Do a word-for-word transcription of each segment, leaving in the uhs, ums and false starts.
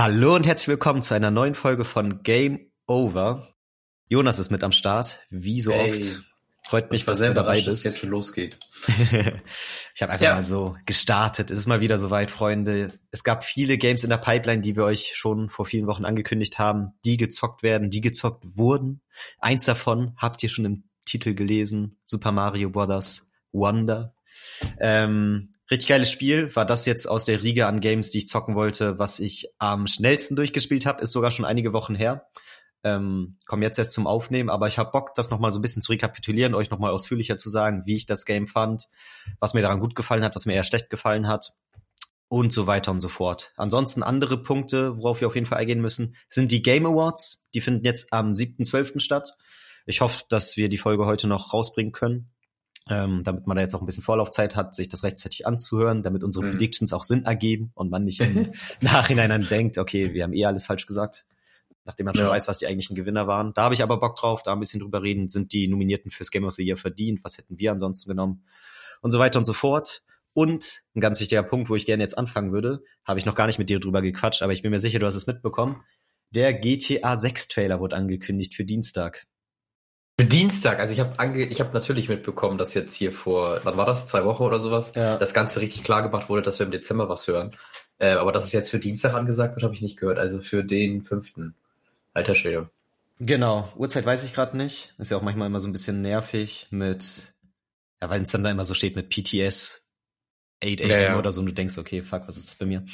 Hallo und herzlich willkommen zu einer neuen Folge von Game Over. Jonas ist mit am Start, wie so hey, oft. Freut mich, dass du dabei bist. Dass es jetzt schon losgeht. Ich habe einfach ja. mal so gestartet. Es ist mal wieder soweit, Freunde. Es gab viele Games in der Pipeline, die wir euch schon vor vielen Wochen angekündigt haben, die gezockt werden, die gezockt wurden. Eins davon habt ihr schon im Titel gelesen, Super Mario Bros. Wonder. Ähm, richtig geiles Spiel. War das jetzt aus der Riege an Games, die ich zocken wollte, was ich am schnellsten durchgespielt habe, ist sogar schon einige Wochen her. Ähm, komme jetzt jetzt zum Aufnehmen, aber ich habe Bock, das nochmal so ein bisschen zu rekapitulieren, euch nochmal ausführlicher zu sagen, wie ich das Game fand, was mir daran gut gefallen hat, was mir eher schlecht gefallen hat und so weiter und so fort. Ansonsten andere Punkte, worauf wir auf jeden Fall eingehen müssen, sind die Game Awards. Die finden jetzt am siebten zwölften statt. Ich hoffe, dass wir die Folge heute noch rausbringen können. Ähm, damit man da jetzt auch ein bisschen Vorlaufzeit hat, sich das rechtzeitig anzuhören, damit unsere mhm. Predictions auch Sinn ergeben und man nicht im Nachhinein dann denkt, okay, wir haben eh alles falsch gesagt, nachdem man schon ja. weiß, was die eigentlichen Gewinner waren. Da habe ich aber Bock drauf, da ein bisschen drüber reden, sind die Nominierten fürs Game of the Year verdient, was hätten wir ansonsten genommen und so weiter und so fort. Und ein ganz wichtiger Punkt, wo ich gerne jetzt anfangen würde, habe ich noch gar nicht mit dir drüber gequatscht, aber ich bin mir sicher, du hast es mitbekommen, der G T A sechs Trailer wurde angekündigt für Dienstag. Für Dienstag, also ich habe ange- ich habe natürlich mitbekommen, dass jetzt hier vor, wann war das, zwei Wochen oder sowas, ja. das Ganze richtig klar gemacht wurde, dass wir im Dezember was hören. Äh, aber dass es jetzt für Dienstag angesagt wird, habe ich nicht gehört. Also für den fünften. Alter Schwede. Genau, Uhrzeit weiß ich gerade nicht. Ist ja auch manchmal immer so ein bisschen nervig mit, ja, weil es dann da immer so steht mit P T S acht a.m. Ja, ja. oder so und du denkst, okay, fuck, was ist das bei mir?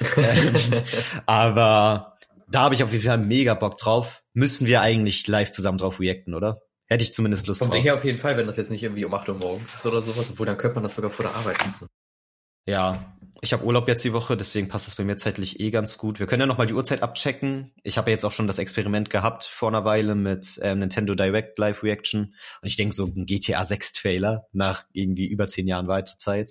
Aber da habe ich auf jeden Fall mega Bock drauf. Müssen wir eigentlich live zusammen drauf reacten, oder? Hätte ich zumindest Lust drauf. Ja, auf jeden Fall, wenn das jetzt nicht irgendwie um acht Uhr morgens ist oder sowas, obwohl dann könnte man das sogar vor der Arbeit machen. Ja, ich habe Urlaub jetzt die Woche, deswegen passt das bei mir zeitlich eh ganz gut. Wir können ja nochmal die Uhrzeit abchecken. Ich habe ja jetzt auch schon das Experiment gehabt vor einer Weile mit ähm, Nintendo Direct Live Reaction. Und ich denke, so ein G T A sechs Trailer nach irgendwie über zehn Jahren Wartezeit,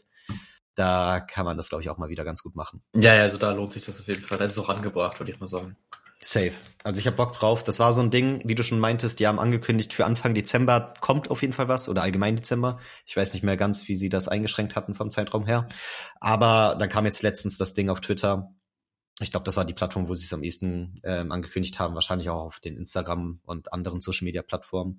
da kann man das, glaube ich, auch mal wieder ganz gut machen. Ja, ja, also da lohnt sich das auf jeden Fall. Das ist auch angebracht, würde ich mal sagen. Safe. Also ich habe Bock drauf. Das war so ein Ding, wie du schon meintest, die haben angekündigt, für Anfang Dezember kommt auf jeden Fall was oder allgemein Dezember. Ich weiß nicht mehr ganz, wie sie das eingeschränkt hatten vom Zeitraum her. Aber dann kam jetzt letztens das Ding auf Twitter. Ich glaube, das war die Plattform, wo sie es am ehesten ähm, angekündigt haben. Wahrscheinlich auch auf den Instagram und anderen Social-Media-Plattformen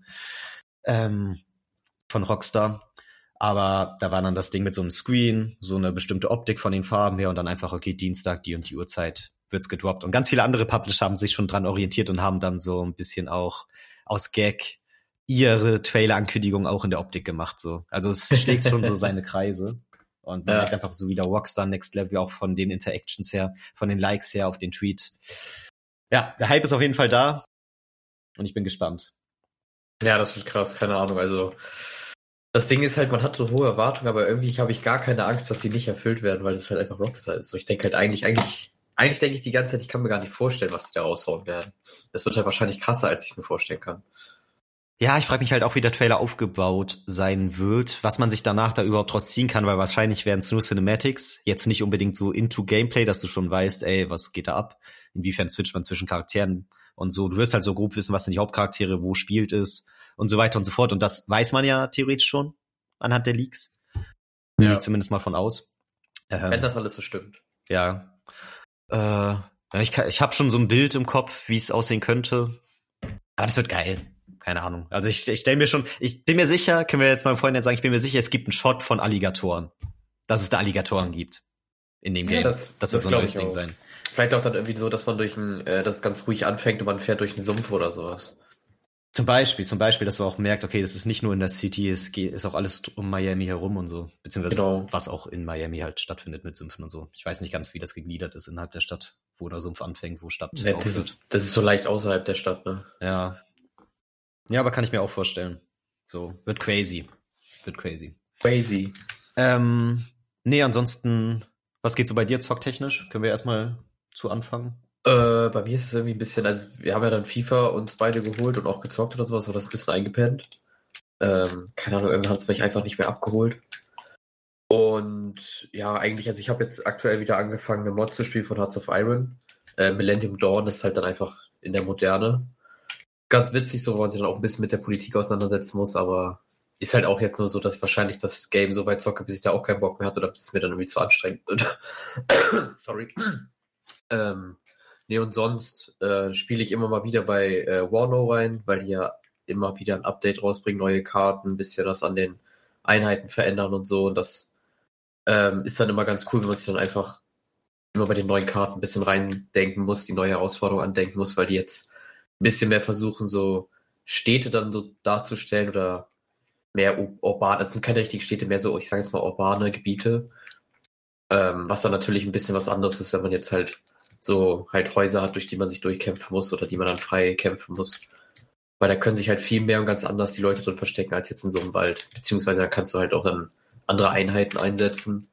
ähm, von Rockstar. Aber da war dann das Ding mit so einem Screen, so eine bestimmte Optik von den Farben her und dann einfach, okay, Dienstag, die und die Uhrzeit wird's gedroppt. Und ganz viele andere Publisher haben sich schon dran orientiert und haben dann so ein bisschen auch aus Gag ihre Trailer-Ankündigung auch in der Optik gemacht. So, also es schlägt schon so seine Kreise. Und man ja. merkt einfach so wieder Rockstar Next Level auch von den Interactions her, von den Likes her auf den Tweet. Ja, der Hype ist auf jeden Fall da. Und ich bin gespannt. Ja, das wird krass, keine Ahnung. Also das Ding ist halt, man hat so hohe Erwartungen, aber irgendwie habe ich gar keine Angst, dass sie nicht erfüllt werden, weil es halt einfach Rockstar ist. So, ich denke halt eigentlich, eigentlich Eigentlich denke ich die ganze Zeit, ich kann mir gar nicht vorstellen, was die da raushauen werden. Das wird halt wahrscheinlich krasser, als ich mir vorstellen kann. Ja, ich frage mich halt auch, wie der Trailer aufgebaut sein wird, was man sich danach da überhaupt draus ziehen kann, weil wahrscheinlich werden es nur Cinematics, jetzt nicht unbedingt so into Gameplay, dass du schon weißt, ey, was geht da ab, inwiefern switcht man zwischen Charakteren und so. Du wirst halt so grob wissen, was sind die Hauptcharaktere, wo spielt es und so weiter und so fort. Und das weiß man ja theoretisch schon anhand der Leaks. Gehe ich zumindest mal von aus. Ähm, Wenn das alles so stimmt. Ja. Äh, ich kann, ich habe schon so ein Bild im Kopf, wie es aussehen könnte. Aber das wird geil. Keine Ahnung. Also ich, ich stelle mir schon, ich bin mir sicher, können wir jetzt mal vorhin sagen, ich bin mir sicher, es gibt einen Shot von Alligatoren. Dass es da Alligatoren gibt. In dem Game. Ja, das, das wird das so ein neues Ding sein. Vielleicht auch dann irgendwie so, dass man durch ein, äh, das ganz ruhig anfängt und man fährt durch einen Sumpf oder sowas. Zum Beispiel, zum Beispiel, dass man auch merkt, okay, das ist nicht nur in der City, es geht, ist auch alles um Miami herum und so. Beziehungsweise genau. was auch in Miami halt stattfindet mit Sümpfen und so. Ich weiß nicht ganz, wie das gegliedert ist innerhalb der Stadt, wo der Sumpf anfängt, wo Stadt ja, das, ist, das ist so leicht außerhalb der Stadt, ne? Ja. Ja, aber kann ich mir auch vorstellen. So, wird crazy. Wird crazy. Crazy. Ähm, nee, ansonsten, was geht so bei dir zocktechnisch? Können wir erstmal zu anfangen? Äh, bei mir ist es irgendwie ein bisschen, also wir haben ja dann FIFA uns beide geholt und auch gezockt oder sowas, aber das ist ein bisschen eingepennt. Ähm, keine Ahnung, irgendwann hat es mich einfach nicht mehr abgeholt. Und ja, eigentlich, also ich habe jetzt aktuell wieder angefangen, eine Mod zu spielen von Hearts of Iron. Äh, Millennium Dawn ist halt dann einfach in der Moderne. Ganz witzig, so, weil man sich dann auch ein bisschen mit der Politik auseinandersetzen muss, aber ist halt auch jetzt nur so, dass ich wahrscheinlich das Game so weit zocke, bis ich da auch keinen Bock mehr hatte oder bis es mir dann irgendwie zu anstrengend wird. Sorry. ähm, Nee, und sonst äh, spiele ich immer mal wieder bei äh, Warno rein, weil die ja immer wieder ein Update rausbringen, neue Karten, ein bisschen was an den Einheiten verändern und so. Und das ähm, ist dann immer ganz cool, wenn man sich dann einfach immer bei den neuen Karten ein bisschen reindenken muss, die neue Herausforderung andenken muss, weil die jetzt ein bisschen mehr versuchen, so Städte dann so darzustellen oder mehr ur- urban, das sind keine richtigen Städte, mehr so, ich sage jetzt mal urbane Gebiete, ähm, was dann natürlich ein bisschen was anderes ist, wenn man jetzt halt so halt Häuser hat, durch die man sich durchkämpfen muss oder die man dann frei kämpfen muss. Weil da können sich halt viel mehr und ganz anders die Leute drin verstecken als jetzt in so einem Wald. Beziehungsweise da kannst du halt auch dann andere Einheiten einsetzen.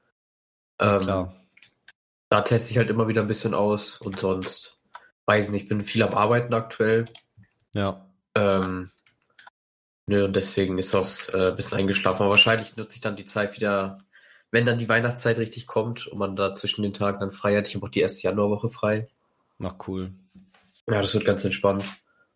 Ja, Ähm, klar. Da teste ich halt immer wieder ein bisschen aus und sonst weiß nicht, ich bin viel am Arbeiten aktuell. Ja. Ähm, nö, und deswegen ist das äh, ein bisschen eingeschlafen. Aber wahrscheinlich nutze ich dann die Zeit wieder, wenn dann die Weihnachtszeit richtig kommt und man da zwischen den Tagen dann frei hat. Ich habe auch die erste Januarwoche frei. Ach, cool. Ja, das wird ganz entspannt.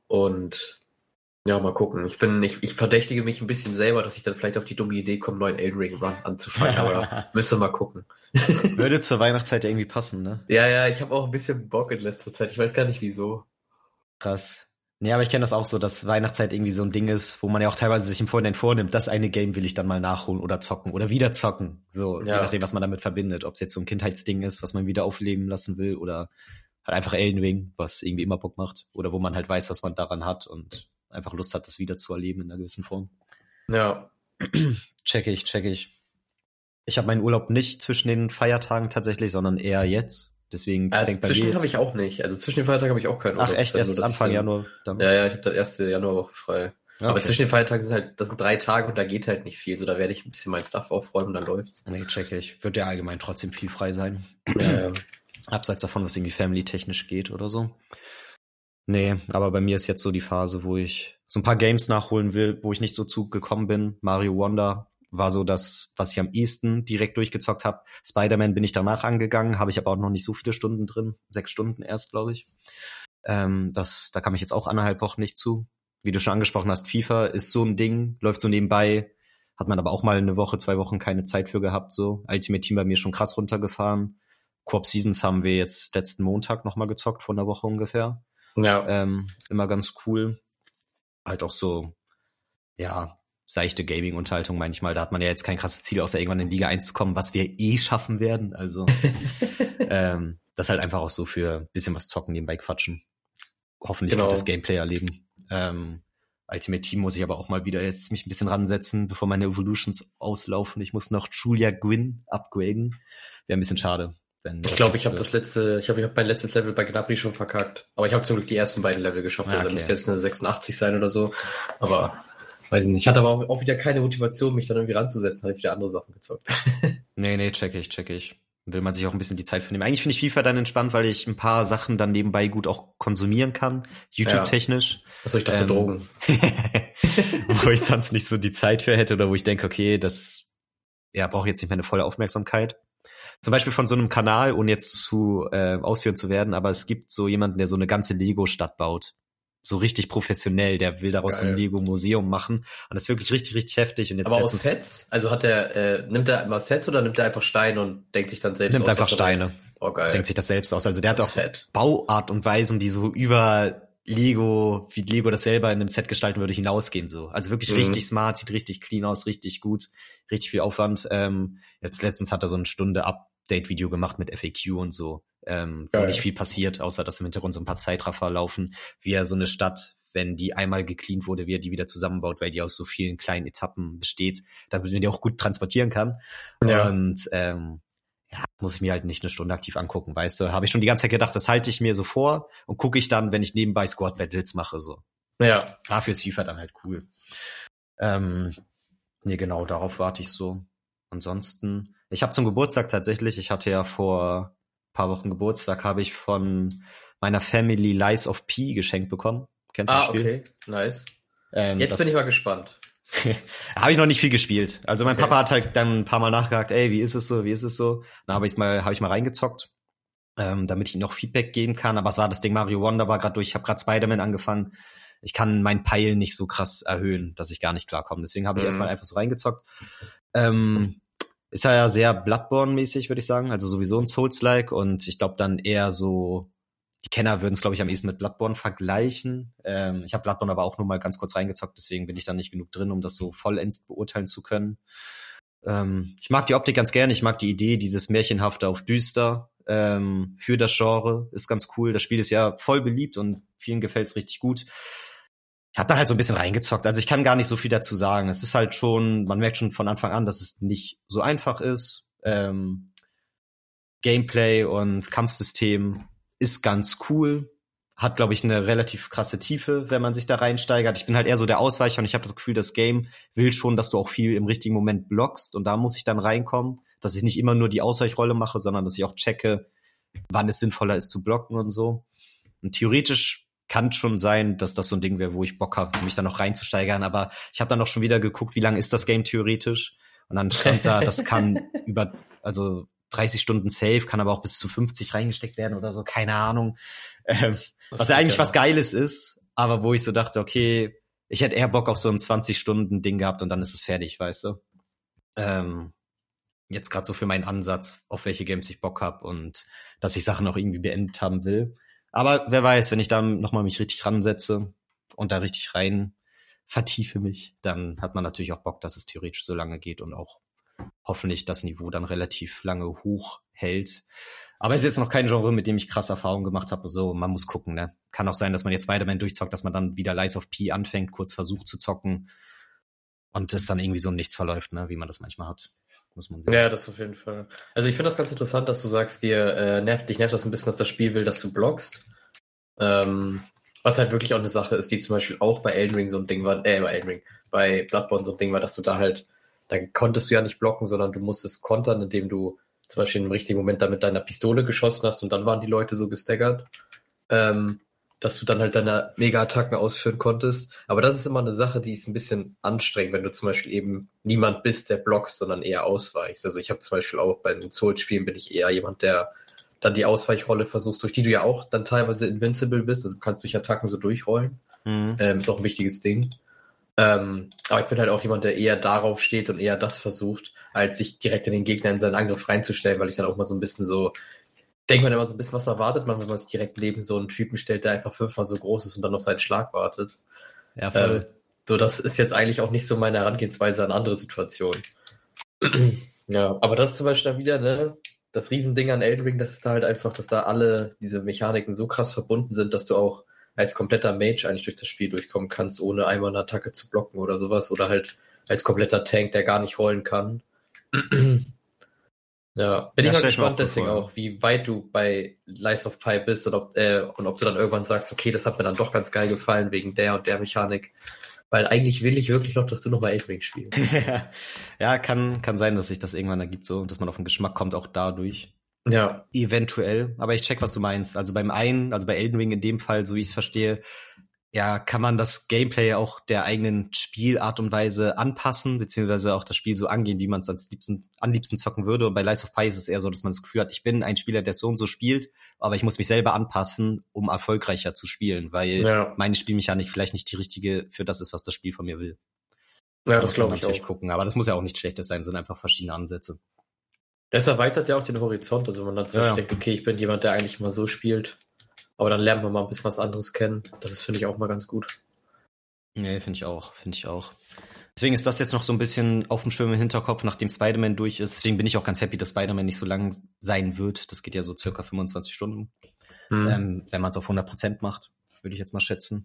Und ja, mal gucken. Ich bin, ich, ich verdächtige mich ein bisschen selber, dass ich dann vielleicht auf die dumme Idee komme, neuen Elden Ring Run anzufangen, aber müssen wir mal gucken. Würde zur Weihnachtszeit irgendwie passen, ne? Ja, ja, ich habe auch ein bisschen Bock in letzter Zeit. Ich weiß gar nicht wieso. Krass. Nee, aber ich kenne das auch so, dass Weihnachtszeit irgendwie so ein Ding ist, wo man ja auch teilweise sich im Vorhinein vornimmt, das eine Game will ich dann mal nachholen oder zocken oder wieder zocken. So, Ja. je nachdem, was man damit verbindet. Ob es jetzt so ein Kindheitsding ist, was man wieder aufleben lassen will oder halt einfach Elden Ring, was irgendwie immer Bock macht. Oder wo man halt weiß, was man daran hat und einfach Lust hat, das wieder zu erleben in einer gewissen Form. Ja. Check ich, check ich. Ich habe meinen Urlaub nicht zwischen den Feiertagen tatsächlich, sondern eher jetzt. Deswegen Äh, fängt bei zwischen mir habe jetzt... ich auch nicht. Also zwischen den Feiertagen habe ich auch keinen Ach Urlaub. echt, Also erst das Anfang ist, Januar dann? Ja, ja, ich habe dann erste Januarwoche frei. Okay. Aber zwischen den Feiertagen sind halt, das sind drei Tage und da geht halt nicht viel. So, da werde ich ein bisschen mein Stuff aufräumen und dann läuft's. Nee, check ich. Wird ja allgemein trotzdem viel frei sein. Ja, ja. Abseits davon, was irgendwie family-technisch geht oder so. Nee, aber bei mir ist jetzt so die Phase, wo ich so ein paar Games nachholen will, wo ich nicht so zugekommen bin. Mario Wonder war so das, was ich am ehesten direkt durchgezockt habe. Spider-Man bin ich danach angegangen, habe ich aber auch noch nicht so viele Stunden drin. Sechs Stunden erst, glaube ich. Ähm, das, da kam ich jetzt auch anderthalb Wochen nicht zu. Wie du schon angesprochen hast, FIFA ist so ein Ding, läuft so nebenbei. Hat man aber auch mal eine Woche, zwei Wochen keine Zeit für gehabt. So Ultimate Team bei mir schon krass runtergefahren. Coop Seasons haben wir jetzt letzten Montag nochmal gezockt, vor einer Woche ungefähr. Ja. Ähm, immer ganz cool. Halt auch so, ja, seichte Gaming-Unterhaltung manchmal. Da hat man ja jetzt kein krasses Ziel, außer irgendwann in Liga eins zu kommen, was wir eh schaffen werden. Also ähm, das halt einfach auch so für ein bisschen was zocken, nebenbei quatschen. Hoffentlich Genau. auch das Gameplay erleben. Ähm, Ultimate Team muss ich aber auch mal wieder jetzt mich ein bisschen ransetzen, bevor meine Evolutions auslaufen. Ich muss noch Julia Gwyn upgraden. Wäre ein bisschen schade. Wenn Ich glaube, ich habe das letzte, ich habe ich hab mein letztes Level bei Gnabry schon verkackt. Aber ich habe zum Glück die ersten beiden Level geschafft. Ah, Also okay. da müsste jetzt eine sechsundachtzig sein oder so. Aber weiß ich nicht. Ich hatte aber auch, auch wieder keine Motivation, mich dann irgendwie ranzusetzen. Habe ich wieder andere Sachen gezockt. Nee, nee, check ich, check ich. Will man sich auch ein bisschen die Zeit für nehmen. Eigentlich finde ich FIFA dann entspannt, weil ich ein paar Sachen dann nebenbei gut auch konsumieren kann, YouTube-technisch. Achso, ich dachte Ähm, Drogen. wo ich sonst nicht so die Zeit für hätte oder wo ich denke, okay, das ja braucht jetzt nicht mehr eine volle Aufmerksamkeit. Zum Beispiel von so einem Kanal, ohne jetzt zu äh, ausführen zu werden, aber es gibt so jemanden, der so eine ganze Lego-Stadt baut. So richtig professionell, der will daraus Geil. so ein Lego-Museum machen. Und das ist wirklich richtig, richtig heftig. Und jetzt Aber aus letztens Sets? Also hat er, äh, nimmt er immer Sets oder nimmt er einfach Steine und denkt sich dann selbst nimmt aus, einfach was er Steine. weiß? Oh, geil. denkt sich das selbst aus. Also der hat Das auch ist fett. Bauart und Weisen, die so über Lego, wie Lego das selber in einem Set gestalten würde, hinausgehen so. Also wirklich Mhm. richtig smart, sieht richtig clean aus, richtig gut, richtig viel Aufwand. Ähm, jetzt letztens hat er so eine Stunde Update-Video gemacht mit F A Q und so, ähm, wo Geil. nicht viel passiert, außer dass im Hintergrund so ein paar Zeitraffer laufen, wie er so eine Stadt, wenn die einmal gecleant wurde, wie er die wieder zusammenbaut, weil die aus so vielen kleinen Etappen besteht, damit man die auch gut transportieren kann. Ja. Und ähm, ja, muss ich mir halt nicht eine Stunde aktiv angucken, weißt du. Habe ich schon die ganze Zeit gedacht, das halte ich mir so vor und gucke ich dann, wenn ich nebenbei Squad Battles mache, so. Ja. Dafür ist FIFA dann halt cool. Ähm, nee, genau, darauf warte ich so. Ansonsten, ich habe zum Geburtstag tatsächlich, ich hatte ja vor ein paar Wochen Geburtstag, habe ich von meiner Family Lies of P geschenkt bekommen. Kennst du das Ah, Spiel? okay. Nice. Ähm, Jetzt das- bin ich mal gespannt. habe ich noch nicht viel gespielt. Also mein Okay. Papa hat halt dann ein paar Mal nachgehakt, ey, wie ist es so, wie ist es so? Dann habe ich mal, habe ich mal reingezockt, ähm, damit ich ihm noch Feedback geben kann. Aber es war das Ding, Mario Wonder war gerade durch, ich habe gerade Spider-Man angefangen. Ich kann meinen Peil nicht so krass erhöhen, dass ich gar nicht klarkomme. Deswegen habe ich Mhm. erstmal einfach so reingezockt. Ähm, ist ja sehr Bloodborne-mäßig, würde ich sagen. Also sowieso ein Souls-like und ich glaube dann eher so die Kenner würden es, glaube ich, am ehesten mit Bloodborne vergleichen. Ähm, ich habe Bloodborne aber auch nur mal ganz kurz reingezockt, deswegen bin ich da nicht genug drin, um das so vollends beurteilen zu können. Ähm, ich mag die Optik ganz gerne, ich mag die Idee, dieses Märchenhafte auf düster ähm, für das Genre, ist ganz cool. Das Spiel ist ja voll beliebt und vielen gefällt's richtig gut. Ich habe da halt so ein bisschen reingezockt, also ich kann gar nicht so viel dazu sagen. Es ist halt schon, man merkt schon von Anfang an, dass es nicht so einfach ist. Ähm, Gameplay und Kampfsystem ist ganz cool, hat, glaube ich, eine relativ krasse Tiefe, wenn man sich da reinsteigert. Ich bin halt eher so der Ausweicher und ich habe das Gefühl, das Game will schon, dass du auch viel im richtigen Moment blockst und da muss ich dann reinkommen, dass ich nicht immer nur die Ausweichrolle mache, sondern dass ich auch checke, wann es sinnvoller ist zu blocken und so. Und theoretisch kann schon sein, dass das so ein Ding wäre, wo ich Bock habe, mich da noch reinzusteigern, aber ich habe dann noch schon wieder geguckt, wie lang ist das Game theoretisch und dann stand da, das kann über, also dreißig Stunden safe, kann aber auch bis zu fünfzig reingesteckt werden oder so, keine Ahnung. Ähm, was ja eigentlich was Geiles ist, aber wo ich so dachte, okay, ich hätte eher Bock auf so ein zwanzig-Stunden-Ding gehabt und dann ist es fertig, weißt du. Ähm, jetzt gerade so für meinen Ansatz, auf welche Games ich Bock hab und dass ich Sachen auch irgendwie beendet haben will. Aber wer weiß, wenn ich da nochmal mich richtig ransetze und da richtig rein vertiefe mich, dann hat man natürlich auch Bock, dass es theoretisch so lange geht und auch hoffentlich das Niveau dann relativ lange hoch hält. Aber es ist jetzt noch kein Genre, mit dem ich krass Erfahrung gemacht habe. So, man muss gucken, ne? Kann auch sein, dass man jetzt Spider-Man durchzockt, dass man dann wieder Lies of P anfängt, kurz versucht zu zocken und es dann irgendwie so nichts verläuft, ne? Wie man das manchmal hat. Muss man sehen. Ja, das auf jeden Fall. Also ich finde das ganz interessant, dass du sagst, dir äh, nervt, dich nervt das ein bisschen, dass das Spiel will, dass du blockst. Ähm, was halt wirklich auch eine Sache ist, die zum Beispiel auch bei Elden Ring so ein Ding war, äh, bei Elden Ring, bei Bloodborne so ein Ding war, dass du da halt, da konntest du ja nicht blocken, sondern du musstest kontern, indem du zum Beispiel im richtigen Moment da mit deiner Pistole geschossen hast und dann waren die Leute so gestaggert, ähm, dass du dann halt deine Mega-Attacken ausführen konntest. Aber das ist immer eine Sache, die ist ein bisschen anstrengend, wenn du zum Beispiel eben niemand bist, der blockst, sondern eher ausweichst. Also ich habe zum Beispiel auch bei den Souls-Spielen bin ich eher jemand, der dann die Ausweichrolle versuchst, durch die du ja auch dann teilweise invincible bist, also du kannst durch Attacken so durchrollen. Mhm. Ähm, ist auch ein wichtiges Ding. Ähm, aber ich bin halt auch jemand, der eher darauf steht und eher das versucht, als sich direkt in den Gegner in seinen Angriff reinzustellen, weil ich dann auch mal so ein bisschen so, denkt man immer so ein bisschen, was erwartet man, wenn man sich direkt neben so einen Typen stellt, der einfach fünfmal so groß ist und dann noch seinen Schlag wartet. Ja, voll. Ähm, so, das ist jetzt eigentlich auch nicht so meine Herangehensweise an andere Situationen. Ja, aber das ist zum Beispiel dann wieder, ne, das Riesending an Elden Ring, das ist da halt einfach, dass da alle diese Mechaniken so krass verbunden sind, dass du auch als kompletter Mage eigentlich durch das Spiel durchkommen kannst, ohne einmal eine Attacke zu blocken oder sowas. Oder halt als kompletter Tank, der gar nicht rollen kann. Ja, bin ja, ich mal gespannt deswegen vor. Auch, wie weit du bei Lies of P bist und ob, äh, und ob du dann irgendwann sagst, okay, das hat mir dann doch ganz geil gefallen wegen der und der Mechanik. Weil eigentlich will ich wirklich noch, dass du noch mal Elden Ring spielst. Ja, kann, kann sein, dass sich das irgendwann ergibt, so, dass man auf den Geschmack kommt, auch dadurch. Ja. Eventuell, aber ich check, was du meinst. Also beim einen, also bei Elden Ring in dem Fall, so wie ich es verstehe, ja, kann man das Gameplay auch der eigenen Spielart und Weise anpassen, beziehungsweise auch das Spiel so angehen, wie man es am liebsten, am liebsten zocken würde. Und bei Lies of P ist es eher so, dass man das Gefühl hat, ich bin ein Spieler, der so und so spielt, aber ich muss mich selber anpassen, um erfolgreicher zu spielen, weil ja. meine Spielmechanik vielleicht nicht die richtige für das ist, was das Spiel von mir will. Ja, das, das glaube ich natürlich auch. Gucken, aber das muss ja auch nichts Schlechtes sein, sind einfach verschiedene Ansätze. Das erweitert ja auch den Horizont, also wenn man dann zum Beispiel ja. denkt, okay, ich bin jemand, der eigentlich mal so spielt, aber dann lernt man mal ein bisschen was anderes kennen. Das ist, finde ich, auch mal ganz gut. Nee, finde ich auch, finde ich auch. Deswegen ist das jetzt noch so ein bisschen auf dem Schirm im Hinterkopf, nachdem Spider-Man durch ist. Deswegen bin ich auch ganz happy, dass Spider-Man nicht so lang sein wird. Das geht ja so circa fünfundzwanzig Stunden. Mhm. Ähm, wenn man es auf hundert Prozent macht, würde ich jetzt mal schätzen.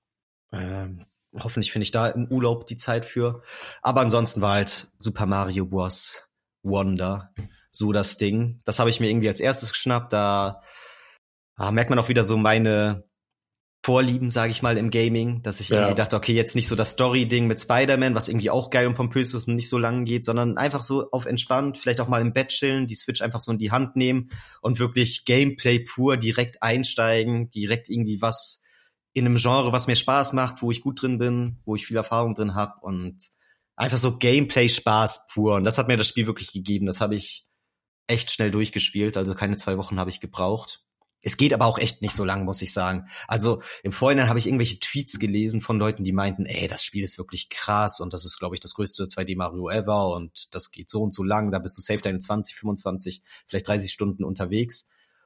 Ähm, hoffentlich finde ich da im Urlaub die Zeit für. Aber ansonsten war halt Super Mario Bros. Wonder so das Ding. Das habe ich mir irgendwie als erstes geschnappt. Da ah, merkt man auch wieder so meine Vorlieben, sage ich mal, im Gaming, dass ich ja. irgendwie dachte, okay, jetzt nicht so das Story-Ding mit Spider-Man, was irgendwie auch geil und pompös ist und nicht so lang geht, sondern einfach so auf entspannt, vielleicht auch mal im Bett chillen, die Switch einfach so in die Hand nehmen und wirklich Gameplay pur direkt einsteigen, direkt irgendwie was in einem Genre, was mir Spaß macht, wo ich gut drin bin, wo ich viel Erfahrung drin habe und einfach so Gameplay-Spaß pur. Und das hat mir das Spiel wirklich gegeben. Das habe ich echt schnell durchgespielt, also keine zwei Wochen habe ich gebraucht. Es geht aber auch echt nicht so lang, muss ich sagen. Also im Vorhinein habe ich irgendwelche Tweets gelesen von Leuten, die meinten, ey, das Spiel ist wirklich krass und das ist, glaube ich, das größte zwei D Mario ever und das geht so und so lang, da bist du safe deine zwanzig, fünfundzwanzig, vielleicht dreißig Stunden unterwegs.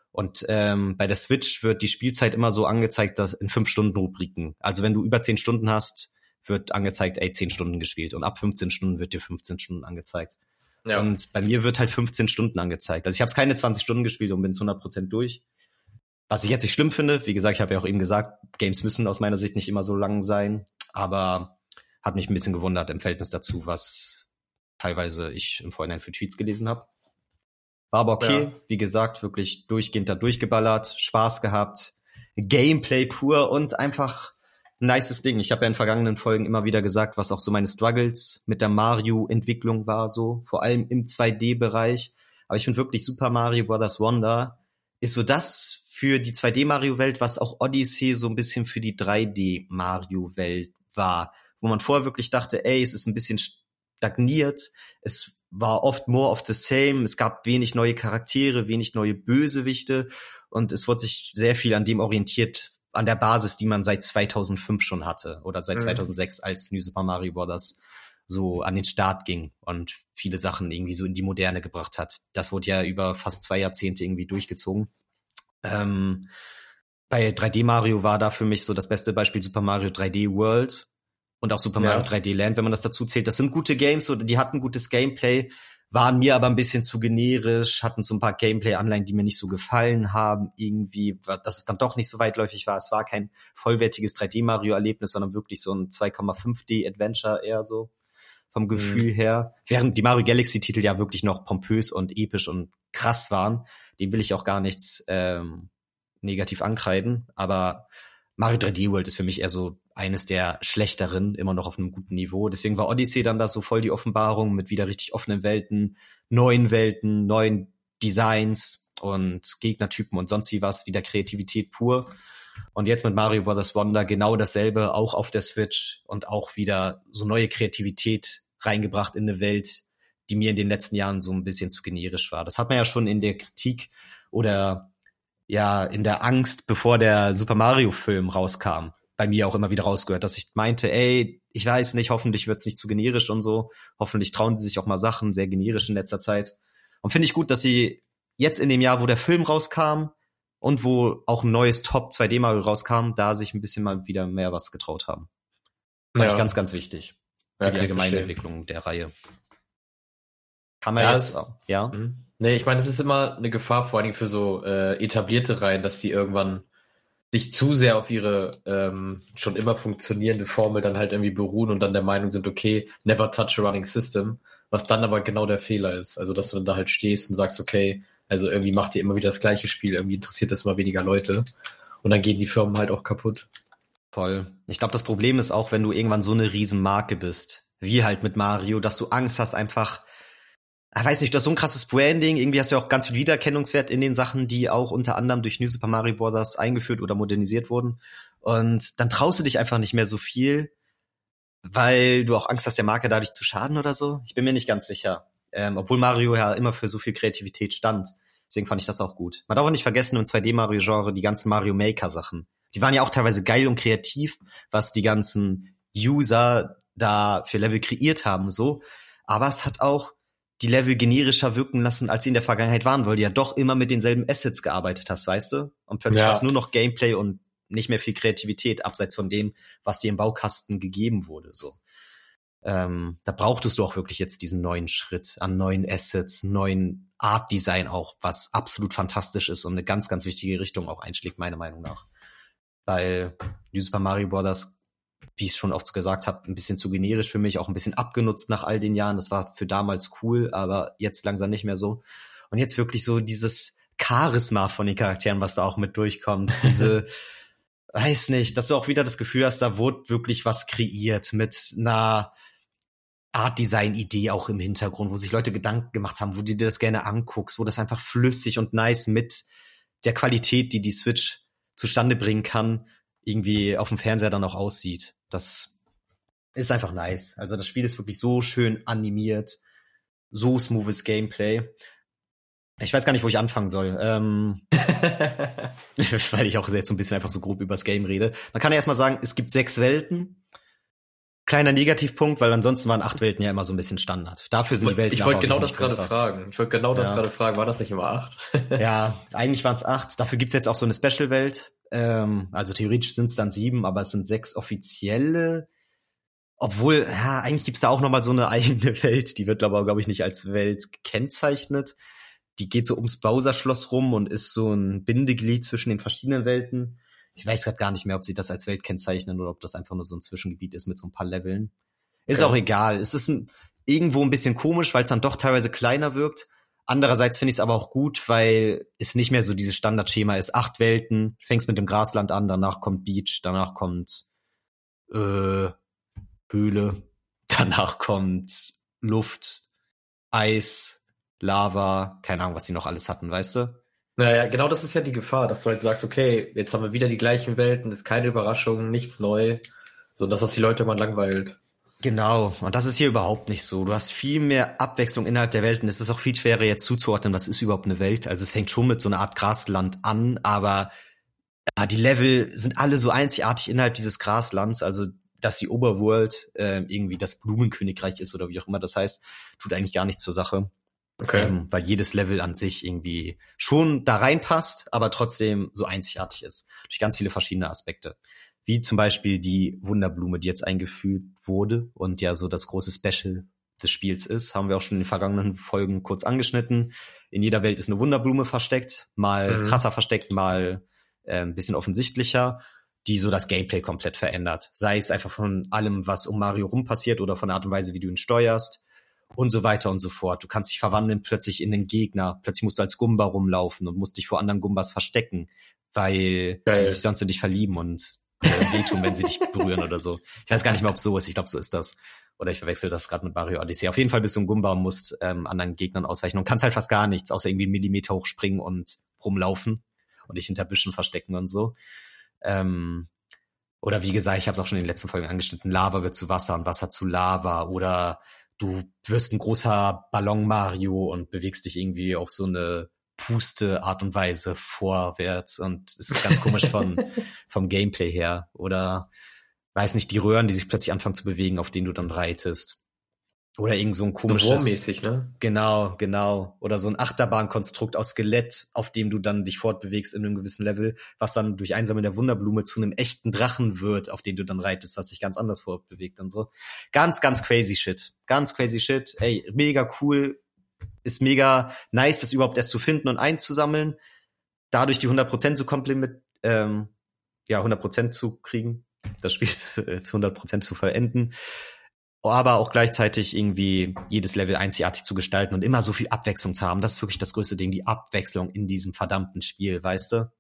Und ähm, bei der Switch wird die Spielzeit immer so angezeigt, dass in fünf Stunden Rubriken. Also wenn du über zehn Stunden hast, wird angezeigt, ey, zehn Stunden gespielt. Und ab fünfzehn Stunden wird dir fünfzehn Stunden angezeigt. Ja. Und bei mir wird halt fünfzehn Stunden angezeigt. Also ich habe es keine zwanzig Stunden gespielt und bin zu hundert Prozent durch. Was ich jetzt nicht schlimm finde, wie gesagt, ich habe ja auch eben gesagt, Games müssen aus meiner Sicht nicht immer so lang sein. Aber hat mich ein bisschen gewundert im Verhältnis dazu, was teilweise ich im Vorhinein für Tweets gelesen habe. War aber okay, ja. Wie gesagt, wirklich durchgehend da durchgeballert, Spaß gehabt, Gameplay pur und einfach ein nices Ding. Ich habe ja in vergangenen Folgen immer wieder gesagt, was auch so meine Struggles mit der Mario-Entwicklung war, so vor allem im zwei D-Bereich. Aber ich finde wirklich Super Mario Bros. Wonder ist so das für die zwei D-Mario-Welt, was auch Odyssey so ein bisschen für die drei D-Mario-Welt war. Wo man vorher wirklich dachte, ey, es ist ein bisschen stagniert, es war oft more of the same, es gab wenig neue Charaktere, wenig neue Bösewichte und es wurde sich sehr viel an dem orientiert, an der Basis, die man seit zweitausendfünf schon hatte oder seit mhm. zweitausendsechs, als New Super Mario Bros. So an den Start ging und viele Sachen irgendwie so in die Moderne gebracht hat. Das wurde ja über fast zwei Jahrzehnte irgendwie durchgezogen. Ähm, bei drei D Mario war da für mich so das beste Beispiel Super Mario drei D World und auch Super Mario ja. drei D Land, wenn man das dazu zählt. Das sind gute Games, oder die hatten gutes Gameplay, waren mir aber ein bisschen zu generisch, hatten so ein paar Gameplay-Anleihen, die mir nicht so gefallen haben, irgendwie, dass es dann doch nicht so weitläufig war. Es war kein vollwertiges drei D Mario-Erlebnis, sondern wirklich so ein zwei Komma fünf D Adventure eher so vom Gefühl mhm. her. Während die Mario Galaxy-Titel ja wirklich noch pompös und episch und krass waren, dem will ich auch gar nichts ähm, negativ ankreiden, aber Mario drei D World ist für mich eher so eines der schlechteren, immer noch auf einem guten Niveau. Deswegen war Odyssey dann da so voll die Offenbarung mit wieder richtig offenen Welten, neuen Welten, neuen Designs und Gegnertypen und sonst wie was, wieder Kreativität pur. Und jetzt mit Mario Bros. Wonder genau dasselbe, auch auf der Switch und auch wieder so neue Kreativität reingebracht in eine Welt, die mir in den letzten Jahren so ein bisschen zu generisch war. Das hat man ja schon in der Kritik oder ja in der Angst, bevor der Super Mario-Film rauskam, bei mir auch immer wieder rausgehört, dass ich meinte, ey, ich weiß nicht, hoffentlich wird's nicht zu generisch und so. Hoffentlich trauen sie sich auch mal Sachen, sehr generisch in letzter Zeit. Und finde ich gut, dass sie jetzt in dem Jahr, wo der Film rauskam und wo auch ein neues Top zwei D Mario rauskam, da sich ein bisschen mal wieder mehr was getraut haben. Fand ja. ich ganz, ganz wichtig für ja, die allgemeine verstehen. Entwicklung der Reihe. Kann man ja, jetzt, es, ja? Nee, ich meine, es ist immer eine Gefahr, vor allem für so äh, etablierte Reihen, dass die irgendwann sich zu sehr auf ihre ähm, schon immer funktionierende Formel dann halt irgendwie beruhen und dann der Meinung sind, okay, never touch a running system, was dann aber genau der Fehler ist. Also, dass du dann da halt stehst und sagst, okay, also irgendwie macht ihr immer wieder das gleiche Spiel, irgendwie interessiert das immer weniger Leute und dann gehen die Firmen halt auch kaputt. Voll. Ich glaube, das Problem ist auch, wenn du irgendwann so eine Riesenmarke bist, wie halt mit Mario, dass du Angst hast einfach, ich weiß nicht, du hast so ein krasses Branding, irgendwie hast du ja auch ganz viel Wiedererkennungswert in den Sachen, die auch unter anderem durch New Super Mario Bros. Eingeführt oder modernisiert wurden. Und dann traust du dich einfach nicht mehr so viel, weil du auch Angst hast, der Marke dadurch zu schaden oder so. Ich bin mir nicht ganz sicher. Ähm, obwohl Mario ja immer für so viel Kreativität stand. Deswegen fand ich das auch gut. Man darf auch nicht vergessen, im zwei D Mario Genre die ganzen Mario Maker Sachen. Die waren ja auch teilweise geil und kreativ, was die ganzen User da für Level kreiert haben, so. Aber es hat auch die Level generischer wirken lassen, als sie in der Vergangenheit waren, weil du ja doch immer mit denselben Assets gearbeitet hast, weißt du? Und plötzlich ja. hast du nur noch Gameplay und nicht mehr viel Kreativität, abseits von dem, was dir im Baukasten gegeben wurde, so. Ähm, da brauchtest du auch wirklich jetzt diesen neuen Schritt an neuen Assets, neuen Art Design auch, was absolut fantastisch ist und eine ganz, ganz wichtige Richtung auch einschlägt, meiner Meinung nach. Weil New Super Mario Bros., wie ich es schon oft gesagt habe, ein bisschen zu generisch für mich, auch ein bisschen abgenutzt nach all den Jahren. Das war für damals cool, aber jetzt langsam nicht mehr so. Und jetzt wirklich so dieses Charisma von den Charakteren, was da auch mit durchkommt. Diese, weiß nicht, dass du auch wieder das Gefühl hast, da wurde wirklich was kreiert mit einer Art-Design-Idee auch im Hintergrund, wo sich Leute Gedanken gemacht haben, wo du dir das gerne anguckst, wo das einfach flüssig und nice mit der Qualität, die die Switch zustande bringen kann, irgendwie auf dem Fernseher dann auch aussieht. Das ist einfach nice. Also das Spiel ist wirklich so schön animiert, so smoothes Gameplay. Ich weiß gar nicht, wo ich anfangen soll. Ähm, weil ich auch jetzt so ein bisschen einfach so grob übers Game rede. Man kann ja erstmal sagen, es gibt sechs Welten. Kleiner Negativpunkt, weil ansonsten waren acht Welten ja immer so ein bisschen Standard. Dafür sind die Welten Ich wollte genau das gerade fragen. Ich wollte genau das ja. gerade fragen. War das nicht immer acht? Ja, eigentlich waren es acht. Dafür gibt's jetzt auch so eine Special-Welt. Ähm, also theoretisch sind es dann sieben, aber es sind sechs offizielle. Obwohl, ja, eigentlich gibt's da auch nochmal so eine eigene Welt. Die wird aber, glaube ich, nicht als Welt gekennzeichnet. Die geht so ums Bowser-Schloss rum und ist so ein Bindeglied zwischen den verschiedenen Welten. Ich weiß gerade gar nicht mehr, ob sie das als Welt kennzeichnen oder ob das einfach nur so ein Zwischengebiet ist mit so ein paar Leveln. Ist okay. Auch egal. Es ist ein, irgendwo ein bisschen komisch, weil es dann doch teilweise kleiner wirkt. Andererseits finde ich es aber auch gut, weil es nicht mehr so dieses Standardschema ist. Acht Welten, fängst mit dem Grasland an, danach kommt Beach, danach kommt äh, Höhle, danach kommt Luft, Eis, Lava, keine Ahnung, was die noch alles hatten, weißt du? Naja, genau das ist ja die Gefahr, dass du halt sagst, okay, jetzt haben wir wieder die gleichen Welten, ist keine Überraschung, nichts neu, so dass das die Leute mal langweilt. Genau, und das ist hier überhaupt nicht so. Du hast viel mehr Abwechslung innerhalb der Welten. Es ist auch viel schwerer jetzt zuzuordnen, was ist überhaupt eine Welt. Also es fängt schon mit so einer Art Grasland an, aber ja, die Level sind alle so einzigartig innerhalb dieses Graslands. Also dass die Overworld äh, irgendwie das Blumenkönigreich ist oder wie auch immer das heißt, tut eigentlich gar nichts zur Sache. Okay. Ähm, weil jedes Level an sich irgendwie schon da reinpasst, aber trotzdem so einzigartig ist. Durch ganz viele verschiedene Aspekte. Wie zum Beispiel die Wunderblume, die jetzt eingeführt wurde und ja so das große Special des Spiels ist. Haben wir auch schon in den vergangenen Folgen kurz angeschnitten. In jeder Welt ist eine Wunderblume versteckt. Mal mhm. krasser versteckt, mal äh, ein bisschen offensichtlicher, die so das Gameplay komplett verändert. Sei es einfach von allem, was um Mario rum passiert oder von der Art und Weise, wie du ihn steuerst. Und so weiter und so fort. Du kannst dich verwandeln plötzlich in den Gegner. Plötzlich musst du als Gumba rumlaufen und musst dich vor anderen Gumbas verstecken, weil Geil. die sich sonst in dich verlieben und äh, wehtun, wenn sie dich berühren oder so. Ich weiß gar nicht mehr, ob es so ist. Ich glaube, so ist das. Oder ich verwechsel das gerade mit Mario Odyssey. Auf jeden Fall bist du ein Gumba und musst ähm, anderen Gegnern ausweichen und kannst halt fast gar nichts, außer irgendwie einen Millimeter hochspringen und rumlaufen und dich hinter Büschen verstecken und so. Ähm, oder wie gesagt, ich habe es auch schon in den letzten Folgen angeschnitten, Lava wird zu Wasser und Wasser zu Lava oder du wirst ein großer Ballon Mario und bewegst dich irgendwie auf so eine puste Art und Weise vorwärts und es ist ganz komisch von, vom Gameplay her. Oder, weiß nicht, die Röhren, die sich plötzlich anfangen zu bewegen, auf denen du dann reitest. Oder irgend so ein komisches... Wurmmäßig, ne? Genau, genau. Oder so ein Achterbahnkonstrukt aus Skelett, auf dem du dann dich fortbewegst in einem gewissen Level, was dann durch Einsammeln der Wunderblume zu einem echten Drachen wird, auf den du dann reitest, was sich ganz anders fortbewegt und so. Ganz, ganz crazy shit. Ganz crazy shit. Ey, mega cool. Ist mega nice, das überhaupt erst zu finden und einzusammeln. Dadurch die hundert Prozent zu kompliment, ähm, ja, hundert Prozent zu kriegen. Das Spiel zu hundert Prozent zu vollenden. Aber auch gleichzeitig irgendwie jedes Level einzigartig zu gestalten und immer so viel Abwechslung zu haben. Das ist wirklich das größte Ding, die Abwechslung in diesem verdammten Spiel, weißt du?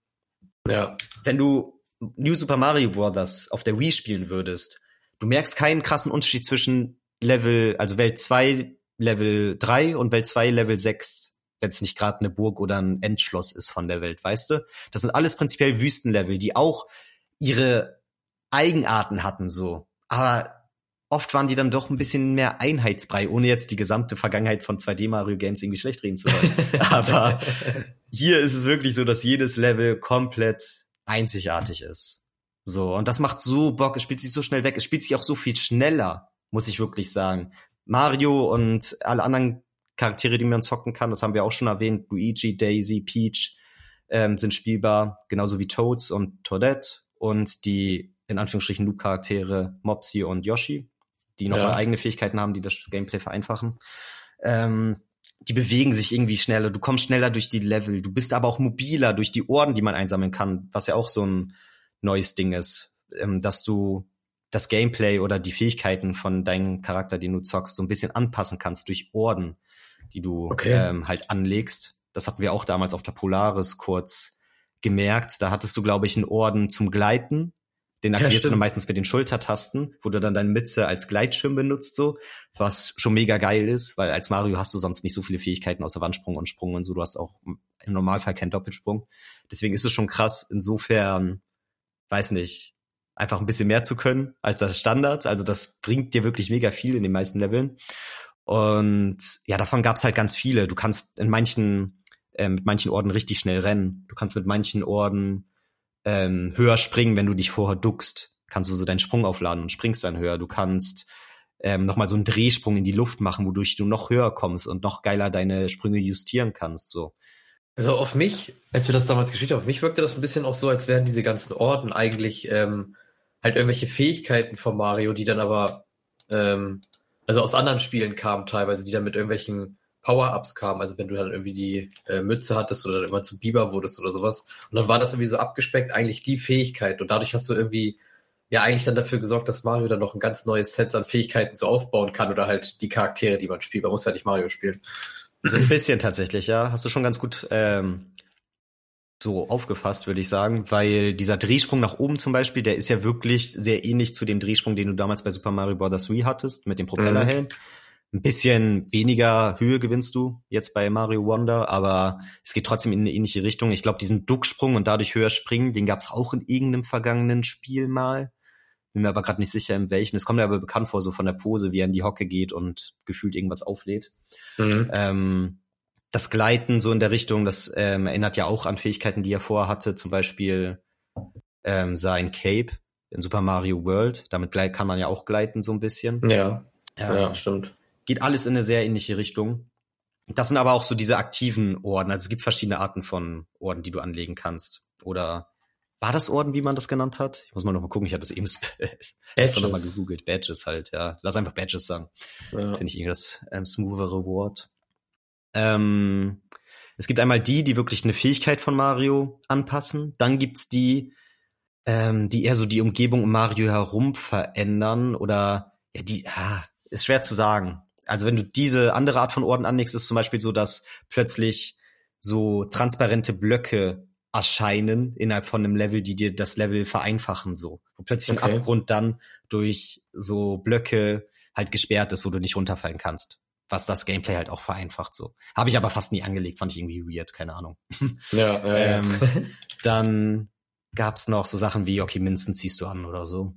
Ja. Wenn du New Super Mario Bros. Auf der Wii spielen würdest, du merkst keinen krassen Unterschied zwischen Level, also Welt zwei, Level drei und Welt zwei, Level sechs, wenn es nicht gerade eine Burg oder ein Endschloss ist von der Welt, weißt du? Das sind alles prinzipiell Wüstenlevel, die auch ihre Eigenarten hatten, so. Aber oft waren die dann doch ein bisschen mehr Einheitsbrei, ohne jetzt die gesamte Vergangenheit von zwei D Mario Games irgendwie schlecht reden zu wollen. Aber hier ist es wirklich so, dass jedes Level komplett einzigartig ist. So, und das macht so Bock, es spielt sich so schnell weg, es spielt sich auch so viel schneller, muss ich wirklich sagen. Mario und alle anderen Charaktere, die man zocken kann, das haben wir auch schon erwähnt, Luigi, Daisy, Peach, ähm, sind spielbar, genauso wie Toads und Toadette und die, in Anführungsstrichen, Noob-Charaktere Mopsy und Yoshi, die nochmal ja. eigene Fähigkeiten haben, die das Gameplay vereinfachen. Ähm, die bewegen sich irgendwie schneller, du kommst schneller durch die Level, du bist aber auch mobiler durch die Orden, die man einsammeln kann, was ja auch so ein neues Ding ist, ähm, dass du das Gameplay oder die Fähigkeiten von deinem Charakter, den du zockst, so ein bisschen anpassen kannst durch Orden, die du okay. ähm, halt anlegst. Das hatten wir auch damals auf der Polaris kurz gemerkt. Da hattest du, glaube ich, einen Orden zum Gleiten. Den aktivierst ja, du meistens mit den Schultertasten, wo du dann deine Mütze als Gleitschirm benutzt, so, was schon mega geil ist, weil als Mario hast du sonst nicht so viele Fähigkeiten außer Wandsprung und Sprung und so. Du hast auch im Normalfall keinen Doppelsprung. Deswegen ist es schon krass, insofern, weiß nicht, einfach ein bisschen mehr zu können als das Standard. Also das bringt dir wirklich mega viel in den meisten Leveln. Und ja, davon gab's halt ganz viele. Du kannst in manchen, äh, mit manchen Orden richtig schnell rennen. Du kannst mit manchen Orden ähm, höher springen, wenn du dich vorher duckst. kannst du so deinen Sprung aufladen und springst dann höher. Du kannst ähm, nochmal so einen Drehsprung in die Luft machen, wodurch du noch höher kommst und noch geiler deine Sprünge justieren kannst, so. Also auf mich, als wir das damals gespielt haben, auf mich wirkte das ein bisschen auch so, als wären diese ganzen Orden eigentlich ähm, halt irgendwelche Fähigkeiten von Mario, die dann aber ähm, also aus anderen Spielen kamen teilweise, die dann mit irgendwelchen Power-Ups kamen. Also wenn du dann irgendwie die äh, Mütze hattest oder dann immer zu Biber wurdest oder sowas. Und dann war das irgendwie so abgespeckt, eigentlich die Fähigkeit. Und dadurch hast du irgendwie ja eigentlich dann dafür gesorgt, dass Mario dann noch ein ganz neues Set an Fähigkeiten so aufbauen kann oder halt die Charaktere, die man spielt. Man muss ja nicht Mario spielen. So ein bisschen tatsächlich, ja. Hast du schon ganz gut ähm, so aufgefasst, würde ich sagen, weil dieser Drehsprung nach oben zum Beispiel, der ist ja wirklich sehr ähnlich zu dem Drehsprung, den du damals bei Super Mario Bros. drei hattest, mit dem Propellerhelm. Mhm. Ein bisschen weniger Höhe gewinnst du jetzt bei Mario Wonder, aber es geht trotzdem in eine ähnliche Richtung. Ich glaube, diesen Ducksprung und dadurch höher springen, den gab es auch in irgendeinem vergangenen Spiel mal. Bin mir aber gerade nicht sicher, in welchen. Es kommt mir aber bekannt vor, so von der Pose, wie er in die Hocke geht und gefühlt irgendwas auflädt. Mhm. Ähm, das Gleiten so in der Richtung, das ähm, erinnert ja auch an Fähigkeiten, die er vorher hatte. Zum Beispiel ähm, sein Cape in Super Mario World. Damit kann man ja auch gleiten so ein bisschen. Ja, ja, ja, stimmt. Geht alles in eine sehr ähnliche Richtung. Das sind aber auch so diese aktiven Orden. Also es gibt verschiedene Arten von Orden, die du anlegen kannst. Oder war das Orden, wie man das genannt hat? Ich muss mal noch mal gucken, ich habe das eben extra noch mal gegoogelt. Badges halt, ja. Lass einfach Badges sagen. Ja. Finde ich irgendwie das ähm, smoothere Wort. Ähm, es gibt einmal die, die wirklich eine Fähigkeit von Mario anpassen. Dann gibt's die, ähm, die eher so die Umgebung um Mario herum verändern. Oder, ja, die, ah, ist schwer zu sagen. Also wenn du diese andere Art von Orden anlegst, ist zum Beispiel so, dass plötzlich so transparente Blöcke erscheinen innerhalb von einem Level, die dir das Level vereinfachen, so. Wo plötzlich okay. ein Abgrund dann durch so Blöcke halt gesperrt ist, wo du nicht runterfallen kannst. Was das Gameplay halt auch vereinfacht, so. Habe ich aber fast nie angelegt, fand ich irgendwie weird, keine Ahnung. Ja, ja, ähm, ja. Dann gab's noch so Sachen wie, okay, Münzen ziehst du an oder so.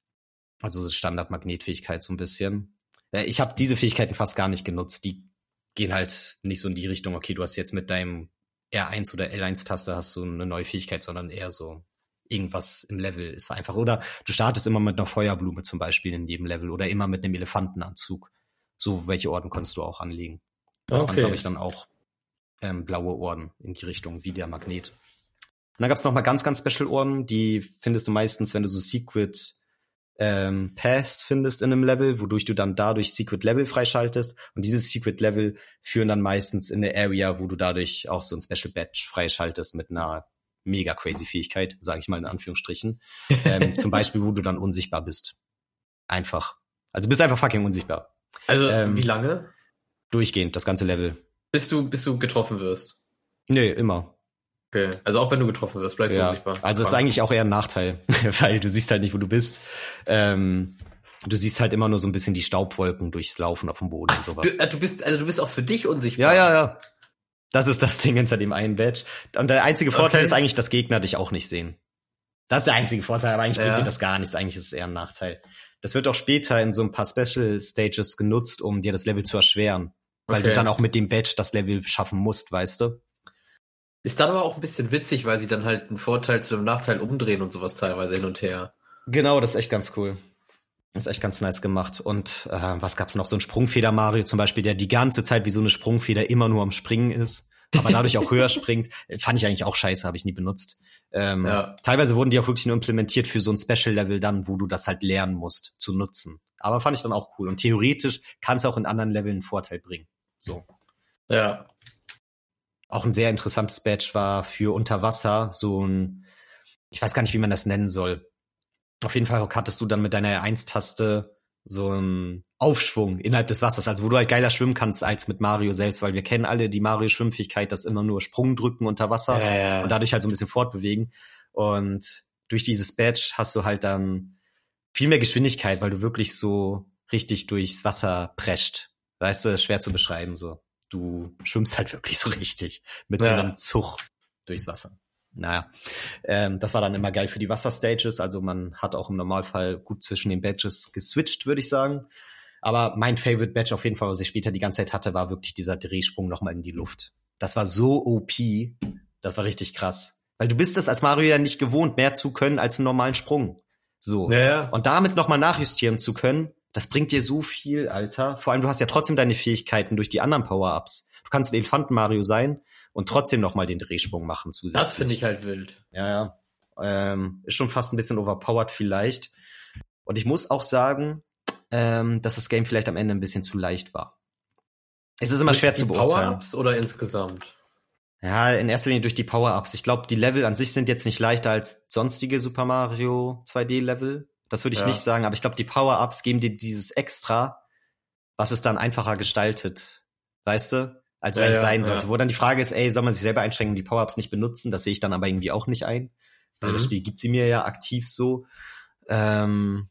Also so Standard-Magnetfähigkeit so ein bisschen. Ich habe diese Fähigkeiten fast gar nicht genutzt. Die gehen halt nicht so in die Richtung, okay, du hast jetzt mit deinem R eins oder L eins Taste hast du eine neue Fähigkeit, sondern eher so irgendwas im Level ist vereinfacht. Oder du startest immer mit einer Feuerblume zum Beispiel in jedem Level oder immer mit einem Elefantenanzug. So, welche Orden konntest du auch anlegen. Das okay. waren, glaube ich, dann auch ähm, blaue Orden in die Richtung, wie der Magnet. Und dann gab's noch mal ganz, ganz Special Orden, die findest du meistens, wenn du so Secret ähm, Paths findest in einem Level, wodurch du dann dadurch Secret Level freischaltest. Und diese Secret Level führen dann meistens in eine Area, wo du dadurch auch so ein Special Badge freischaltest mit einer mega crazy Fähigkeit, sage ich mal in Anführungsstrichen. ähm, zum Beispiel, wo du dann unsichtbar bist. Einfach. Also bist einfach fucking unsichtbar. Also ähm, wie lange? Durchgehend, das ganze Level. Bis du, bis du getroffen wirst? Nee, immer. Okay, also auch wenn du getroffen wirst, bleibst du ja, unsichtbar. Also ist eigentlich auch eher ein Nachteil, weil du siehst halt nicht, wo du bist. Ähm, du siehst halt immer nur so ein bisschen die Staubwolken durchs Laufen auf dem Boden Ach, und sowas. Du, du bist, also du bist auch für dich unsichtbar. Ja, ja, ja. Das ist das Ding hinter dem einen Badge. Und der einzige Vorteil okay. ist eigentlich, dass Gegner dich auch nicht sehen. Das ist der einzige Vorteil, aber eigentlich bringt ja. dir das gar nichts. Eigentlich ist es eher ein Nachteil. Das wird auch später in so ein paar Special Stages genutzt, um dir das Level zu erschweren. Weil okay. du dann auch mit dem Badge das Level schaffen musst, weißt du? Ist dann aber auch ein bisschen witzig, weil sie dann halt einen Vorteil zu einem Nachteil umdrehen und sowas teilweise hin und her. Genau, das ist echt ganz cool. Das ist echt ganz nice gemacht. Und äh, was gab's noch? So ein Sprungfeder-Mario zum Beispiel, der die ganze Zeit wie so eine Sprungfeder immer nur am Springen ist, aber dadurch auch höher springt. Fand ich eigentlich auch scheiße, habe ich nie benutzt. Ähm, ja. Teilweise wurden die auch wirklich nur implementiert für so ein Special-Level dann, wo du das halt lernen musst zu nutzen. Aber fand ich dann auch cool. Und theoretisch kann es auch in anderen Leveln einen Vorteil bringen. So. Ja. Auch ein sehr interessantes Badge war für unter Wasser so ein, ich weiß gar nicht, wie man das nennen soll. Auf jeden Fall hattest du dann mit deiner R eins Taste so einen Aufschwung innerhalb des Wassers, also wo du halt geiler schwimmen kannst als mit Mario selbst, weil wir kennen alle die Mario-Schwimmfähigkeit, das immer nur Sprung drücken unter Wasser ja, ja. und dadurch halt so ein bisschen fortbewegen. Und durch dieses Badge hast du halt dann viel mehr Geschwindigkeit, weil du wirklich so richtig durchs Wasser prescht. Weißt du, ist schwer zu beschreiben so. Du schwimmst halt wirklich so richtig mit so einem ja. Zug durchs Wasser. Naja, ähm, das war dann immer geil für die Wasserstages. Also man hat auch im Normalfall gut zwischen den Badges geswitcht, würde ich sagen. Aber mein Favorite Badge auf jeden Fall, was ich später die ganze Zeit hatte, war wirklich dieser Drehsprung nochmal in die Luft. Das war so O P, das war richtig krass. Weil du bist es als Mario ja nicht gewohnt, mehr zu können als einen normalen Sprung. So. Ja, ja. Und damit nochmal nachjustieren zu können, das bringt dir so viel, Alter. Vor allem, du hast ja trotzdem deine Fähigkeiten durch die anderen Power-Ups. Du kannst ein Elefanten-Mario sein und trotzdem nochmal den Drehsprung machen zusätzlich. Das finde ich halt wild. Ja, ja. Ähm, ist schon fast ein bisschen overpowered vielleicht. Und ich muss auch sagen, ähm, dass das Game vielleicht am Ende ein bisschen zu leicht war. Es ist immer Durch schwer die zu beurteilen. Power-Ups oder insgesamt? Ja, in erster Linie durch die Power-Ups. Ich glaube, die Level an sich sind jetzt nicht leichter als sonstige Super Mario zwei D-Level. Das würde ich Ja. nicht sagen, aber ich glaube, die Power-Ups geben dir dieses Extra, was es dann einfacher gestaltet. Weißt du? Als es Ja, eigentlich ja, sein ja. sollte. Wo dann die Frage ist, ey, soll man sich selber einschränken und die Power-Ups nicht benutzen? Das sehe ich dann aber irgendwie auch nicht ein. Weil Mhm. das Spiel gibt sie mir ja aktiv so. Ähm,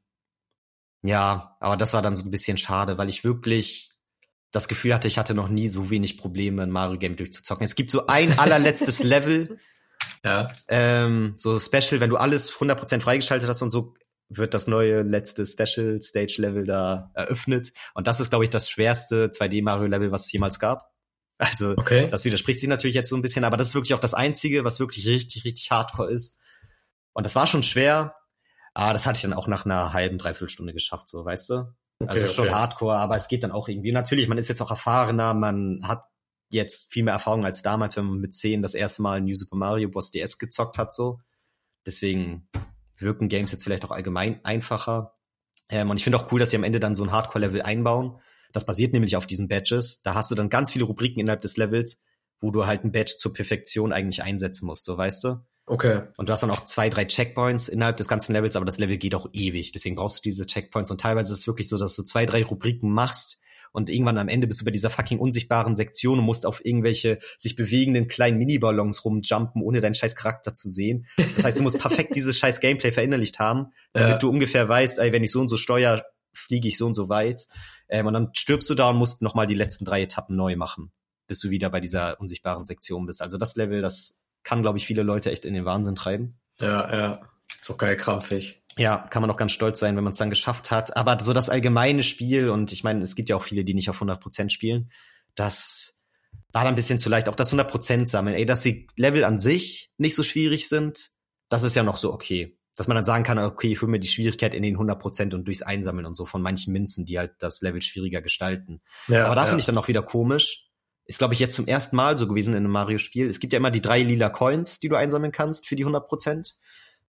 ja, aber das war dann so ein bisschen schade, weil ich wirklich das Gefühl hatte, ich hatte noch nie so wenig Probleme, ein Mario-Game durchzuzocken. Es gibt so ein allerletztes Level, Ja. ähm, so Special, wenn du alles hundert Prozent freigeschaltet hast und so, wird das neue letzte Special Stage Level da eröffnet. Und das ist, glaube ich, das schwerste zwei D Mario Level, was es jemals gab. Also, Okay. das widerspricht sich natürlich jetzt so ein bisschen, aber das ist wirklich auch das Einzige, was wirklich richtig, richtig hardcore ist. Und das war schon schwer, aber das hatte ich dann auch nach einer halben, dreiviertel Stunde geschafft, so, weißt du? Okay, Also, ist schon okay. hardcore, aber es geht dann auch irgendwie. Natürlich, man ist jetzt auch erfahrener, man hat jetzt viel mehr Erfahrung als damals, wenn man mit zehn das erste Mal New Super Mario Bros. D S gezockt hat, so. Deswegen wirken Games jetzt vielleicht auch allgemein einfacher. Ähm, und ich finde auch cool, dass sie am Ende dann so ein Hardcore-Level einbauen. Das basiert nämlich auf diesen Badges. Da hast du dann ganz viele Rubriken innerhalb des Levels, wo du halt ein Badge zur Perfektion eigentlich einsetzen musst, so, weißt du? Okay. Und du hast dann auch zwei, drei Checkpoints innerhalb des ganzen Levels, aber das Level geht auch ewig. Deswegen brauchst du diese Checkpoints. Und teilweise ist es wirklich so, dass du zwei, drei Rubriken machst und irgendwann am Ende bist du bei dieser fucking unsichtbaren Sektion und musst auf irgendwelche sich bewegenden kleinen Mini-Ballons rumjumpen, ohne deinen scheiß Charakter zu sehen. Das heißt, du musst perfekt dieses scheiß Gameplay verinnerlicht haben, damit Ja. du ungefähr weißt, ey, wenn ich so und so steuere, fliege ich so und so weit. Ähm, und dann stirbst du da und musst nochmal die letzten drei Etappen neu machen, bis du wieder bei dieser unsichtbaren Sektion bist. Also das Level, das kann, glaube ich, viele Leute echt in den Wahnsinn treiben. Ja, ja. Ist doch geil krampfig. Ja, kann man auch ganz stolz sein, wenn man es dann geschafft hat. Aber so das allgemeine Spiel, und ich meine, es gibt ja auch viele, die nicht auf hundert Prozent spielen, das war dann ein bisschen zu leicht. Auch das hundert Prozent sammeln. Ey, dass die Level an sich nicht so schwierig sind, das ist ja noch so okay. Dass man dann sagen kann, okay, ich hole mir die Schwierigkeit in den hundert Prozent und durchs Einsammeln und so von manchen Münzen, die halt das Level schwieriger gestalten. Ja, Aber da ja. finde ich dann auch wieder komisch. Ist, glaube ich, jetzt zum ersten Mal so gewesen in einem Mario-Spiel. Es gibt ja immer die drei lila Coins, die du einsammeln kannst für die hundert Prozent.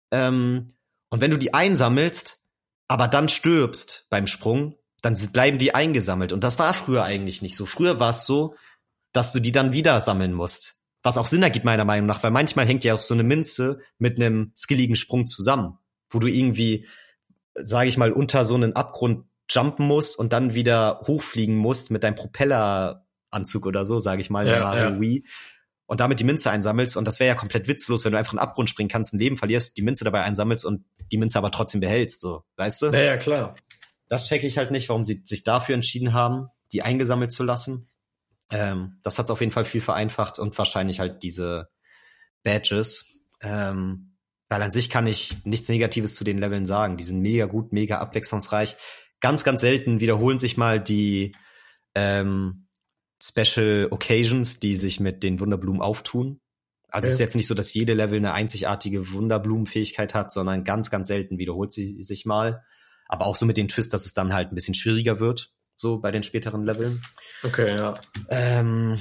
Ähm, und wenn du die einsammelst, aber dann stirbst beim Sprung, dann s- bleiben die eingesammelt. Und das war früher eigentlich nicht so. Früher war es so, dass du die dann wieder sammeln musst. Was auch Sinn ergibt, meiner Meinung nach, weil manchmal hängt ja auch so eine Münze mit einem skilligen Sprung zusammen, wo du irgendwie, sage ich mal, unter so einen Abgrund jumpen musst und dann wieder hochfliegen musst mit deinem Propelleranzug oder so, sage ich mal, in Ja, der Mario ja. Wii. Und damit die Münze einsammelst. Und das wäre ja komplett witzlos, wenn du einfach in den Abgrund springen kannst, ein Leben verlierst, die Münze dabei einsammelst und die Münze aber trotzdem behältst, so, weißt du? Ja, ja, klar. Das checke ich halt nicht, warum sie sich dafür entschieden haben, die eingesammelt zu lassen. Ähm, das hat's auf jeden Fall viel vereinfacht und wahrscheinlich halt diese Badges. Ähm, weil an sich kann ich nichts Negatives zu den Leveln sagen. Die sind mega gut, mega abwechslungsreich. Ganz, ganz selten wiederholen sich mal die ähm, Special Occasions, die sich mit den Wunderblumen auftun. Also Okay. es ist jetzt nicht so, dass jede Level eine einzigartige Wunderblumenfähigkeit hat, sondern ganz, ganz selten wiederholt sie sich mal. Aber auch so mit dem Twist, dass es dann halt ein bisschen schwieriger wird, so bei den späteren Leveln. Okay, ja. Ähm,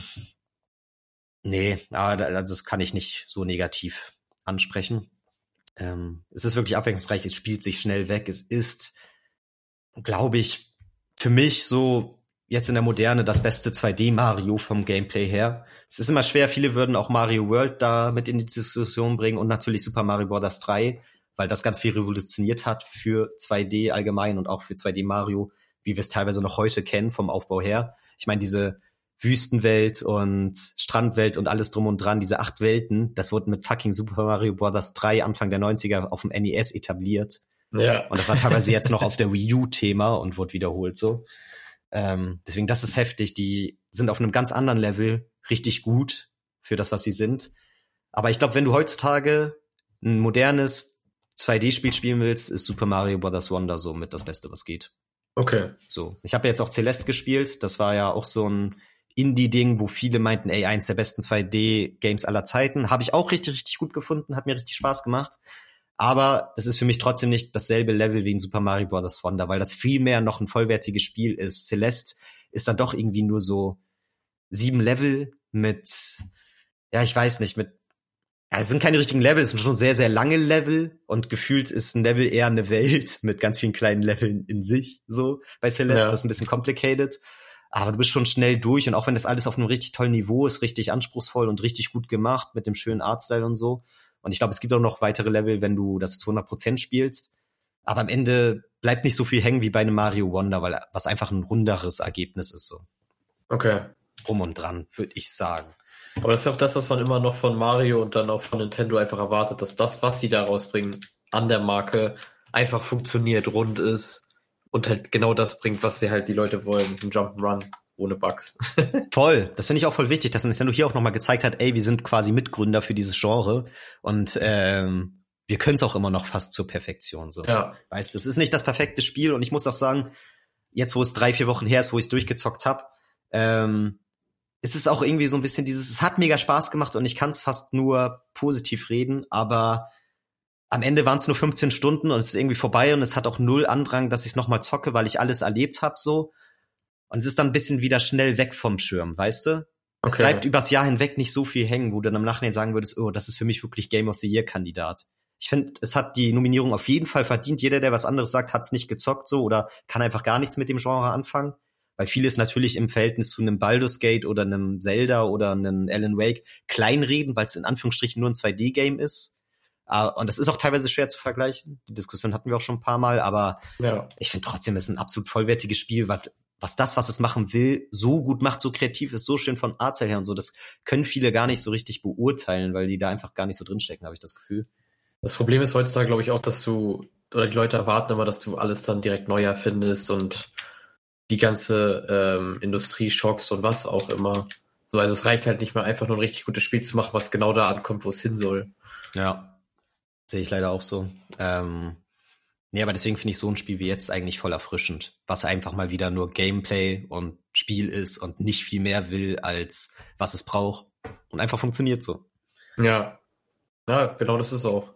nee, aber da- also das kann ich nicht so negativ ansprechen. Ähm, es ist wirklich abwechslungsreich, es spielt sich schnell weg. Es ist, glaube ich, für mich so jetzt in der Moderne das beste zwei D Mario vom Gameplay her. Es ist immer schwer, viele würden auch Mario World da mit in die Diskussion bringen und natürlich Super Mario Bros. drei, weil das ganz viel revolutioniert hat für zwei D allgemein und auch für zwei D Mario, wie wir es teilweise noch heute kennen vom Aufbau her. Ich meine, diese Wüstenwelt und Strandwelt und alles drum und dran, diese acht Welten, das wurde mit fucking Super Mario Bros. drei Anfang der neunziger auf dem N E S etabliert. Ja. Und das war teilweise jetzt noch auf der Wii U Thema und wurde wiederholt so. Ähm, deswegen, das ist heftig. Die sind auf einem ganz anderen Level richtig gut für das, was sie sind. Aber ich glaube, wenn du heutzutage ein modernes zwei D-Spiel spielen willst, ist Super Mario Bros. Wonder so mit das Beste, was geht. Okay. So. Ich habe jetzt auch Celeste gespielt. Das war ja auch so ein Indie-Ding, wo viele meinten, ey, eins der besten zwei D-Games aller Zeiten. Habe ich auch richtig, richtig gut gefunden. Hat mir richtig Spaß gemacht. Aber das ist für mich trotzdem nicht dasselbe Level wie in Super Mario Bros. Wonder, weil das viel mehr noch ein vollwertiges Spiel ist. Celeste ist dann doch irgendwie nur so sieben Level mit, ja, ich weiß nicht, mit, ja, es sind keine richtigen Level, es sind schon sehr, sehr lange Level und gefühlt ist ein Level eher eine Welt mit ganz vielen kleinen Leveln in sich, so bei Celeste. Ja. Das ist ein bisschen complicated. Aber du bist schon schnell durch und auch wenn das alles auf einem richtig tollen Niveau ist, richtig anspruchsvoll und richtig gut gemacht mit dem schönen Artstyle und so. Und ich glaube, es gibt auch noch weitere Level, wenn du das zu hundert Prozent spielst. Aber am Ende bleibt nicht so viel hängen wie bei einem Mario Wonder, weil was einfach ein runderes Ergebnis ist so. Okay. Drum und dran, würde ich sagen. Aber das ist ja auch das, was man immer noch von Mario und dann auch von Nintendo einfach erwartet, dass das, was sie da rausbringen an der Marke, einfach funktioniert, rund ist und halt genau das bringt, was sie halt die Leute wollen, ein Jump'n'Run ohne Bugs. Voll, das finde ich auch voll wichtig, dass Nintendo hier auch nochmal gezeigt hat, ey, wir sind quasi Mitgründer für dieses Genre und ähm, wir können es auch immer noch fast zur Perfektion. So. Ja. Weißt du, es ist nicht das perfekte Spiel und ich muss auch sagen, jetzt wo es drei, vier Wochen her ist, wo ich es durchgezockt habe, ähm, ist es auch irgendwie so ein bisschen dieses, es hat mega Spaß gemacht und ich kann es fast nur positiv reden, aber am Ende waren es nur fünfzehn Stunden und es ist irgendwie vorbei und es hat auch null Andrang, dass ich es nochmal zocke, weil ich alles erlebt habe so. Und es ist dann ein bisschen wieder schnell weg vom Schirm, weißt du? Es okay. bleibt übers Jahr hinweg nicht so viel hängen, wo du dann im Nachhinein sagen würdest, oh, das ist für mich wirklich Game of the Year Kandidat. Ich finde, es hat die Nominierung auf jeden Fall verdient. Jeder, der was anderes sagt, hat es nicht gezockt so oder kann einfach gar nichts mit dem Genre anfangen. Weil vieles natürlich im Verhältnis zu einem Baldur's Gate oder einem Zelda oder einem Alan Wake kleinreden, weil es in Anführungsstrichen nur ein zwei D-Game ist. Und das ist auch teilweise schwer zu vergleichen. Die Diskussion hatten wir auch schon ein paar Mal, aber ja. Ich finde trotzdem, es ist ein absolut vollwertiges Spiel, was, was das, was es machen will, so gut macht, so kreativ ist, so schön von Artstyle her und so. Das können viele gar nicht so richtig beurteilen, weil die da einfach gar nicht so drinstecken, habe ich das Gefühl. Das Problem ist heutzutage, glaube ich, auch, dass du, oder die Leute erwarten immer, dass du alles dann direkt neu erfindest und die ganze ähm, Industrie schockst und was auch immer. So, also es reicht halt nicht mehr einfach nur ein richtig gutes Spiel zu machen, was genau da ankommt, wo es hin soll. Ja, sehe ich leider auch so. Ähm, nee, aber deswegen finde ich so ein Spiel wie jetzt eigentlich voll erfrischend, was einfach mal wieder nur Gameplay und Spiel ist und nicht viel mehr will, als was es braucht. Und einfach funktioniert so. Ja, ja, genau das ist auch.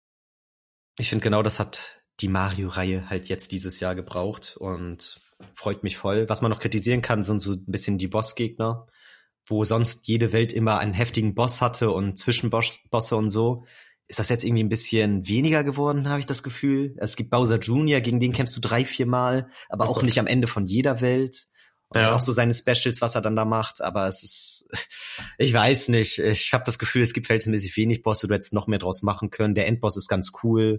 Ich finde, genau das hat die Mario-Reihe halt jetzt dieses Jahr gebraucht und freut mich voll. Was man noch kritisieren kann, sind so ein bisschen die Bossgegner, wo sonst jede Welt immer einen heftigen Boss hatte und Zwischenbosse und so. Ist das jetzt irgendwie ein bisschen weniger geworden, habe ich das Gefühl. Es gibt Bowser Junior, gegen den kämpfst du drei, vier Mal, aber auch nicht am Ende von jeder Welt. Und ja. Auch so seine Specials, was er dann da macht, aber es ist, ich weiß nicht, ich habe das Gefühl, es gibt verhältnismäßig wenig Bosse, du hättest noch mehr draus machen können. Der Endboss ist ganz cool,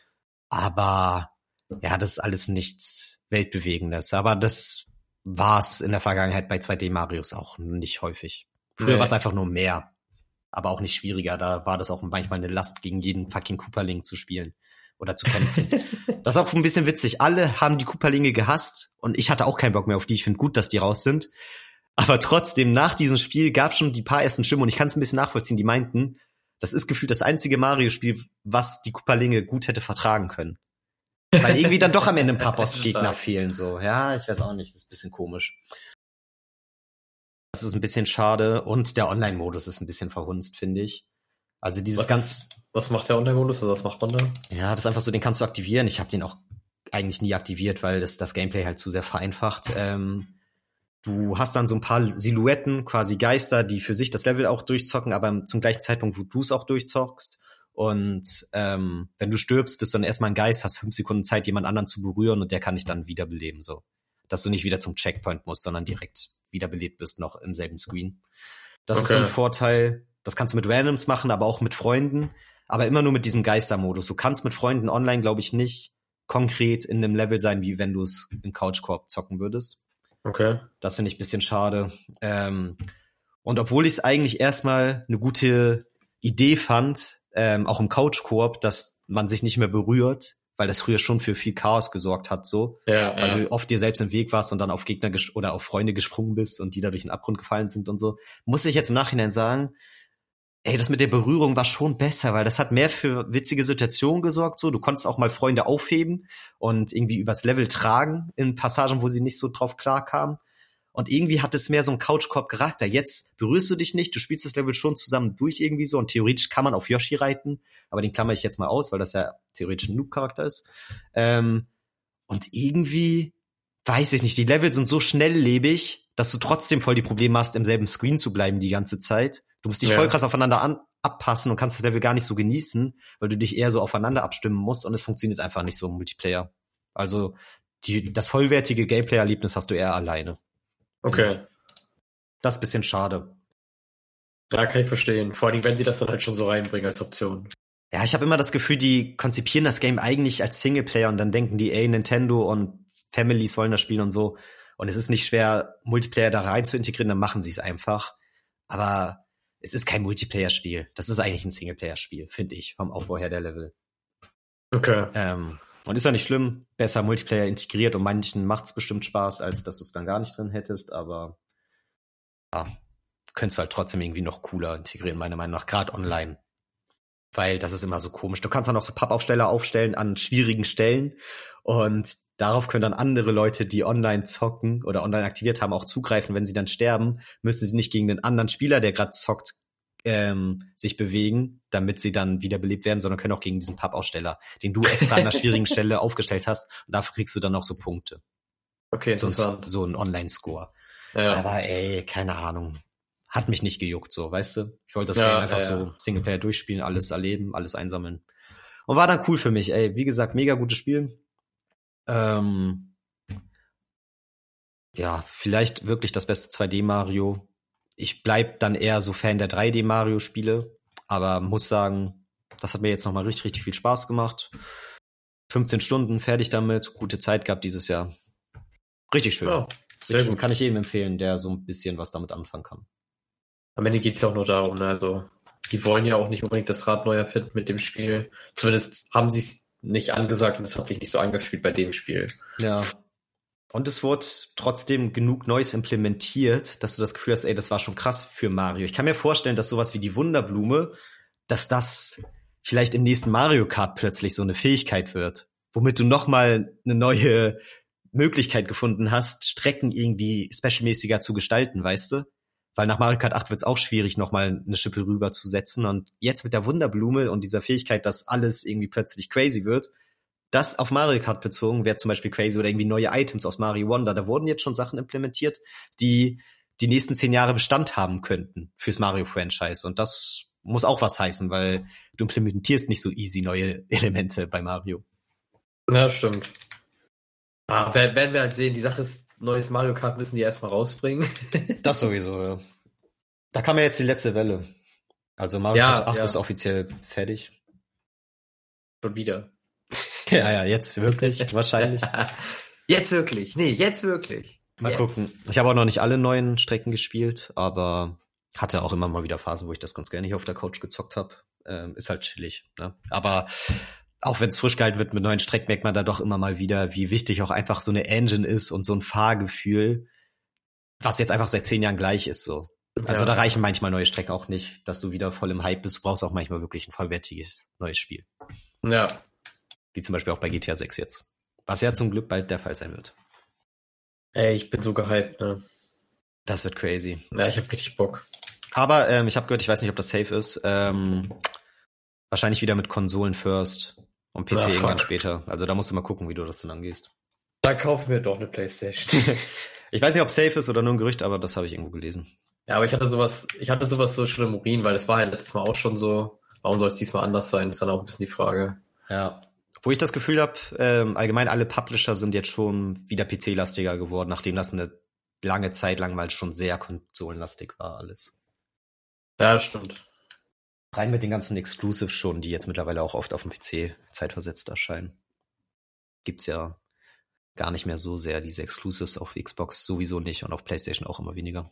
aber ja, das ist alles nichts Weltbewegendes. Aber das war's in der Vergangenheit bei zwei D-Marios auch nicht häufig. Früher nee. war es einfach nur mehr, aber auch nicht schwieriger. Da war das auch manchmal eine Last, gegen jeden fucking Koopaling zu spielen oder zu kämpfen. Das ist auch ein bisschen witzig. Alle haben die Koopalinge gehasst und ich hatte auch keinen Bock mehr auf die. Ich finde gut, dass die raus sind. Aber trotzdem, nach diesem Spiel gab es schon die paar ersten Stimmen und ich kann es ein bisschen nachvollziehen. Die meinten, das ist gefühlt das einzige Mario-Spiel, was die Koopalinge gut hätte vertragen können. Weil irgendwie dann doch am Ende ein paar Bossgegner fehlen, so. Ja, ich weiß auch nicht, das ist ein bisschen komisch. Das ist ein bisschen schade und der Online-Modus ist ein bisschen verhunzt, finde ich. Also dieses was, ganz... Was macht der Online-Modus? Also was macht man da? Ja, das ist einfach so, den kannst du aktivieren. Ich habe den auch eigentlich nie aktiviert, weil das, das Gameplay halt zu sehr vereinfacht. Ähm, du hast dann so ein paar Silhouetten, quasi Geister, die für sich das Level auch durchzocken, aber zum gleichen Zeitpunkt, wo du es auch durchzockst. Und ähm, wenn du stirbst, bist du dann erstmal ein Geist, hast fünf Sekunden Zeit, jemand anderen zu berühren und der kann dich dann wiederbeleben, so. Dass du nicht wieder zum Checkpoint musst, sondern direkt wiederbelebt bist, noch im selben Screen. Das okay. ist so ein Vorteil. Das kannst du mit Randoms machen, aber auch mit Freunden. Aber immer nur mit diesem Geistermodus. Du kannst mit Freunden online, glaube ich, nicht konkret in einem Level sein, wie wenn du es im Couch-Koop zocken würdest. Okay. Das finde ich ein bisschen schade. Ähm, und obwohl ich es eigentlich erstmal eine gute Idee fand, ähm, auch im Couch-Koop, dass man sich nicht mehr berührt, weil das früher schon für viel Chaos gesorgt hat, so. Ja, weil ja. du oft dir selbst im Weg warst und dann auf Gegner ges- oder auf Freunde gesprungen bist und die da durch den Abgrund gefallen sind und so. Muss ich jetzt im Nachhinein sagen, ey, das mit der Berührung war schon besser, weil das hat mehr für witzige Situationen gesorgt, so. Du konntest auch mal Freunde aufheben und irgendwie übers Level tragen in Passagen, wo sie nicht so drauf klarkamen. Und irgendwie hat es mehr so einen Couch-Koop-Charakter. Jetzt berührst du dich nicht, du spielst das Level schon zusammen durch irgendwie so und theoretisch kann man auf Yoshi reiten, aber den klammer ich jetzt mal aus, weil das ja theoretisch ein Noob-Charakter ist. Ähm, und irgendwie, weiß ich nicht, die Level sind so schnelllebig, dass du trotzdem voll die Probleme hast, im selben Screen zu bleiben die ganze Zeit. Du musst dich ja. voll krass aufeinander an, abpassen und kannst das Level gar nicht so genießen, weil du dich eher so aufeinander abstimmen musst und es funktioniert einfach nicht so im Multiplayer. Also die, das vollwertige Gameplay-Erlebnis hast du eher alleine. Okay. Das ist ein bisschen schade. Ja, kann ich verstehen. Vor allem, wenn sie das dann halt schon so reinbringen als Option. Ja, ich habe immer das Gefühl, die konzipieren das Game eigentlich als Singleplayer und dann denken die, ey, Nintendo und Families wollen das spielen und so. Und es ist nicht schwer, Multiplayer da rein zu integrieren, dann machen sie es einfach. Aber es ist kein Multiplayer-Spiel. Das ist eigentlich ein Singleplayer-Spiel, finde ich, vom Aufbau her der Level. Okay. Ähm, und ist ja nicht schlimm, besser Multiplayer integriert und manchen macht's bestimmt Spaß, als dass du es dann gar nicht drin hättest, aber ja, könntest du halt trotzdem irgendwie noch cooler integrieren, meiner Meinung nach, gerade online. Weil das ist immer so komisch. Du kannst dann auch so Pappaufsteller aufstellen an schwierigen Stellen und darauf können dann andere Leute, die online zocken oder online aktiviert haben, auch zugreifen. Wenn sie dann sterben, müssen sie nicht gegen den anderen Spieler, der gerade zockt, ähm, sich bewegen, damit sie dann wiederbelebt werden, sondern können auch gegen diesen Pappaufsteller, den du extra an einer schwierigen Stelle aufgestellt hast. Und dafür kriegst du dann auch so Punkte. Okay, interessant. So, so ein Online-Score. Ja. Aber ey, keine Ahnung. Hat mich nicht gejuckt, so, weißt du? Ich wollte das Ja, Game einfach ja, so ja. Singleplayer durchspielen, alles erleben, alles einsammeln. Und war dann cool für mich, ey. Wie gesagt, mega gutes Spiel. Ähm, ja, vielleicht wirklich das beste zwei D Mario. Ich bleib dann eher so Fan der drei D Mario Spiele, aber muss sagen, das hat mir jetzt nochmal richtig, richtig viel Spaß gemacht. fünfzehn Stunden fertig damit, gute Zeit gehabt dieses Jahr. Richtig schön. Ja, sehr richtig schön. gut. Kann ich jedem empfehlen, der so ein bisschen was damit anfangen kann. Am Ende geht's ja auch nur darum, ne? Also die wollen ja auch nicht unbedingt das Rad neu erfinden mit dem Spiel. Zumindest haben sie es nicht angesagt und es hat sich nicht so angefühlt bei dem Spiel. Ja. Und es wurde trotzdem genug Neues implementiert, dass du das Gefühl hast, ey, das war schon krass für Mario. Ich kann mir vorstellen, dass sowas wie die Wunderblume, dass das vielleicht im nächsten Mario Kart plötzlich so eine Fähigkeit wird, womit du nochmal eine neue Möglichkeit gefunden hast, Strecken irgendwie specialmäßiger zu gestalten, weißt du? Weil nach Mario Kart acht wird es auch schwierig, nochmal eine Schippe rüber zu setzen. Und jetzt mit der Wunderblume und dieser Fähigkeit, dass alles irgendwie plötzlich crazy wird, das auf Mario Kart bezogen wäre zum Beispiel crazy oder irgendwie neue Items aus Mario Wonder. Da wurden jetzt schon Sachen implementiert, die die nächsten zehn Jahre Bestand haben könnten fürs Mario-Franchise. Und das muss auch was heißen, weil du implementierst nicht so easy neue Elemente bei Mario. Ja, stimmt. Ah, werden wir halt sehen. Die Sache ist, neues Mario Kart müssen die erstmal rausbringen. Das sowieso, ja. Da kam ja jetzt die letzte Welle. Also Mario Ja, Kart acht ja. ist offiziell fertig. Schon wieder. Ja, ja, jetzt wirklich, wahrscheinlich. Jetzt wirklich. Nee, jetzt wirklich. Mal jetzt. gucken. Ich habe auch noch nicht alle neuen Strecken gespielt, aber hatte auch immer mal wieder Phasen, wo ich das ganz gerne hier auf der Couch gezockt habe. Ähm, ist halt chillig, ne? Aber auch wenn es frisch gehalten wird mit neuen Strecken, merkt man da doch immer mal wieder, wie wichtig auch einfach so eine Engine ist und so ein Fahrgefühl, was jetzt einfach seit zehn Jahren gleich ist, so. Also Ja. da reichen manchmal neue Strecken auch nicht, dass du wieder voll im Hype bist. Du brauchst auch manchmal wirklich ein vollwertiges neues Spiel. Ja. Wie zum Beispiel auch bei G T A sechs jetzt. Was ja zum Glück bald der Fall sein wird. Ey, ich bin so gehypt, ne? Das wird crazy. Ja, ich hab richtig Bock. Aber ähm, ich habe gehört, ich weiß nicht, ob das safe ist, ähm, wahrscheinlich wieder mit Konsolen first und P C Ah, irgendwann fuck. später. Also da musst du mal gucken, wie du das dann angehst. Da kaufen wir doch eine Playstation. Ich weiß nicht, ob safe ist oder nur ein Gerücht, aber das habe ich irgendwo gelesen. Ja, aber ich hatte sowas, ich hatte sowas so schon im Urin, weil es war ja letztes Mal auch schon so. Warum soll es diesmal anders sein? Ist dann auch ein bisschen die Frage. Ja. Wo ich das Gefühl habe, ähm, allgemein alle Publisher sind jetzt schon wieder P C-lastiger geworden, nachdem das eine lange Zeit lang mal schon sehr konsolenlastig war alles. Ja, das stimmt. Rein mit den ganzen Exclusives schon, die jetzt mittlerweile auch oft auf dem P C zeitversetzt erscheinen. Gibt's ja gar nicht mehr so sehr diese Exclusives auf Xbox sowieso nicht und auf PlayStation auch immer weniger.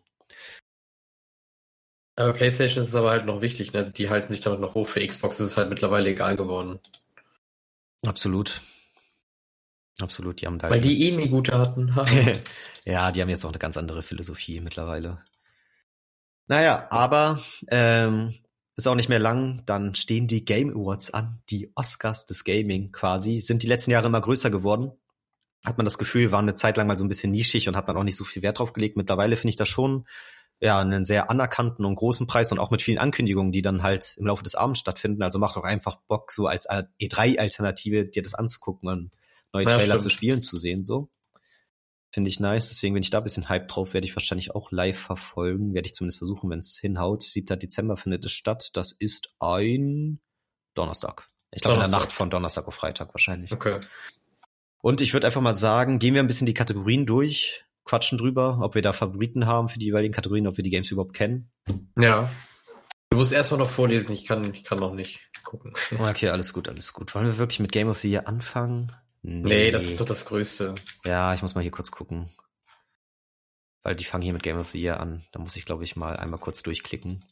Aber PlayStation ist es aber halt noch wichtig, ne? Also die halten sich damit noch hoch. Für Xbox ist es halt mittlerweile egal geworden. Absolut. Absolut, die haben da Weil die eh nie gute hatten. ja, die haben jetzt auch eine ganz andere Philosophie mittlerweile. Naja, aber ähm, ist auch nicht mehr lang, dann stehen die Game Awards an, die Oscars des Gaming quasi, sind die letzten Jahre immer größer geworden. hat man das Gefühl, war eine Zeit lang mal so ein bisschen nischig und hat man auch nicht so viel Wert drauf gelegt. Mittlerweile finde ich das schon ja einen sehr anerkannten und großen Preis und auch mit vielen Ankündigungen, die dann halt im Laufe des Abends stattfinden. Also macht auch einfach Bock, so als E drei Alternative dir das anzugucken und neue Ja, Trailer stimmt. zu spielen zu sehen, so. Finde ich nice. Deswegen bin ich da ein bisschen hype drauf, werde ich wahrscheinlich auch live verfolgen. Werde ich zumindest versuchen, wenn es hinhaut. siebter Dezember findet es statt. Das ist ein Donnerstag. Ich glaube in der Donnerstag. Nacht von Donnerstag auf Freitag wahrscheinlich. Okay. Und ich würde einfach mal sagen, gehen wir ein bisschen die Kategorien durch, quatschen drüber, ob wir da Favoriten haben für die jeweiligen Kategorien, ob wir die Games überhaupt kennen. Ja. Du musst erst mal noch vorlesen, ich kann, ich kann noch nicht gucken. Okay, alles gut, alles gut. Wollen wir wirklich mit Game of the Year anfangen? Nee, nee das ist doch das Größte. Ja, ich muss mal hier kurz gucken. Weil die fangen hier mit Game of the Year an. Da muss ich, glaube ich, mal einmal kurz durchklicken.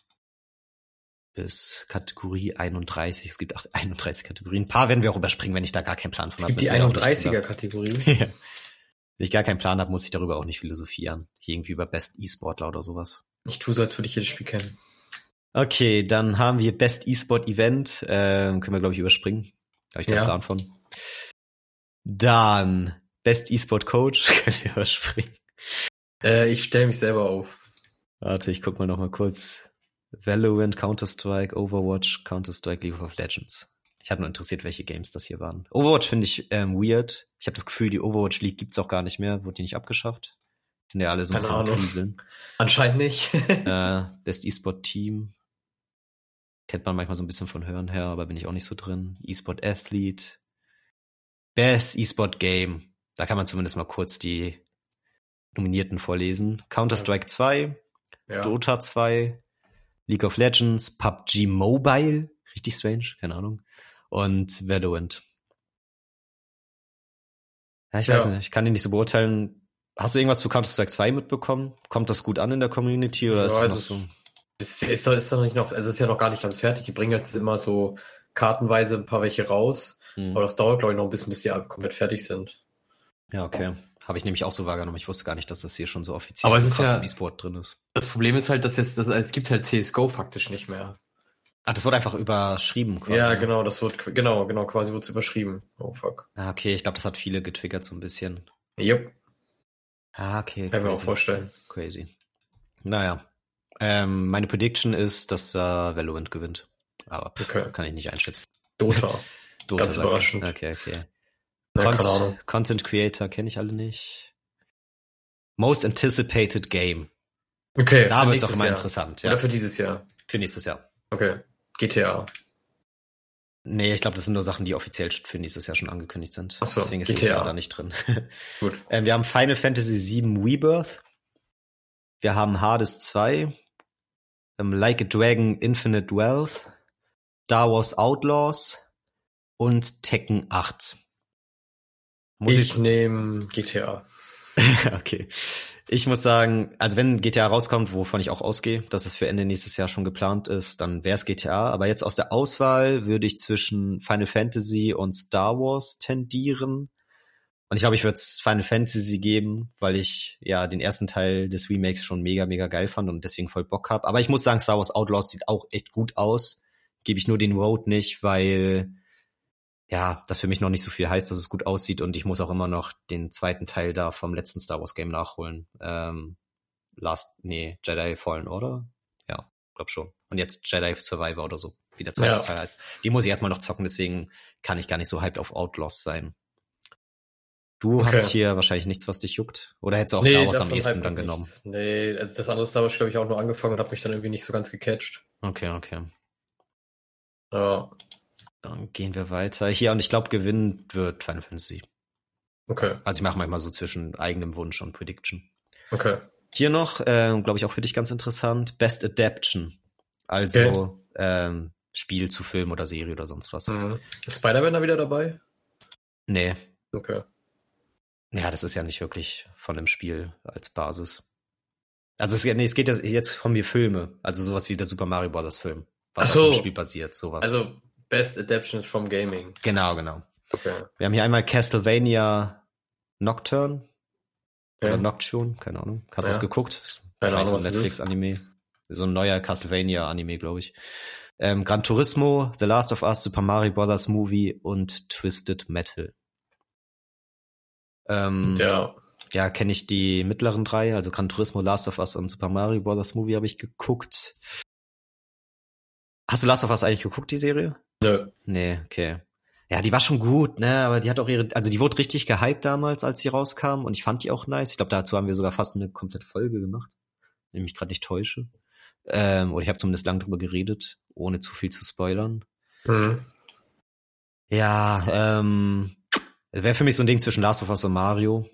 Bis Kategorie einunddreißig. Es gibt auch einunddreißig Kategorien. Ein paar werden wir auch überspringen, wenn ich da gar keinen Plan von habe. Es gibt die einunddreißiger-Kategorie. Wenn ich gar keinen Plan habe, muss ich darüber auch nicht philosophieren. Hier irgendwie über Best E-Sportler oder sowas. Ich tue so, als würde ich jedes Spiel kennen. Okay, dann haben wir Best E-Sport Event. Äh, können wir, glaube ich, überspringen. Da habe ich keinen Ja. Plan von. Dann Best E-Sport Coach. Können wir überspringen. Äh, ich stelle mich selber auf. Warte, ich guck mal noch mal kurz. Valorant, Counter-Strike, Overwatch, Counter-Strike, League of Legends. Ich hatte nur interessiert, welche Games das hier waren. Overwatch finde ich ähm, weird. Ich habe das Gefühl, die Overwatch League gibt's auch gar nicht mehr. Wurde die nicht abgeschafft? Die sind ja alle so ein Keine bisschen Ahnung. Krieseln. Anscheinend nicht. äh, Best E-Sport Team. Kennt man manchmal so ein bisschen von Hören her, aber bin ich auch nicht so drin. E-Sport Athlete. Best E-Sport Game. Da kann man zumindest mal kurz die Nominierten vorlesen. Counter-Strike zwei, Ja. Dota zwei, League of Legends, P U B G Mobile, richtig strange, keine Ahnung, und Valorant. Ja, ich weiß Ja. nicht, ich kann den nicht so beurteilen. Hast du irgendwas zu Counter-Strike zwei mitbekommen? Kommt das gut an in der Community oder Ja, ist es noch das- so? Es ist doch, ist doch nicht noch, also es ist ja noch gar nicht ganz fertig. Die bringen jetzt immer so kartenweise ein paar welche raus. Hm. Aber das dauert, glaube ich, noch ein bisschen, bis die alle komplett fertig sind. Ja, okay. Habe ich nämlich auch so wahrgenommen. Ich wusste gar nicht, dass das hier schon so offiziell Aber es so ist krass ja- im E-Sport drin ist. Das Problem ist halt, dass jetzt, dass, es gibt halt C S G O faktisch nicht mehr. Ah, das wurde einfach überschrieben quasi. Ja, genau, das wird, genau, genau, quasi wurde es überschrieben. Oh, fuck. Ah, okay, ich glaube, das hat viele getriggert so ein bisschen. Jupp, Ah, okay. kann ich mir auch crazy. vorstellen. Crazy. Naja. Ähm, meine Prediction ist, dass da Valorant gewinnt. Aber pff, Okay. kann ich nicht einschätzen. Dota. Dota Ganz sagst du. überraschend. Okay, okay. Ja, Cont- keine Ahnung. Content Creator kenne ich alle nicht. Most Anticipated Game. Okay. Da für wird's auch nächstes immer Jahr. interessant. Ja. Oder für dieses Jahr. Für nächstes Jahr. Okay. G T A. Nee, ich glaube, das sind nur Sachen, die offiziell für nächstes Jahr schon angekündigt sind. Ach so, Deswegen ist G T A. G T A da nicht drin. Gut. ähm, wir haben Final Fantasy sieben Rebirth. Wir haben Hades zwei. Ähm, Like a Dragon Infinite Wealth. Star Wars Outlaws. Und Tekken acht. Muss Ich nehme G T A. Okay. Ich muss sagen, also wenn G T A rauskommt, wovon ich auch ausgehe, dass es für Ende nächstes Jahr schon geplant ist, dann wäre es G T A. Aber jetzt aus der Auswahl würde ich zwischen Final Fantasy und Star Wars tendieren. Und ich glaube, ich würde es Final Fantasy geben, weil ich ja den ersten Teil des Remakes schon mega, mega geil fand und deswegen voll Bock habe. Aber ich muss sagen, Star Wars Outlaws sieht auch echt gut aus. Gebe ich nur den Vote nicht, weil ja, das für mich noch nicht so viel heißt, dass es gut aussieht und ich muss auch immer noch den zweiten Teil da vom letzten Star Wars Game nachholen. Ähm, Last, nee, Jedi Fallen Order? Ja, glaub schon. Und jetzt Jedi Survivor oder so, wie der zweite Ja. Teil heißt. Die muss ich erstmal noch zocken, deswegen kann ich gar nicht so hyped auf Outlaws sein. Du Okay. hast hier wahrscheinlich nichts, was dich juckt? Oder hättest du auch Star Wars am davon ehesten halt dann noch genommen? nichts. Nee, also das andere Star Wars glaube ich auch nur angefangen und habe mich dann irgendwie nicht so ganz gecatcht. Okay, okay. Ja, Dann gehen wir weiter. Hier, und ich glaube, gewinnen wird Final Fantasy. okay, Also ich mache manchmal so zwischen eigenem Wunsch und Prediction. okay. Hier noch, ähm, glaube ich, auch für dich ganz interessant, Best Adaption. Also ähm, Spiel zu Film oder Serie oder sonst was. Mhm. Ist Spider-Man da wieder dabei? Nee, Okay. ja, das ist ja nicht wirklich von dem Spiel als Basis. Also es, nee, es geht jetzt, jetzt kommen wir Filme, also sowas wie der Super Mario Bros. Film, was Ach so. auf dem Spiel basiert, sowas. Also Best Adaption from Gaming. genau, genau. Okay. Wir haben hier einmal Castlevania Nocturne oder Ja. Nocturne, keine Ahnung. Hast du Ja. es geguckt? Keine Wahrscheinlich Ahnung, so was ein es Netflix-Anime. So ein neuer Castlevania-Anime, glaube ich. Ähm, Gran Turismo, The Last of Us, Super Mario Bros. Movie und Twisted Metal. Ähm, Ja. Ja, kenne ich die mittleren drei, also Gran Turismo, Last of Us und Super Mario Bros. Movie habe ich geguckt. Hast du Last of Us eigentlich geguckt, die Serie? Nö. Nee, okay. Ja, die war schon gut, ne, aber die hat auch ihre, also die wurde richtig gehypt damals, als sie rauskam und ich fand die auch nice. Ich glaube, dazu haben wir sogar fast eine komplette Folge gemacht, wenn ich mich gerade nicht täusche. Ähm, oder ich habe zumindest lang drüber geredet, ohne zu viel zu spoilern. Mhm. Ja, ähm, wäre für mich so ein Ding zwischen Last of Us und Mario.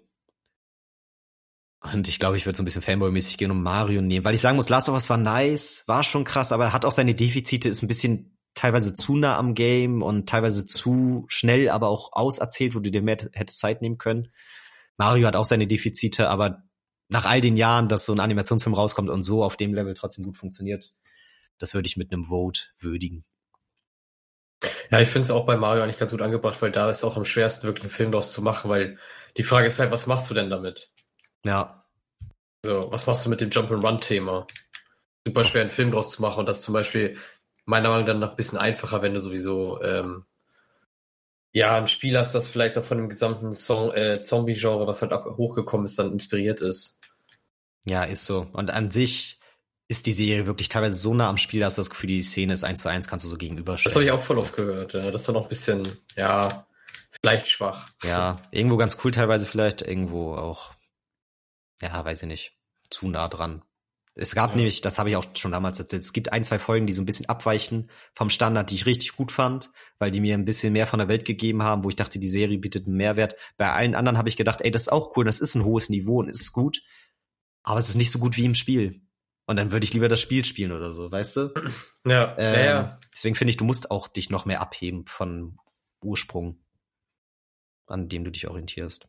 Und ich glaube, ich würde so ein bisschen Fanboy-mäßig gehen und Mario nehmen, weil ich sagen muss, Last of Us war nice, war schon krass, aber hat auch seine Defizite, ist ein bisschen teilweise zu nah am Game und teilweise zu schnell, aber auch auserzählt, wo du dir mehr hättest Zeit nehmen können. Mario hat auch seine Defizite, aber nach all den Jahren, dass so ein Animationsfilm rauskommt und so auf dem Level trotzdem gut funktioniert, das würde ich mit einem Vote würdigen. Ja, ich finde es auch bei Mario eigentlich ganz gut angebracht, weil da ist auch am schwersten, wirklich einen Film draus zu machen, weil die Frage ist halt, was machst du denn damit? Ja. So, was machst du mit dem Jump-and-Run-Thema? Super schwer, einen Film draus zu machen und das zum Beispiel meiner Meinung nach noch ein bisschen einfacher, wenn du sowieso ähm, ja ein Spiel hast, was vielleicht auch von dem gesamten Song, äh, Zombie-Genre, was halt auch hochgekommen ist, dann inspiriert ist. Ja, ist so. Und an sich ist die Serie wirklich teilweise so nah am Spiel, dass du das Gefühl, die Szene ist eins zu eins, kannst du so gegenüberstellen. Das habe ich auch voll so. oft gehört. Ja. Das ist dann noch ein bisschen, ja, vielleicht schwach. Ja, irgendwo ganz cool teilweise vielleicht, irgendwo auch, ja, weiß ich nicht, zu nah dran. Es gab Ja. nämlich, das habe ich auch schon damals erzählt, es gibt ein, zwei Folgen, die so ein bisschen abweichen vom Standard, die ich richtig gut fand, weil die mir ein bisschen mehr von der Welt gegeben haben, wo ich dachte, die Serie bietet einen Mehrwert. Bei allen anderen habe ich gedacht, ey, das ist auch cool, das ist ein hohes Niveau und ist gut, aber es ist nicht so gut wie im Spiel. Und dann würde ich lieber das Spiel spielen oder so, weißt du? Ja, Ähm, ja, ja. Deswegen finde ich, du musst auch dich noch mehr abheben von Ursprung, an dem du dich orientierst.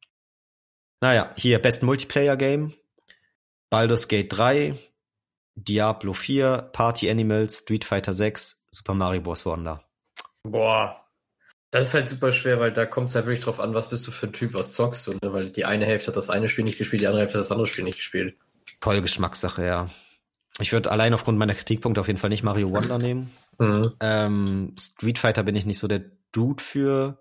Naja, hier besten Multiplayer-Game. Baldur's Gate drei, Diablo vier, Party Animals, Street Fighter sechs, Super Mario Bros. Wonder. Boah. Das ist halt super schwer, weil da kommt es halt wirklich drauf an, was bist du für ein Typ, was zockst du, ne? Weil die eine Hälfte hat das eine Spiel nicht gespielt, die andere Hälfte hat das andere Spiel nicht gespielt. Voll Geschmackssache, ja. Ich würde allein aufgrund meiner Kritikpunkte auf jeden Fall nicht Mario Wonder nehmen. Mhm. Ähm, Street Fighter bin ich nicht so der Dude für.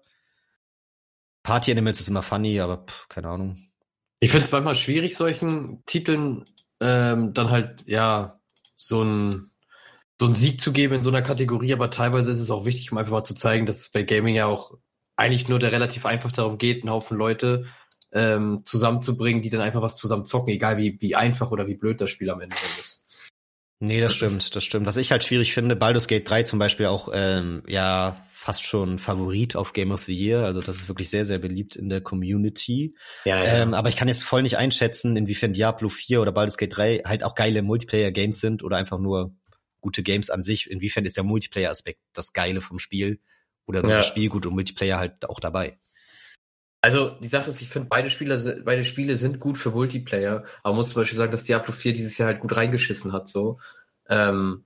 Party Animals ist immer funny, aber pff, keine Ahnung. Ich finde es manchmal schwierig, solchen Titeln ähm, dann halt, ja, so ein so einen Sieg zu geben in so einer Kategorie, aber teilweise ist es auch wichtig, um einfach mal zu zeigen, dass es bei Gaming ja auch eigentlich nur der relativ einfach darum geht, einen Haufen Leute ähm, zusammenzubringen, die dann einfach was zusammen zocken, egal wie, wie einfach oder wie blöd das Spiel am Ende ist. Nee, das stimmt, das stimmt. Was ich halt schwierig finde, Baldur's Gate drei zum Beispiel auch, ähm, ja, fast schon Favorit auf Game of the Year. Also das ist wirklich sehr, sehr beliebt in der Community. Ja, ja. Ähm, aber ich kann jetzt voll nicht einschätzen, inwiefern Diablo vier oder Baldur's Gate drei halt auch geile Multiplayer-Games sind oder einfach nur gute Games an sich. Inwiefern ist der Multiplayer-Aspekt das Geile vom Spiel oder nur Ja. das Spiel gut und Multiplayer halt auch dabei? Also die Sache ist, ich finde, beide Spiele, beide Spiele sind gut für Multiplayer, aber man muss zum Beispiel sagen, dass Diablo vier dieses Jahr halt gut reingeschissen hat, so. Ähm,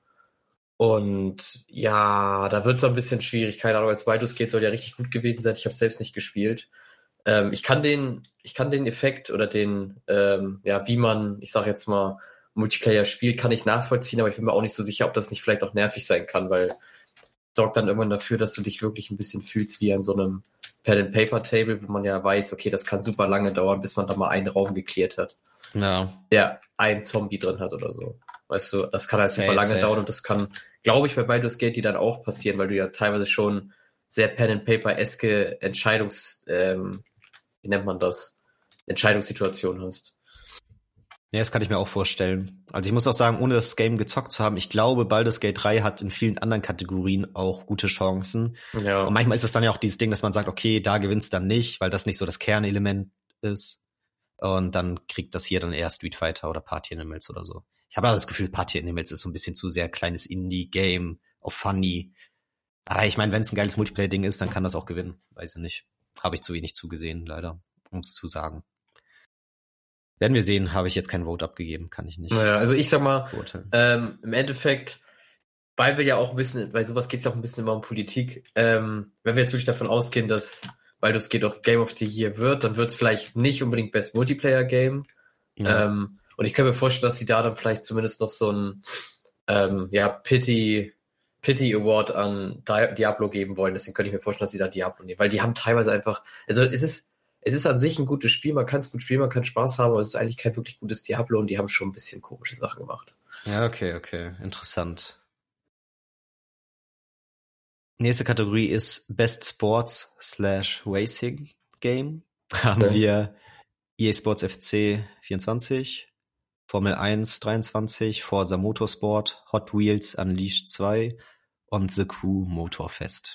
und ja, da wird es ein bisschen schwierig, keine Ahnung, als Baldur's Gate soll ja richtig gut gewesen sein, ich habe selbst nicht gespielt. Ähm, ich kann den, ich kann den Effekt oder den, ähm, ja, wie man, ich sag jetzt mal, Multiplayer spielt, kann ich nachvollziehen, aber ich bin mir auch nicht so sicher, ob das nicht vielleicht auch nervig sein kann, weil sorgt dann irgendwann dafür, dass du dich wirklich ein bisschen fühlst wie an so einem Pen-and-Paper-Table, wo man ja weiß, okay, das kann super lange dauern, bis man da mal einen Raum geklärt hat, Ja. der einen Zombie drin hat oder so. Weißt du, das kann halt Safe, super lange safe. dauern und das kann, glaube ich, bei Baldur's Gate die dann auch passieren, weil du ja teilweise schon sehr Pen-and-Paper-eske Entscheidungs, ähm, wie nennt man das, Entscheidungssituationen hast. Ja, das kann ich mir auch vorstellen. Also ich muss auch sagen, ohne das Game gezockt zu haben, ich glaube, Baldur's Gate drei hat in vielen anderen Kategorien auch gute Chancen. Ja. Und manchmal ist es dann ja auch dieses Ding, dass man sagt, okay, da gewinnst dann nicht, weil das nicht so das Kernelement ist. Und dann kriegt das hier dann eher Street Fighter oder Party Animals oder so. Ich habe aber das Gefühl, Party Animals ist so ein bisschen zu sehr kleines Indie-Game, auf funny. Aber ich meine, wenn es ein geiles Multiplayer-Ding ist, dann kann das auch gewinnen. Weiß ich nicht. Habe ich zu wenig zugesehen, leider, um es zu sagen. Werden wir sehen, habe ich jetzt kein Vote abgegeben, kann ich nicht. Naja, also ich sag mal, beurteilen. ähm, im Endeffekt, weil wir ja auch wissen, weil sowas geht es ja auch ein bisschen immer um Politik, ähm, wenn wir jetzt wirklich davon ausgehen, dass Baldur's Gate auch Game of the Year wird, dann wird es vielleicht nicht unbedingt Best Multiplayer Game. Ja. Ähm, und ich kann mir vorstellen, dass sie da dann vielleicht zumindest noch so ein ähm, ja, Pity, Pity Award an Di- Diablo geben wollen. Deswegen könnte ich mir vorstellen, dass sie da Diablo nehmen, weil die haben teilweise einfach, also es ist es ist an sich ein gutes Spiel, man kann es gut spielen, man kann Spaß haben, aber es ist eigentlich kein wirklich gutes Diablo und die haben schon ein bisschen komische Sachen gemacht. Ja, okay, okay, interessant. Nächste Kategorie ist Best Sports slash Racing Game. Da haben Ja. wir E A Sports F C vierundzwanzig, Formel eins dreiundzwanzig, Forza Motorsport, Hot Wheels Unleashed zwei und The Crew Motorfest.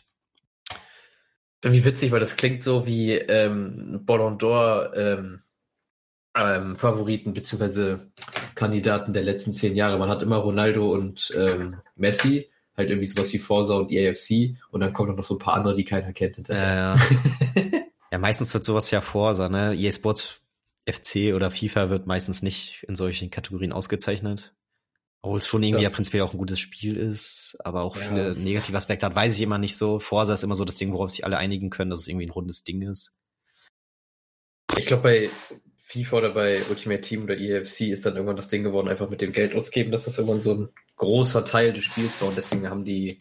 Wie witzig, weil das klingt so wie ähm, Ballon d'Or ähm, ähm, Favoriten beziehungsweise Kandidaten der letzten zehn Jahre. Man hat immer Ronaldo und ähm, Messi, halt irgendwie sowas wie Forza und E A F C und dann kommen noch so ein paar andere, die keiner kennt. Ja, ja. Ja, meistens wird sowas ja Forza, ne? E A Sports F C oder FIFA wird meistens nicht in solchen Kategorien ausgezeichnet. Obwohl es schon irgendwie ja, ja prinzipiell auch ein gutes Spiel ist, aber auch ja. viele negative Aspekte hat, weiß ich immer nicht so. Forza ist immer so das Ding, worauf sich alle einigen können, dass es irgendwie ein rundes Ding ist. Ich glaube, bei FIFA oder bei Ultimate Team oder E A F C ist dann irgendwann das Ding geworden, einfach mit dem Geld ausgeben, dass das irgendwann so ein großer Teil des Spiels war und deswegen haben die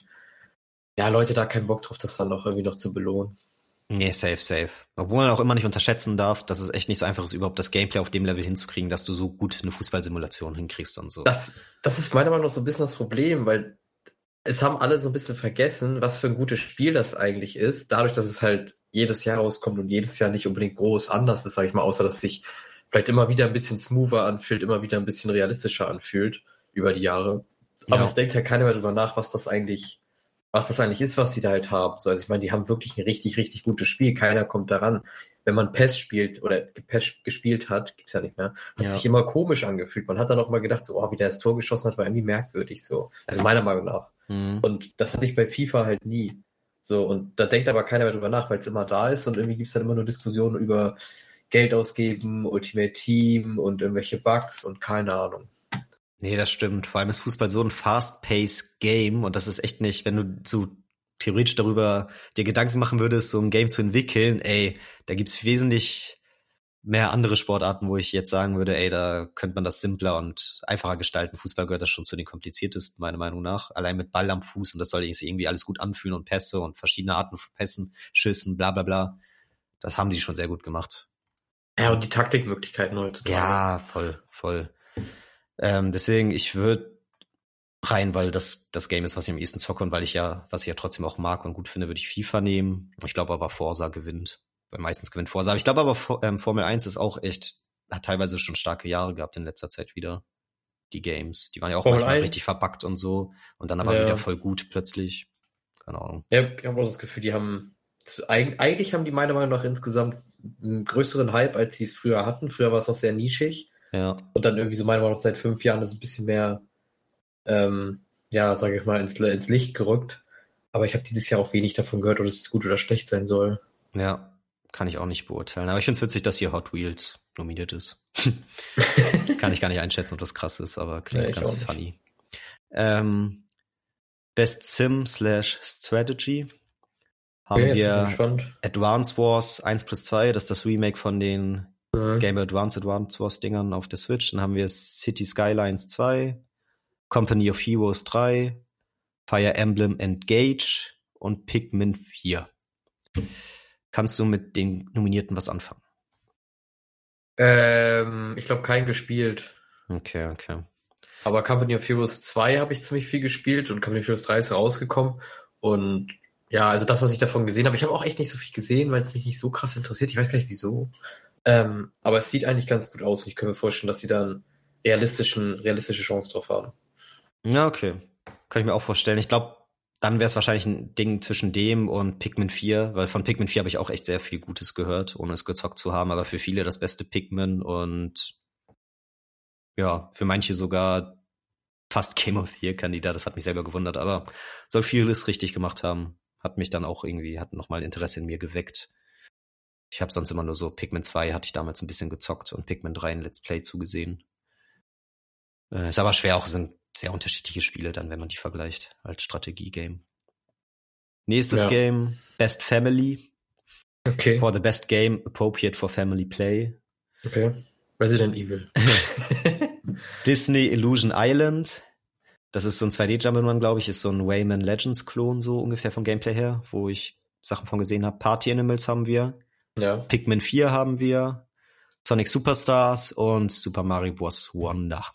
ja Leute da keinen Bock drauf, das dann noch irgendwie noch zu belohnen. Nee, safe, safe. Obwohl man auch immer nicht unterschätzen darf, dass es echt nicht so einfach ist, überhaupt das Gameplay auf dem Level hinzukriegen, dass du so gut eine Fußballsimulation hinkriegst und so. Das, das ist meiner Meinung nach so ein bisschen das Problem, weil es haben alle so ein bisschen vergessen, was für ein gutes Spiel das eigentlich ist, dadurch, dass es halt jedes Jahr rauskommt und jedes Jahr nicht unbedingt groß anders ist, sag ich mal, außer dass es sich vielleicht immer wieder ein bisschen smoother anfühlt, immer wieder ein bisschen realistischer anfühlt über die Jahre. Aber ja. Es denkt halt keiner mehr drüber nach, was das eigentlich was das eigentlich ist, was die da halt haben. So, also ich meine, die haben wirklich ein richtig, richtig gutes Spiel. Keiner kommt daran. Wenn man P E S spielt oder P E S gespielt hat, gibt's ja nicht mehr, hat ja. sich immer komisch angefühlt. Man hat dann auch mal gedacht, so, oh, wie der das Tor geschossen hat, war irgendwie merkwürdig, so. Also meiner Meinung nach. Mhm. Und das hatte ich bei FIFA halt nie. So, und da denkt aber keiner mehr drüber nach, weil es immer da ist und irgendwie gibt's dann immer nur Diskussionen über Geld ausgeben, Ultimate Team und irgendwelche Bugs und keine Ahnung. Nee, das stimmt. Vor allem ist Fußball so ein Fast-Paced-Game und das ist echt nicht, wenn du so theoretisch darüber dir Gedanken machen würdest, so ein Game zu entwickeln, ey, da gibt's wesentlich mehr andere Sportarten, wo ich jetzt sagen würde, ey, da könnte man das simpler und einfacher gestalten. Fußball gehört das schon zu den kompliziertesten, meiner Meinung nach. Allein mit Ball am Fuß und das soll sich irgendwie alles gut anfühlen und Pässe und verschiedene Arten von Pässen, Schüssen, bla bla bla. Das haben die schon sehr gut gemacht. Ja, und die Taktikmöglichkeiten heutzutage. Ja, voll, voll. Ähm, deswegen, ich würde rein, weil das das Game ist, was ich am ehesten zocke und weil ich ja, was ich ja trotzdem auch mag und gut finde, würde ich FIFA nehmen. Ich glaube aber Forza gewinnt, weil meistens gewinnt Forza. Aber ich glaube aber ähm, Formel eins ist auch echt, hat teilweise schon starke Jahre gehabt in letzter Zeit wieder. Die Games, die waren ja auch Formel manchmal eins richtig verbuggt und so und dann aber ja. wieder voll gut plötzlich. Keine Ahnung. Ja, ich habe auch das Gefühl, die haben, eigentlich haben die meiner Meinung nach insgesamt einen größeren Hype, als sie es früher hatten. Früher war es noch sehr nischig. Ja. Und dann irgendwie so meiner Meinung nach seit fünf Jahren ist es ein bisschen mehr, ähm, ja, sage ich mal, ins, ins Licht gerückt. Aber ich habe dieses Jahr auch wenig davon gehört, ob es gut oder schlecht sein soll. Ja, kann ich auch nicht beurteilen. Aber ich finde es witzig, dass hier Hot Wheels nominiert ist. Kann ich gar nicht einschätzen, ob das krass ist, aber klingt ja, ganz funny. Ähm, Best Sim slash Strategy haben okay, wir Advance Wars eins plus zwei, das ist das Remake von den Game Boy Advance Advance Wars Dingern auf der Switch. Dann haben wir City Skylines zwei, Company of Heroes drei, Fire Emblem Engage und Pikmin vier. Kannst du mit den Nominierten was anfangen? Ähm, ich glaube, kein gespielt. Okay, okay. Aber Company of Heroes zwei habe ich ziemlich viel gespielt und Company of Heroes drei ist rausgekommen. Und ja, also das, was ich davon gesehen habe, ich habe auch echt nicht so viel gesehen, weil es mich nicht so krass interessiert. Ich weiß gar nicht, wieso. Ähm, aber es sieht eigentlich ganz gut aus und ich kann mir vorstellen, dass sie da eine realistischen, realistische Chance drauf haben. Ja, okay. Kann ich mir auch vorstellen. Ich glaube, dann wäre es wahrscheinlich ein Ding zwischen dem und Pikmin vier, weil von Pikmin vier habe ich auch echt sehr viel Gutes gehört, ohne es gezockt zu haben, aber für viele das beste Pikmin und ja, für manche sogar fast Game of the Year Kandidat. Das hat mich selber gewundert, aber soll vieles richtig gemacht haben. Hat mich dann auch irgendwie, hat nochmal Interesse in mir geweckt. Ich habe sonst immer nur so, Pikmin zwei hatte ich damals ein bisschen gezockt und Pikmin drei ein Let's Play zugesehen. Äh, ist aber schwer, auch sind sehr unterschiedliche Spiele dann, wenn man die vergleicht als Strategie-Game. Nächstes ja. Game, Best Family. Okay. For the best game, appropriate for family play. Okay. Resident Evil. Disney Illusion Island. Das ist so ein zwei D-Jump'n'Run, glaube ich, ist so ein Rayman Legends-Klon so ungefähr vom Gameplay her, wo ich Sachen von gesehen habe. Party Animals haben wir. Ja. Pikmin vier haben wir, Sonic Superstars und Super Mario Bros. Wonder.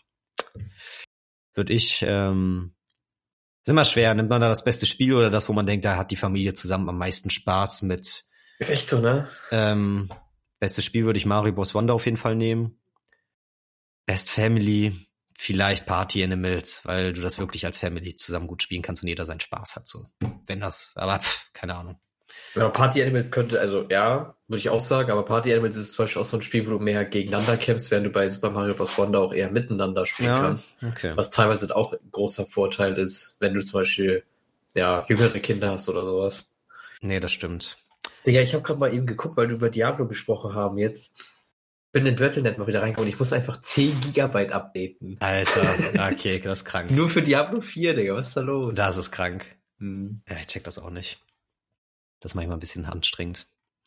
Würde ich, ähm, ist immer schwer, nimmt man da das beste Spiel oder das, wo man denkt, da hat die Familie zusammen am meisten Spaß mit. Ist echt so, ne? Ähm, bestes Spiel würde ich Mario Bros. Wonder auf jeden Fall nehmen. Best Family, vielleicht Party Animals, weil du das wirklich als Family zusammen gut spielen kannst und jeder seinen Spaß hat, so. Wenn das, aber pff, keine Ahnung. Ja, Party Animals könnte, also ja, würde ich auch sagen, aber Party Animals ist zum Beispiel auch so ein Spiel, wo du mehr gegeneinander kämpfst, während du bei Super Mario Bros. Wonder auch eher miteinander spielen Ja, kannst. okay. Was teilweise auch ein großer Vorteil ist, wenn du zum Beispiel ja jüngere Kinder hast oder sowas. Nee, das stimmt. Digga, ich habe gerade mal eben geguckt, weil wir über Diablo gesprochen haben jetzt. Bin in Battle Punkt net mal wieder reingekommen. Ich muss einfach zehn Gigabyte updaten. Alter, okay, das ist krank. Nur für Diablo vier, Digga, was ist da los? Das ist krank. Hm. Ja, ich check das auch nicht. Das ist manchmal ein bisschen anstrengend.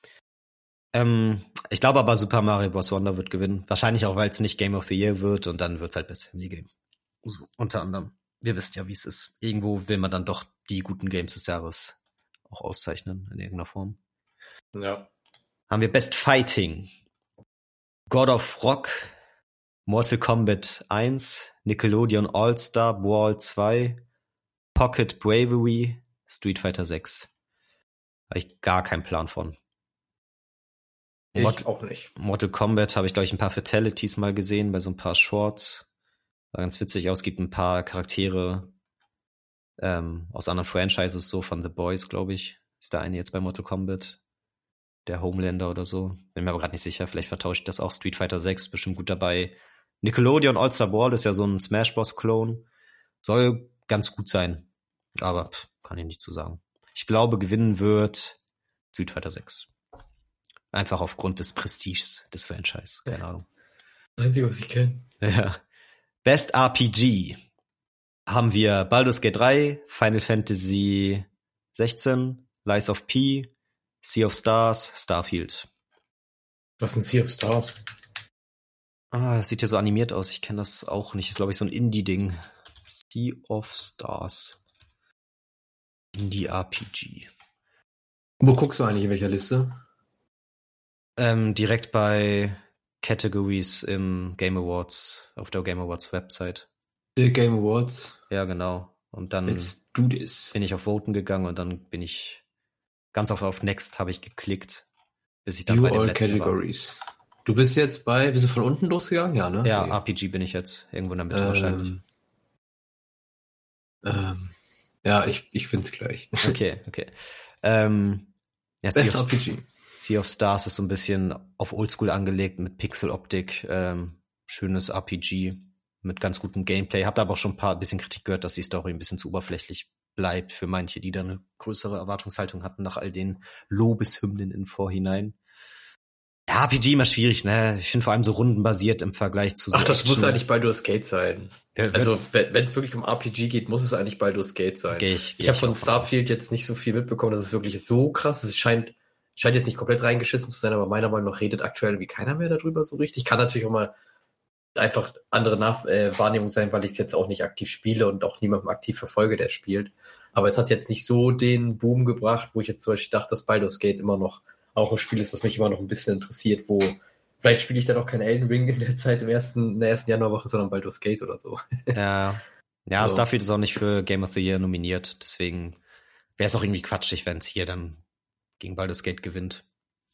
Ähm, ich glaube aber, Super Mario Bros. Wonder wird gewinnen. Wahrscheinlich auch, weil es nicht Game of the Year wird und dann wird's halt Best Family Game. So, unter anderem. Wir wissen ja, wie es ist. Irgendwo will man dann doch die guten Games des Jahres auch auszeichnen, in irgendeiner Form. Ja. Haben wir Best Fighting. God of Rock, Mortal Kombat eins, Nickelodeon All-Star Brawl zwei, Pocket Bravery, Street Fighter sechs. Habe ich gar keinen Plan von. Ich Mort- auch nicht. Mortal Kombat habe ich, glaube ich, ein paar Fatalities mal gesehen bei so ein paar Shorts. Sah ganz witzig aus, gibt ein paar Charaktere ähm, aus anderen Franchises, so von The Boys, glaube ich. Ist da eine jetzt bei Mortal Kombat? Der Homelander oder so. Bin mir aber gerade nicht sicher, vielleicht vertausche ich das auch. Street Fighter sechs, bestimmt gut dabei. Nickelodeon All-Star Brawl ist ja so ein Smash Bros. Clone. Soll ganz gut sein. Aber pff, kann ich nicht zu sagen. Ich glaube, gewinnen wird Street Fighter sechs. Einfach aufgrund des Prestiges des Franchise. Keine Ahnung. Das Einzige, was ich kenne. Ja. Best R P G haben wir Baldur's Gate drei, Final Fantasy sechzehn, Lies of P, Sea of Stars, Starfield. Was ist ein Sea of Stars? Ah, das sieht ja so animiert aus. Ich kenne das auch nicht. Ist, glaube ich, so ein Indie-Ding. Sea of Stars. Indie-R P G. Wo guckst du eigentlich in welcher Liste? Ähm, direkt bei Categories im Game Awards, auf der Game Awards Website. The Game Awards. Ja, genau. Und dann Let's do this. bin ich auf Voten gegangen und dann bin ich ganz auf, auf Next habe ich geklickt, bis ich dann You bei dem all letzten categories. Du bist jetzt bei, bist du von unten losgegangen? Ja, ne? war. Ja, Okay. R P G bin ich jetzt. Irgendwo in der Mitte ähm, wahrscheinlich. Ähm, ja, ich, ich find's gleich. Okay, okay. Ähm, ja, Sea Best of, R P G. Sea of Stars ist so ein bisschen auf Oldschool angelegt mit Pixel-Optik. Ähm, schönes R P G mit ganz gutem Gameplay. Hab da aber auch schon ein paar bisschen Kritik gehört, dass die Story ein bisschen zu oberflächlich bleibt für manche, die da eine größere Erwartungshaltung hatten nach all den Lobeshymnen im Vorhinein. Ja, R P G immer schwierig, ne? Ich finde vor allem so rundenbasiert im Vergleich zu so Ach, das Action. muss eigentlich Baldur's Gate sein. Ja, Also, wenn es wirklich um R P G geht, muss es eigentlich Baldur's Gate sein. Geh ich, geh Ich habe ich von auch von Starfield jetzt nicht so viel mitbekommen, dass es wirklich so krass ist. Es scheint, scheint jetzt nicht komplett reingeschissen zu sein, aber meiner Meinung nach redet aktuell wie keiner mehr darüber so richtig. Kann natürlich auch mal einfach andere Nach äh, Wahrnehmung sein, weil ich es jetzt auch nicht aktiv spiele und auch niemandem aktiv verfolge, der spielt. Aber es hat jetzt nicht so den Boom gebracht, wo ich jetzt zum Beispiel dachte, dass Baldur's Gate immer noch auch ein Spiel ist, das mich immer noch ein bisschen interessiert, wo vielleicht spiele ich dann auch kein Elden Ring in der Zeit im ersten, in der ersten Januarwoche, sondern Baldur's Gate oder so. Ja, ja, So. Starfield ist auch nicht für Game of the Year nominiert, deswegen wäre es auch irgendwie quatschig, wenn es hier dann gegen Baldur's Gate gewinnt.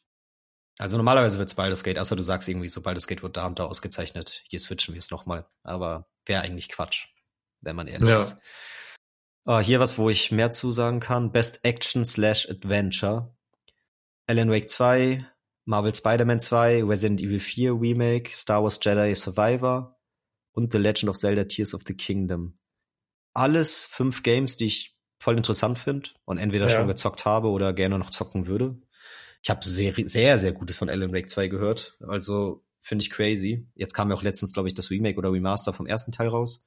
Also normalerweise wird es Baldur's Gate, außer du sagst irgendwie so, Baldur's Gate wird da und da ausgezeichnet, hier switchen wir es nochmal. Aber wäre eigentlich Quatsch, wenn man ehrlich Ja. ist. Oh, hier was, wo ich mehr zu sagen kann. Best Action slash Adventure. Alan Wake zwei, Marvel Spider-Man zwei, Resident Evil vier Remake, Star Wars Jedi Survivor und The Legend of Zelda Tears of the Kingdom. Alles fünf Games, die ich voll interessant finde und entweder Ja. schon gezockt habe oder gerne noch zocken würde. Ich habe sehr, sehr, sehr Gutes von Alan Wake zwei gehört. Also finde ich crazy. Jetzt kam ja auch letztens, glaube ich, das Remake oder Remaster vom ersten Teil raus.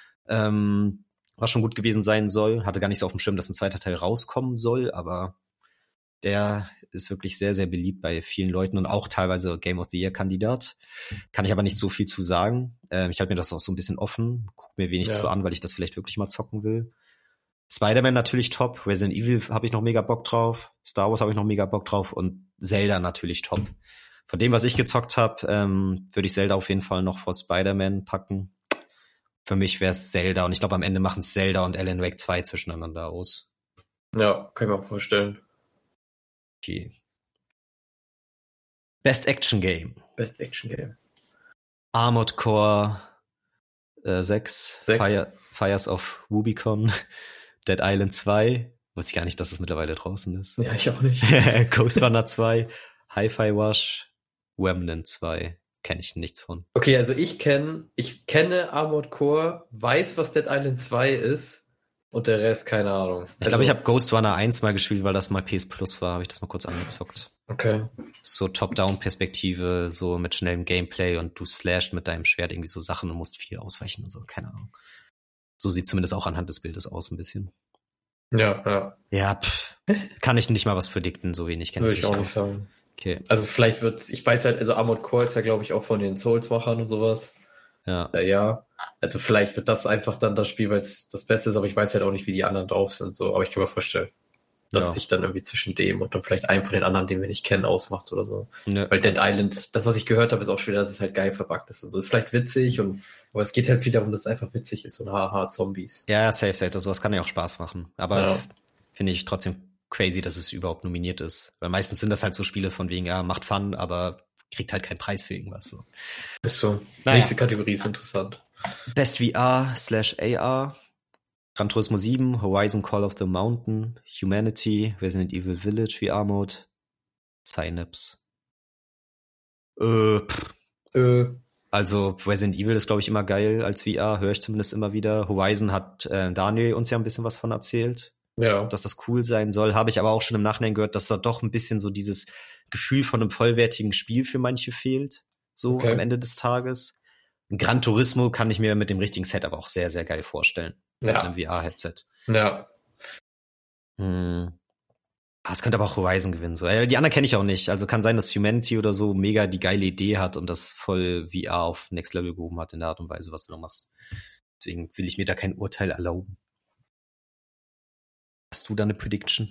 Ähm, was schon gut gewesen sein soll. Hatte gar nicht so auf dem Schirm, dass ein zweiter Teil rauskommen soll, aber der ist wirklich sehr, sehr beliebt bei vielen Leuten und auch teilweise Game of the Year Kandidat. Kann ich aber nicht so viel zu sagen. Ähm, ich halte mir das auch so ein bisschen offen, guck mir wenig Ja. zu an, weil ich das vielleicht wirklich mal zocken will. Spider-Man natürlich top, Resident Evil habe ich noch mega Bock drauf, Star Wars habe ich noch mega Bock drauf und Zelda natürlich top. Von dem, was ich gezockt habe, ähm, würde ich Zelda auf jeden Fall noch vor Spider-Man packen. Für mich wäre es Zelda und ich glaube, am Ende machen es Zelda und Alan Wake zwei zwischeneinander aus. Ja, kann ich mir auch vorstellen. Okay. Best Action Game. Best Action Game. Armored Core äh, sechs, sechs. Fire, Fires of Rubicon, Dead Island zwei, wusste ich gar nicht, dass das mittlerweile draußen ist. Ja, ich auch nicht. Ghost Runner zwei, Hi-Fi Rush, Remnant zwei, kenne ich nichts von. Okay, also ich kenne, ich kenne Armored Core, weiß, was Dead Island zwei ist und der Rest keine Ahnung. Ich also, glaube, ich habe Ghost Runner eins mal gespielt, weil das mal P S Plus war, habe ich das mal kurz angezockt. Okay. So Top-Down-Perspektive, so mit schnellem Gameplay und du slashst mit deinem Schwert irgendwie so Sachen und musst viel ausweichen und so, keine Ahnung. So sieht zumindest auch anhand des Bildes aus ein bisschen. Ja, ja. Ja, pff, kann ich nicht mal was predikten, so wenig kenne Würde ich ich auch aus. nicht sagen. Okay. Also vielleicht wird's, ich weiß halt, also Armored Core ist ja, glaube ich, auch von den Souls-Machern und sowas. Ja. Ja, ja. Also vielleicht wird das einfach dann das Spiel, weil es das Beste ist, aber ich weiß halt auch nicht, wie die anderen drauf sind, so. Aber ich kann mir vorstellen, dass Ja. sich dann irgendwie zwischen dem und dann vielleicht einem von den anderen, den wir nicht kennen, ausmacht oder so. Ne. Weil Dead Island, das, was ich gehört habe, ist auch schon wieder, dass es halt geil verpackt ist und so. Ist vielleicht witzig und, aber es geht halt viel darum, dass es einfach witzig ist und haha, Zombies. Ja, safe, safe, sowas kann ja auch Spaß machen. Aber Ja. finde ich trotzdem crazy, dass es überhaupt nominiert ist. Weil meistens sind das halt so Spiele von wegen, ja, macht Fun, aber kriegt halt keinen Preis für irgendwas. So. Ist so. Naja. Nächste Kategorie ist interessant. Best V R slash A R, Gran Turismo sieben, Horizon Call of the Mountain, Humanity, Resident Evil Village V R-Mode, Synapse. Äh, pff. Äh, Also Resident Evil ist, glaube ich, immer geil als V R, höre ich zumindest immer wieder. Horizon hat äh, Daniel uns ja ein bisschen was von erzählt, ja. dass das cool sein soll. Habe ich aber auch schon im Nachhinein gehört, dass da doch ein bisschen so dieses Gefühl von einem vollwertigen Spiel für manche fehlt, so Okay. am Ende des Tages. Gran Turismo kann ich mir mit dem richtigen Setup auch sehr, sehr geil vorstellen. Mit Ja. einem V R-Headset. Ja. Hm. Ah, es könnte aber auch Horizon gewinnen. So. Äh, Die anderen kenne ich auch nicht. Also kann sein, dass Humanity oder so mega die geile Idee hat und das voll V R auf Next Level gehoben hat in der Art und Weise, was du da machst. Deswegen will ich mir da kein Urteil erlauben. Hast du da eine Prediction?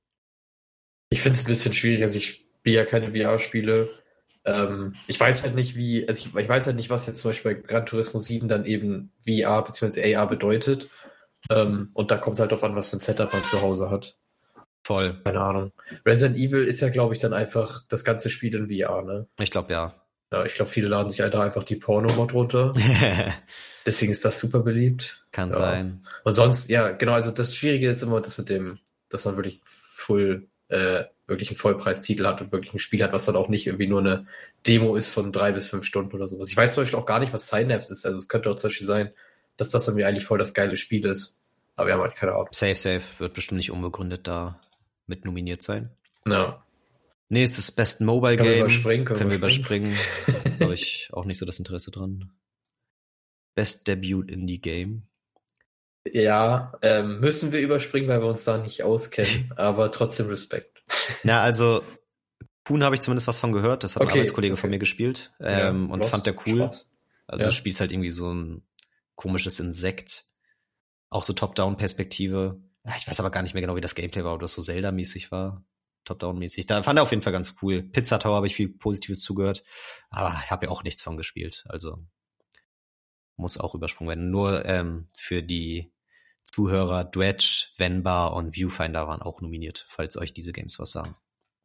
Ich finde es ein bisschen schwierig. Also ich spiele ja keine V R-Spiele. Ähm, ich weiß halt nicht, wie, also ich, ich weiß halt nicht, was jetzt zum Beispiel bei Gran Turismo sieben dann eben V R bzw. A R bedeutet. Ähm, und da kommt es halt drauf an, was für ein Setup man zu Hause hat. Voll. Keine Ahnung. Resident Evil ist ja, glaube ich, dann einfach das ganze Spiel in V R, ne? Ich glaube, ja. Ja, ich glaube, viele laden sich halt da einfach die Porno-Mod runter. Deswegen ist das super beliebt. Kann Ja. sein. Und sonst, ja, genau, also das Schwierige ist immer das mit dem, dass man wirklich full, äh, wirklich einen Vollpreistitel hat und wirklich ein Spiel hat, was dann auch nicht irgendwie nur eine Demo ist von drei bis fünf Stunden oder sowas. Ich weiß zum Beispiel auch gar nicht, was Synapse ist. Also es könnte auch zum Beispiel sein, dass das dann mir eigentlich voll das geile Spiel ist. Aber wir haben halt keine Ahnung. Safe, safe. Wird bestimmt nicht unbegründet da mit nominiert sein. Ja. Nächstes Best Mobile Können wir Game. überspringen, können Können wir wir überspringen. Habe ich auch nicht so das Interesse dran. Best Debut Indie Game. Ja, ähm, müssen wir überspringen, weil wir uns da nicht auskennen, aber trotzdem Respekt. Na, also Kuhn habe ich zumindest was von gehört. Das hat ein Okay, Arbeitskollege okay. von mir gespielt ähm, Ja, und Lost, fand der cool. Spaß. Also Ja. du spielst halt irgendwie so ein komisches Insekt. Auch so Top-Down-Perspektive. Ja, ich weiß aber gar nicht mehr genau, wie das Gameplay war, ob das so Zelda-mäßig war. Top-Down-mäßig. Da fand er auf jeden Fall ganz cool. Pizza Tower habe ich viel Positives zugehört. Aber ich habe ja auch nichts von gespielt. Also muss auch übersprungen werden. Nur ähm, für die Zuhörer Dredge, Venbar und Viewfinder waren auch nominiert, falls euch diese Games was sagen.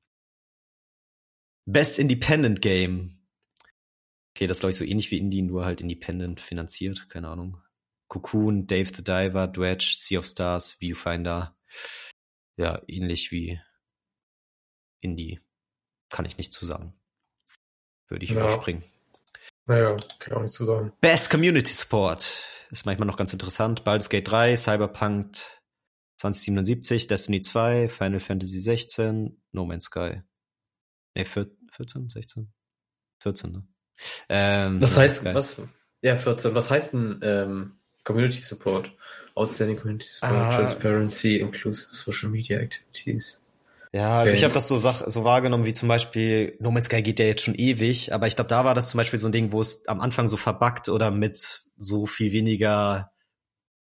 Best Independent Game. Okay, das ist, glaube ich, so ähnlich wie Indie, nur halt independent finanziert. Keine Ahnung. Cocoon, Dave the Diver, Dredge, Sea of Stars, Viewfinder. Ja, ähnlich wie Indie. Kann ich nicht zu sagen. Würde ich Ja. überspringen. Naja, kann ich auch nicht zu sagen. Best Community Support. Ist manchmal noch ganz interessant. Baldur's Gate drei, Cyberpunk zwanzig siebenundsiebzig, Destiny zwei, Final Fantasy sechzehn, No Man's Sky. Ne, vierzehn, sechzehn? vierzehn, ne? Ähm, Was No Man's heißt, Sky. was? Ja, vierzehn. Was heißt denn ähm, Community Support? Outstanding Community Support, Ah. Transparency, Inclusive Social Media Activities. Ja, also Okay. ich habe das so, Sach- so wahrgenommen, wie zum Beispiel, No Man's Sky geht ja jetzt schon ewig, aber ich glaube, da war das zum Beispiel so ein Ding, wo es am Anfang so verbuggt oder mit so viel weniger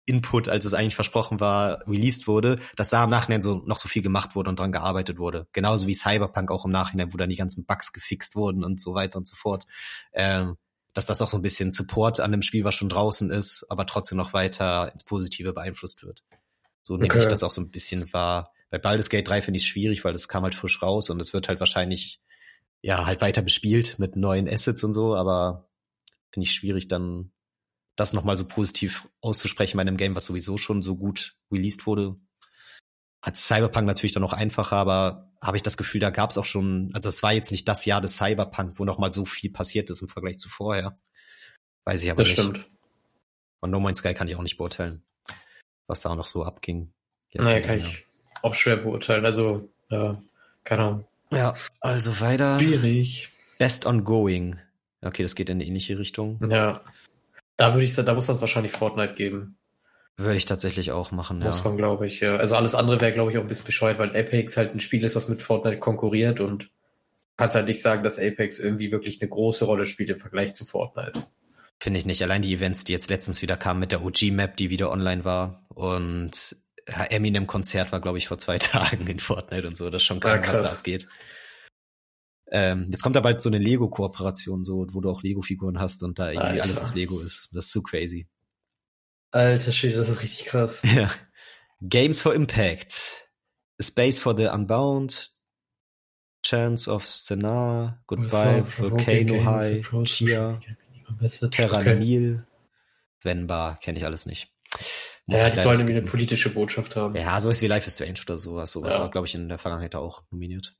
Input, als es eigentlich versprochen war, released wurde, dass da im Nachhinein so noch so viel gemacht wurde und dran gearbeitet wurde. Genauso wie Cyberpunk auch im Nachhinein, wo dann die ganzen Bugs gefixt wurden und so weiter und so fort. Ähm, dass das auch so ein bisschen Support an dem Spiel, was schon draußen ist, aber trotzdem noch weiter ins Positive beeinflusst wird. So nehme Okay. ich das auch so ein bisschen wahr. Bei Baldur's Gate drei finde ich es schwierig, weil das kam halt frisch raus und es wird halt wahrscheinlich ja halt weiter bespielt mit neuen Assets und so, aber finde ich schwierig, dann das nochmal so positiv auszusprechen bei einem Game, was sowieso schon so gut released wurde. Hat Cyberpunk natürlich dann noch einfacher, aber habe ich das Gefühl, da gab es auch schon, also es war jetzt nicht das Jahr des Cyberpunk, wo nochmal so viel passiert ist im Vergleich zu vorher. Weiß ich aber Das nicht. stimmt. Und No Man's Sky kann ich auch nicht beurteilen, was da auch noch so abging. Jetzt Naja, in diesem kann Jahr. ich auch schwer beurteilen. Also, ja, keine Ahnung. Ja, also weiter. Schwierig. Best Ongoing. Okay, das geht in eine ähnliche Richtung. Ja. Da würde ich sagen, da muss das wahrscheinlich Fortnite geben. Würde ich tatsächlich auch machen, Muss ja. man, glaube ich. Ja. Also alles andere wäre, glaube ich, auch ein bisschen bescheuert, weil Apex halt ein Spiel ist, was mit Fortnite konkurriert und du kannst halt nicht sagen, dass Apex irgendwie wirklich eine große Rolle spielt im Vergleich zu Fortnite. Finde ich nicht. Allein die Events, die jetzt letztens wieder kamen mit der O G-Map, die wieder online war und Eminem-Konzert war, glaube ich, vor zwei Tagen in Fortnite und so. Das ist schon krank, Ja, was krass. da abgeht. Ähm, jetzt kommt da bald so eine Lego-Kooperation, so, wo du auch Lego-Figuren hast und da irgendwie Alter. alles aus Lego ist. Das ist zu crazy. Alter Shit, das ist richtig krass. Ja. Games for Impact. A Space for the Unbound. Chance of Senar. Goodbye. Volcano High. Chia. Terra Okay. Nil. Venbar. Kenne ich alles nicht. Muss Ja, ich die leider sollen irgendwie eine skippen. politische Botschaft haben. Ja, sowas wie Life is Strange oder sowas. Sowas Ja. war, glaube ich, in der Vergangenheit auch nominiert.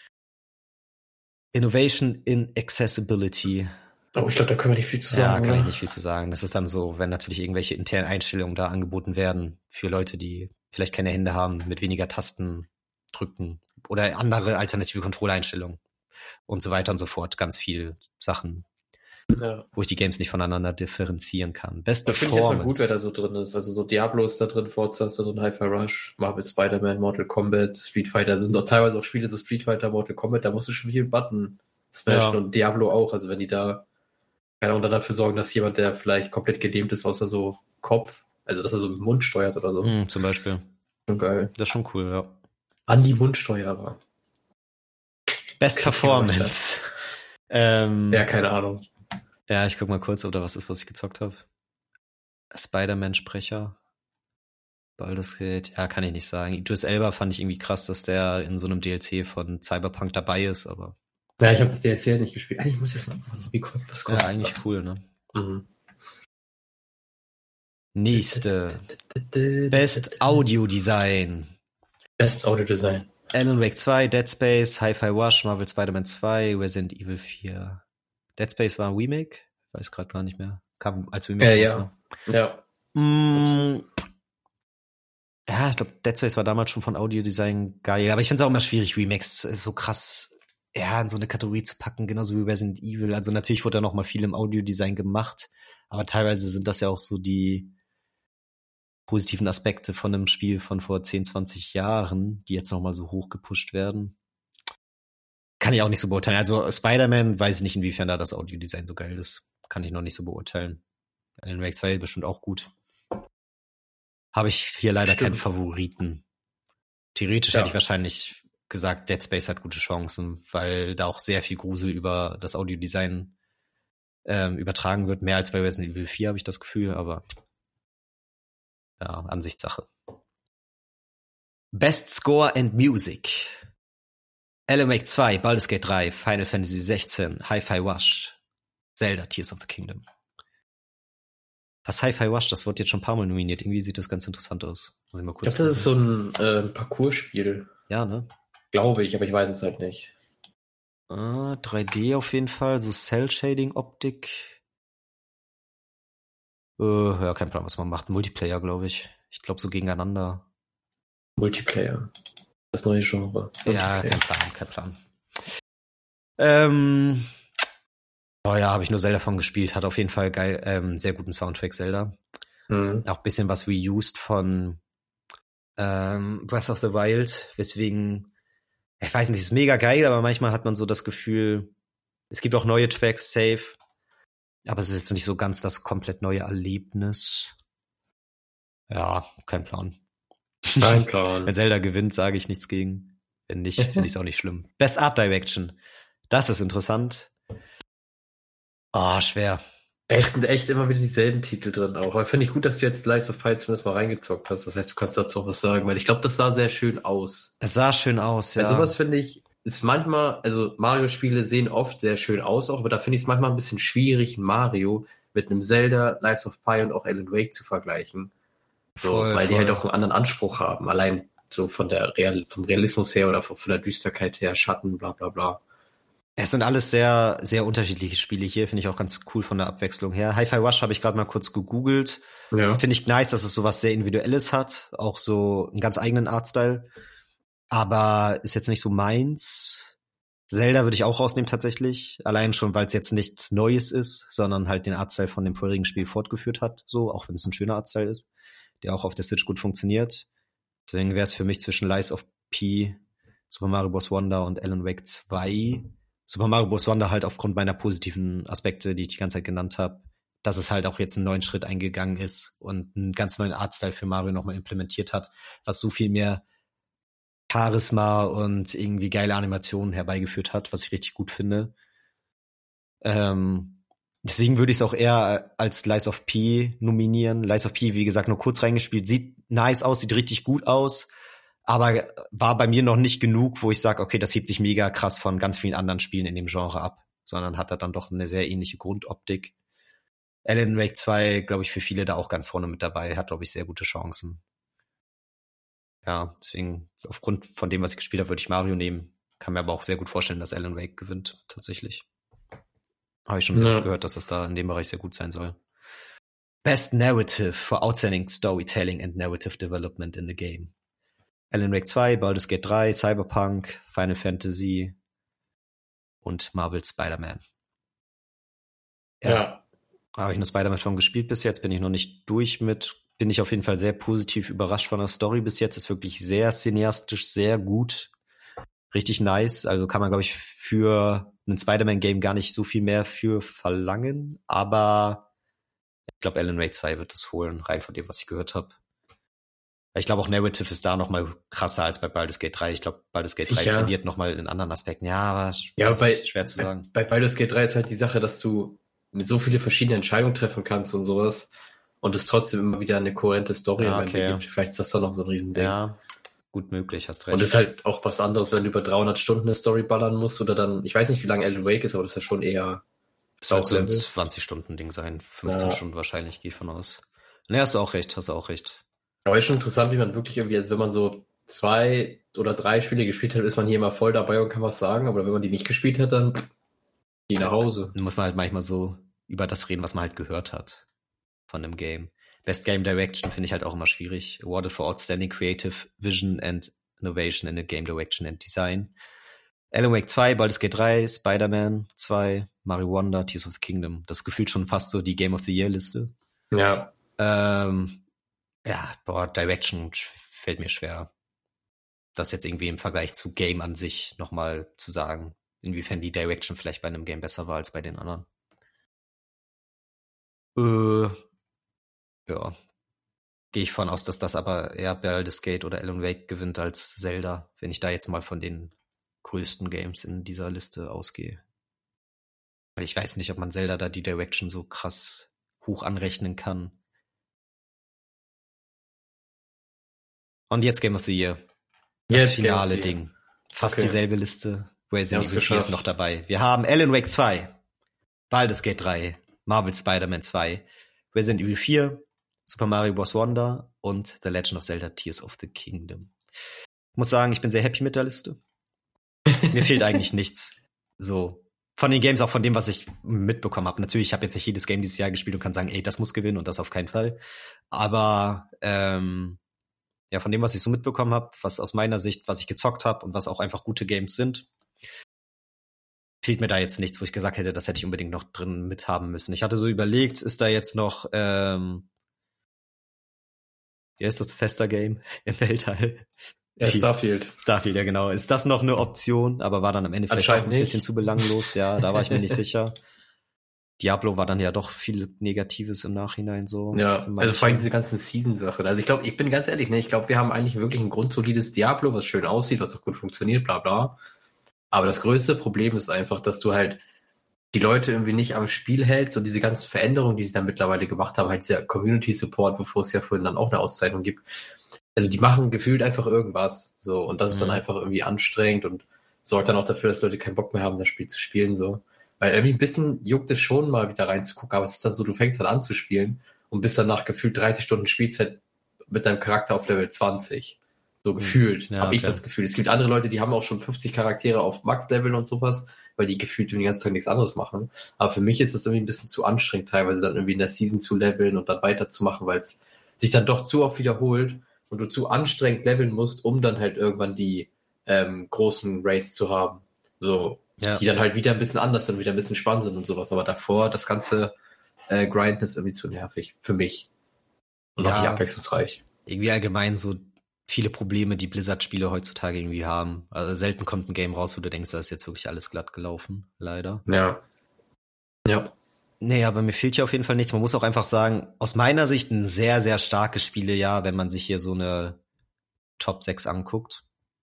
Innovation in Accessibility. Oh, ich glaube, da können wir nicht viel zu Ja, sagen. kann oder? ich nicht viel zu sagen. Das ist dann so, wenn natürlich irgendwelche internen Einstellungen da angeboten werden für Leute, die vielleicht keine Hände haben, mit weniger Tasten drücken oder andere alternative Kontrolleinstellungen und so weiter und so fort. Ganz viel Sachen, Ja. wo ich die Games nicht voneinander differenzieren kann. Best Da finde ich erstmal gut, wer Performance. da so drin ist. Also so Diablo ist da drin, Forza ist da drin, Hi-Fi Rush, Marvel Spider-Man, Mortal Kombat, Street Fighter. Da sind doch teilweise auch Spiele, so Street Fighter, Mortal Kombat, da musst du schon viel Button smashen Ja. und Diablo auch. Also wenn die da, keine Ahnung, dann dafür sorgen, dass jemand, der vielleicht komplett gelähmt ist, außer so Kopf, also dass er so mit dem Mund steuert oder so. Hm, zum Beispiel. Schon geil. Das ist schon cool, ja. An die Mundsteuerer. Best Performance. ähm, Ja, keine Ahnung. Ja, ich guck mal kurz, ob da was ist, was ich gezockt habe. Spider-Man-Sprecher. Baldur's Gate. Ja, kann ich nicht sagen. Idris Elba fand ich irgendwie krass, dass der in so einem D L C von Cyberpunk dabei ist, aber Ja, ich habe das D L C nicht gespielt. Eigentlich muss ich das mal anfangen. Wie kommt was ja, kostet eigentlich das? cool, ne? Mhm. Nächste. Best Audio Design. Best Audio Design. Alan Wake zwei, Dead Space, Hi-Fi Rush, Marvel Spider-Man zwei, Resident Evil vier. Dead Space war ein Remake? Weiß gerade gar nicht mehr. Kam als Remake Ja, raus, ja. ne? Ja. Mm, ja, ich glaube, Dead Space war damals schon von Audiodesign geil, aber ich finde es auch immer schwierig, Remakes so krass ja, in so eine Kategorie zu packen, genauso wie Resident Evil. Also natürlich wurde da noch mal viel im Audiodesign gemacht, aber teilweise sind das ja auch so die positiven Aspekte von einem Spiel von vor zehn, zwanzig Jahren, die jetzt noch mal so hoch gepusht werden. Kann ich auch nicht so beurteilen. Also Spider-Man, weiß ich nicht, inwiefern da das Audiodesign so geil ist. Kann ich noch nicht so beurteilen. Alan Wake zwei bestimmt auch gut. Habe ich hier leider Stimmt. keinen Favoriten. Theoretisch Ja. hätte ich wahrscheinlich gesagt, Dead Space hat gute Chancen, weil da auch sehr viel Grusel über das Audiodesign ähm, übertragen wird. Mehr als bei Resident Evil vier habe ich das Gefühl, aber ja, Ansichtssache. Best Score and Music. Alan Wake zwei, Baldur's Gate drei, Final Fantasy sechzehn, Hi-Fi Rush, Zelda, Tears of the Kingdom. Was Hi-Fi Rush, das wird jetzt schon ein paar Mal nominiert. Irgendwie sieht das ganz interessant aus. Muss ich mal Ich kurz glaube, das ist so ein äh, Parcours-Spiel. Ja, ne? Glaube ich, aber ich weiß es halt nicht. Ah, drei D auf jeden Fall, so Cell-Shading-Optik. Äh, ja, kein Plan, was man macht. Multiplayer, glaube ich. Ich glaube, so gegeneinander. Multiplayer. Das neue Genre. Ja, Multiplayer. kein Plan, kein Plan. Ähm, oh ja, habe ich nur Zelda von gespielt. Hat auf jeden Fall geil, ähm, sehr guten Soundtrack, Zelda. Mhm. Auch ein bisschen was reused von ähm, Breath of the Wild, weswegen, ich weiß nicht, ist mega geil, aber manchmal hat man so das Gefühl, es gibt auch neue Tracks, safe, aber es ist jetzt nicht so ganz das komplett neue Erlebnis. Ja, kein Plan. Kein Plan. Wenn Zelda gewinnt, sage ich nichts gegen. Wenn nicht, finde ich es auch nicht schlimm. Best Art Direction. Das ist interessant. Ah, oh, schwer. Es sind echt immer wieder dieselben Titel drin auch. Aber finde ich gut, dass du jetzt Lies of Pi zumindest mal reingezockt hast. Das heißt, du kannst dazu auch was sagen, weil ich glaube, das sah sehr schön aus. Es sah schön aus, ja. Also sowas finde ich, ist manchmal, also Mario-Spiele sehen oft sehr schön aus auch, aber da finde ich es manchmal ein bisschen schwierig, Mario mit einem Zelda, Lies of Pi und auch Alan Wake zu vergleichen. So, Voll, weil voll. die halt auch einen anderen Anspruch haben. Allein so von der Real, vom Realismus her oder von der Düsterkeit her, Schatten, bla bla bla. Es sind alles sehr, sehr unterschiedliche Spiele hier, finde ich auch ganz cool von der Abwechslung her. Hi-Fi Rush habe ich gerade mal kurz gegoogelt. Ja. Finde ich nice, dass es sowas sehr Individuelles hat, auch so einen ganz eigenen Artstyle. Aber ist jetzt nicht so meins. Zelda würde ich auch rausnehmen tatsächlich. Allein schon, weil es jetzt nichts Neues ist, sondern halt den Artstyle von dem vorherigen Spiel fortgeführt hat, so, auch wenn es ein schöner Artstyle ist, der auch auf der Switch gut funktioniert. Deswegen wäre es für mich zwischen Lies of P, Super Mario Bros. Wonder und Alan Wake zwei. Super Mario Bros. Wonder halt aufgrund meiner positiven Aspekte, die ich die ganze Zeit genannt habe, dass es halt auch jetzt einen neuen Schritt eingegangen ist und einen ganz neuen Artstyle für Mario nochmal implementiert hat, was so viel mehr Charisma und irgendwie geile Animationen herbeigeführt hat, was ich richtig gut finde. Ähm, deswegen würde ich es auch eher als Lies of P nominieren. Lies of P, wie gesagt, nur kurz reingespielt, sieht nice aus, sieht richtig gut aus, aber war bei mir noch nicht genug, wo ich sage, okay, das hebt sich mega krass von ganz vielen anderen Spielen in dem Genre ab, sondern hat da dann doch eine sehr ähnliche Grundoptik. Alan Wake zwei, glaube ich, für viele da auch ganz vorne mit dabei, hat, glaube ich, sehr gute Chancen. Ja, deswegen, aufgrund von dem, was ich gespielt habe, würde ich Mario nehmen. Kann mir aber auch sehr gut vorstellen, dass Alan Wake gewinnt, tatsächlich. Habe ich schon sehr Ja. oft gehört, dass das da in dem Bereich sehr gut sein soll. Best Narrative for Outstanding Storytelling and Narrative Development in the Game. Alan Wake zwei, Baldur's Gate drei, Cyberpunk, Final Fantasy und Marvel Spider-Man. Ja. Ja. Habe ich nur Spider-Man schon gespielt bis jetzt, bin ich noch nicht durch mit. Bin ich auf jeden Fall sehr positiv überrascht von der Story bis jetzt. Ist wirklich sehr cineastisch, sehr gut. Richtig nice. Also kann man, glaube ich, für ein Spider-Man-Game gar nicht so viel mehr für verlangen. Aber ich glaube, Alan Wake zwei wird das holen, rein von dem, was ich gehört habe. Ich glaube, auch Narrative ist da noch mal krasser als bei Baldur's Gate drei. Ich glaube, Baldur's Gate drei Sicher. verliert noch mal in anderen Aspekten. Ja, aber Ja, ist bei, schwer zu sagen. Bei, bei Baldur's Gate drei ist halt die Sache, dass du mit so viele verschiedene Entscheidungen treffen kannst und sowas und es trotzdem immer wieder eine kohärente Story Ja, am Ende okay. gibt. Vielleicht ist das dann noch so ein Riesending. Ja, gut möglich, hast recht. Und es ist halt auch was anderes, wenn du über dreihundert Stunden eine Story ballern musst oder dann, ich weiß nicht, wie lange Alan Wake ist, aber das ist ja schon eher Es wird so ein Level. zwanzig-Stunden-Ding sein. fünfzehn Ja. Stunden wahrscheinlich, gehe ich von aus. Ne, hast du auch recht, hast du auch recht. Aber ist schon interessant, wie man wirklich irgendwie, also wenn man so zwei oder drei Spiele gespielt hat, ist man hier immer voll dabei und kann was sagen, aber wenn man die nicht gespielt hat, dann geh nach Hause. Dann muss man halt manchmal so über das reden, was man halt gehört hat von einem Game. Best Game Direction finde ich halt auch immer schwierig. Awarded for Outstanding Creative Vision and Innovation in a Game Direction and Design. Alan Wake zwei, Baldur's Gate drei, Spider-Man zwei, Mario Wonder, Tears of the Kingdom. Das gefühlt schon fast so die Game of the Year Liste. Ja. Ähm, ja, boah, Direction fällt mir schwer, das jetzt irgendwie im Vergleich zu Game an sich nochmal zu sagen, inwiefern die Direction vielleicht bei einem Game besser war als bei den anderen. Äh, ja, gehe ich von aus, dass das aber eher Baldur's Gate oder Alan Wake gewinnt als Zelda, wenn ich da jetzt mal von den größten Games in dieser Liste ausgehe. Weil ich weiß nicht, ob man Zelda da die Direction so krass hoch anrechnen kann. Und jetzt Game of the Year. Das Jetzt finale Game of the Year. Ding. Fast Okay. dieselbe Liste. Resident Wir haben's Evil vier ist geschafft. noch dabei. Wir haben Alan Wake zwei, Baldur's Gate drei, Marvel Spider-Man zwei, Resident Evil vier, Super Mario Bros. Wonder und The Legend of Zelda Tears of the Kingdom. Ich muss sagen, ich bin sehr happy mit der Liste. Mir fehlt eigentlich nichts. So. Von den Games, auch von dem, was ich mitbekommen habe. Natürlich, ich habe jetzt nicht jedes Game dieses Jahr gespielt und kann sagen, ey, das muss gewinnen und das auf keinen Fall. Aber ähm, ja, von dem, was ich so mitbekommen habe, was aus meiner Sicht, was ich gezockt habe und was auch einfach gute Games sind, fehlt mir da jetzt nichts, wo ich gesagt hätte, das hätte ich unbedingt noch drin mithaben müssen. Ich hatte so überlegt, ist da jetzt noch ähm, wie heißt das Bethesda-Game im Weltall? Ja, Starfield. Starfield, ja genau. Ist das noch eine Option? Aber war dann am Ende vielleicht auch ein Anscheinend bisschen nicht. zu belanglos. Ja, da war ich mir nicht sicher. Diablo war dann ja doch viel Negatives im Nachhinein so. Ja, also vor allem diese ganzen Season-Sachen. Also ich glaube, ich bin ganz ehrlich, ne, ich glaube, wir haben eigentlich wirklich ein grundsolides Diablo, was schön aussieht, was auch gut funktioniert, bla bla. Aber das größte Problem ist einfach, dass du halt die Leute irgendwie nicht am Spiel hältst und diese ganzen Veränderungen, die sie dann mittlerweile gemacht haben, halt dieser Community-Support, wovor es ja vorhin dann auch eine Auszeichnung gibt. Also die machen gefühlt einfach irgendwas, so, und das ist dann Mhm. einfach irgendwie anstrengend und sorgt dann auch dafür, dass Leute keinen Bock mehr haben, das Spiel zu spielen, so. Weil irgendwie ein bisschen juckt es schon mal wieder reinzugucken, aber es ist dann so, du fängst dann an zu spielen und bist dann nach gefühlt dreißig Stunden Spielzeit mit deinem Charakter auf Level zwanzig. So gefühlt, Ja, habe ich okay. das Gefühl. Es gibt andere Leute, die haben auch schon fünfzig Charaktere auf Max-Level und sowas, weil die gefühlt den ganzen Tag nichts anderes machen. Aber für mich ist das irgendwie ein bisschen zu anstrengend, teilweise dann irgendwie in der Season zu leveln und dann weiterzumachen, weil es sich dann doch zu oft wiederholt und du zu anstrengend leveln musst, um dann halt irgendwann die ähm, großen Raids zu haben. So, Ja. die dann halt wieder ein bisschen anders sind, wieder ein bisschen spannend sind und sowas. Aber davor, das ganze äh, Grinden ist irgendwie zu nervig. Für mich. Und auch Ja. nicht abwechslungsreich. Irgendwie allgemein so viele Probleme, die Blizzard-Spiele heutzutage irgendwie haben. Also selten kommt ein Game raus, wo du denkst, da ist jetzt wirklich alles glatt gelaufen, leider. Ja. Ja. Nee, aber mir fehlt hier auf jeden Fall nichts. Man muss auch einfach sagen, aus meiner Sicht ein sehr, sehr starkes Spielejahr, wenn man sich hier so eine Top sechs anguckt.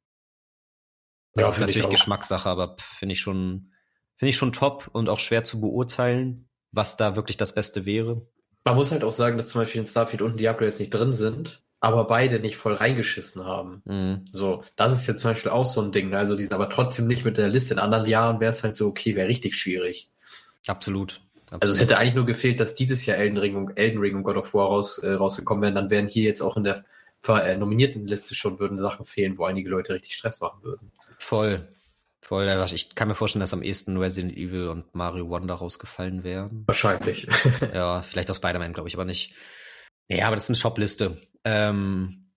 Das Ja, ist find ich natürlich auch. Geschmackssache, aber finde ich schon, finde ich schon top und auch schwer zu beurteilen, was da wirklich das Beste wäre. Man muss halt auch sagen, dass zum Beispiel in Starfield und Diablo jetzt nicht drin sind, aber beide nicht voll reingeschissen haben. Mhm. So, das ist jetzt zum Beispiel auch so ein Ding. Ne? Also die sind aber trotzdem nicht mit der Liste. In anderen Jahren wäre es halt so, okay, wäre richtig schwierig. Absolut. Absolut. Also es hätte eigentlich nur gefehlt, dass dieses Jahr Elden Ring und, Elden Ring und God of War raus, äh, rausgekommen wären. Dann wären hier jetzt auch in der äh, nominierten Liste schon würden Sachen fehlen, wo einige Leute richtig Stress machen würden. Voll. Voll. Ja, Ich kann mir vorstellen, dass am ehesten Resident Evil und Mario Wonder rausgefallen wären. Wahrscheinlich. Ja, vielleicht auch Spider-Man, glaube ich, aber nicht. Nee, aber das ist eine Shop-Liste. Ähm,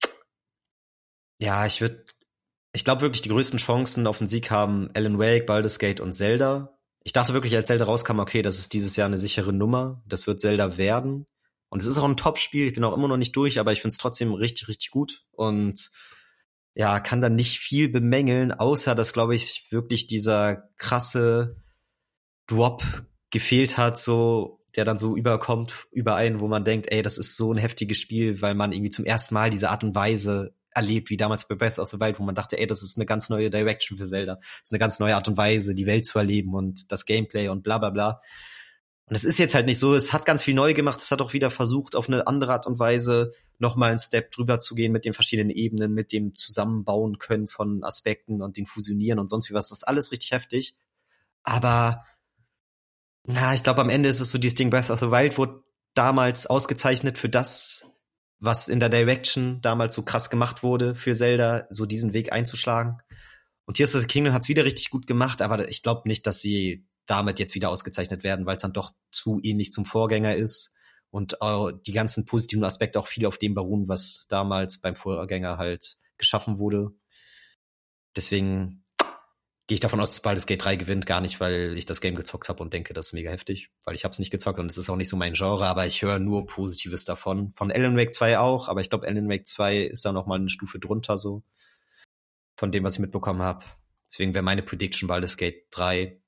ja, ich würde, ich glaube wirklich, die größten Chancen auf den Sieg haben Alan Wake, Baldur's Gate und Zelda. Ich dachte wirklich, als Zelda rauskam, okay, das ist dieses Jahr eine sichere Nummer. Das wird Zelda werden. Und es ist auch ein Top-Spiel. Ich bin auch immer noch nicht durch, aber ich finde es trotzdem richtig, richtig gut. Und ja, kann da nicht viel bemängeln, außer dass, glaube ich, wirklich dieser krasse Drop gefehlt hat, so, der dann so überkommt, überein, wo man denkt, ey, das ist so ein heftiges Spiel, weil man irgendwie zum ersten Mal diese Art und Weise erlebt, wie damals bei Breath of the Wild, wo man dachte, ey, das ist eine ganz neue Direction für Zelda. Das ist eine ganz neue Art und Weise, die Welt zu erleben und das Gameplay und bla bla bla. Und es ist jetzt halt nicht so, es hat ganz viel neu gemacht, es hat auch wieder versucht, auf eine andere Art und Weise nochmal einen Step drüber zu gehen mit den verschiedenen Ebenen, mit dem Zusammenbauen können von Aspekten und den Fusionieren und sonst wie was. Das ist alles richtig heftig. Aber na, ich glaube, am Ende ist es so, dieses Ding Breath of the Wild wurde damals ausgezeichnet für das, was in der Direction damals so krass gemacht wurde für Zelda, so diesen Weg einzuschlagen. Und Tears of the Kingdom hat's wieder richtig gut gemacht, aber ich glaube nicht, dass sie damit jetzt wieder ausgezeichnet werden, weil es dann doch zu ähnlich zum Vorgänger ist und äh, die ganzen positiven Aspekte auch viel auf dem beruhen, was damals beim Vorgänger halt geschaffen wurde. Deswegen gehe ich davon aus, dass Baldur's Gate drei gewinnt, gar nicht, weil ich das Game gezockt habe und denke, das ist mega heftig, weil ich habe es nicht gezockt und es ist auch nicht so mein Genre, aber ich höre nur Positives davon. Von Alan Wake zwei auch, aber ich glaube, Alan Wake zwei ist da noch mal eine Stufe drunter so, von dem, was ich mitbekommen habe. Deswegen wäre meine Prediction Baldur's Gate drei.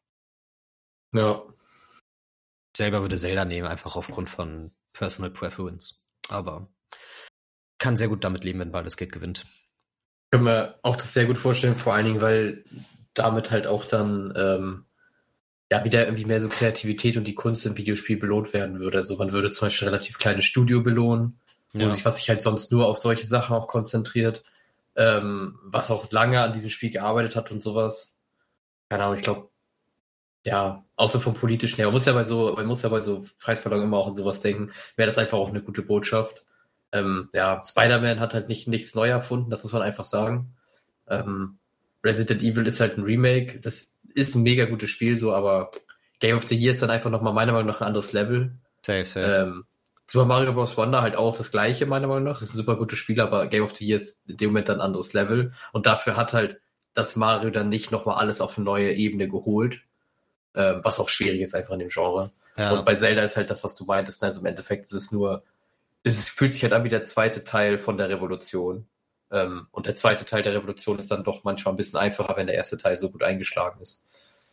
Ja. Ich selber würde Zelda nehmen, einfach aufgrund von Personal Preference. Aber kann sehr gut damit leben, wenn Baldur's Gate gewinnt. Ich kann mir auch das sehr gut vorstellen, vor allen Dingen, weil damit halt auch dann ähm, ja wieder irgendwie mehr so Kreativität und die Kunst im Videospiel belohnt werden würde. Also man würde zum Beispiel ein relativ kleines Studio belohnen, wo Ja. sich, was sich halt sonst nur auf solche Sachen auch konzentriert, ähm, was auch lange an diesem Spiel gearbeitet hat und sowas. Keine Ahnung, ich glaube, ja, auch so vom politischen her, man muss ja bei so, man muss ja bei so Preisverleihungen immer auch an sowas denken, wäre das einfach auch eine gute Botschaft. Ähm, ja, Spider-Man hat halt nicht nichts neu erfunden, das muss man einfach sagen. Ähm, Resident Evil ist halt ein Remake, das ist ein mega gutes Spiel so, aber Game of the Year ist dann einfach nochmal meiner Meinung nach ein anderes Level. Safe, safe. Ähm, Super Mario Bros. Wonder halt auch das gleiche, meiner Meinung nach. Das ist ein super gutes Spiel, aber Game of the Year ist in dem Moment ein anderes Level. Und dafür hat halt das Mario dann nicht nochmal alles auf eine neue Ebene geholt. Ähm, was auch schwierig ist einfach in dem Genre. Ja. Und bei Zelda ist halt das, was du meintest. Also im Endeffekt ist es nur, es fühlt sich halt an wie der zweite Teil von der Revolution. Ähm, und der zweite Teil der Revolution ist dann doch manchmal ein bisschen einfacher, wenn der erste Teil so gut eingeschlagen ist.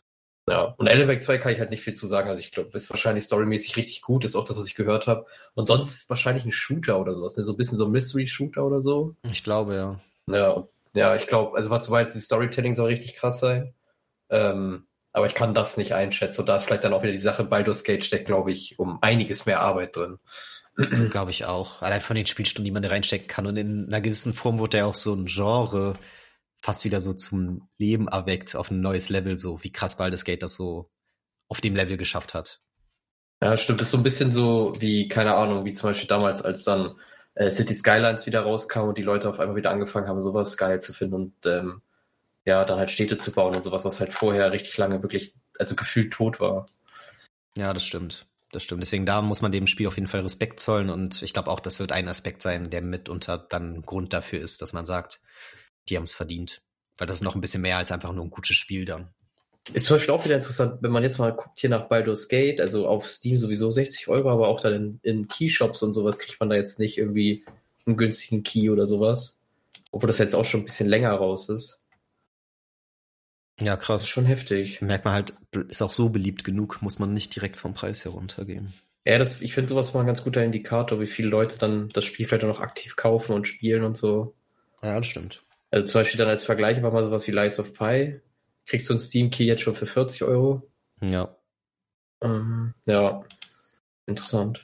Ja, und Alan Wake zwei kann ich halt nicht viel zu sagen. Also ich glaube, ist wahrscheinlich storymäßig richtig gut, ist auch das, was ich gehört habe. Und sonst ist es wahrscheinlich ein Shooter oder sowas, ne? So ein bisschen so ein Mystery-Shooter oder so. Ich glaube, ja. Ja, ja, ich glaube, also was du meinst, die Storytelling soll richtig krass sein. Ähm, aber ich kann das nicht einschätzen. Und da ist vielleicht dann auch wieder die Sache, Baldur's Gate steckt, glaube ich, um einiges mehr Arbeit drin. Glaube ich auch. Allein von den Spielstunden, die man da reinstecken kann. Und in einer gewissen Form wurde ja auch so ein Genre fast wieder so zum Leben erweckt auf ein neues Level, so wie krass Baldur's Gate das so auf dem Level geschafft hat. Ja, stimmt. Das ist so ein bisschen so wie, keine Ahnung, wie zum Beispiel damals, als dann äh, City Skylines wieder rauskam und die Leute auf einmal wieder angefangen haben, sowas geil zu finden und ähm, ja, dann halt Städte zu bauen und sowas, was halt vorher richtig lange wirklich, also gefühlt tot war. Ja, das stimmt. Das stimmt. Deswegen da muss man dem Spiel auf jeden Fall Respekt zollen und ich glaube auch, das wird ein Aspekt sein, der mitunter dann Grund dafür ist, dass man sagt, die haben es verdient. Weil das ist noch ein bisschen mehr als einfach nur ein gutes Spiel dann. Ist zum Beispiel auch wieder interessant, wenn man jetzt mal guckt hier nach Baldur's Gate, also auf Steam sowieso sechzig Euro, aber auch dann in, in Keyshops und sowas kriegt man da jetzt nicht irgendwie einen günstigen Key oder sowas. Obwohl das jetzt auch schon ein bisschen länger raus ist. Ja, krass. Das ist schon heftig. Merkt man halt, ist auch so beliebt genug, muss man nicht direkt vom Preis heruntergehen. Ja, das, ich finde sowas mal ein ganz guter Indikator, wie viele Leute dann das Spiel vielleicht auch noch aktiv kaufen und spielen und so. Ja, das stimmt. Also zum Beispiel dann als Vergleich war mal sowas wie Lies of Pi. Kriegst du einen Steam-Key jetzt schon für vierzig Euro? Ja. Ähm, ja, interessant.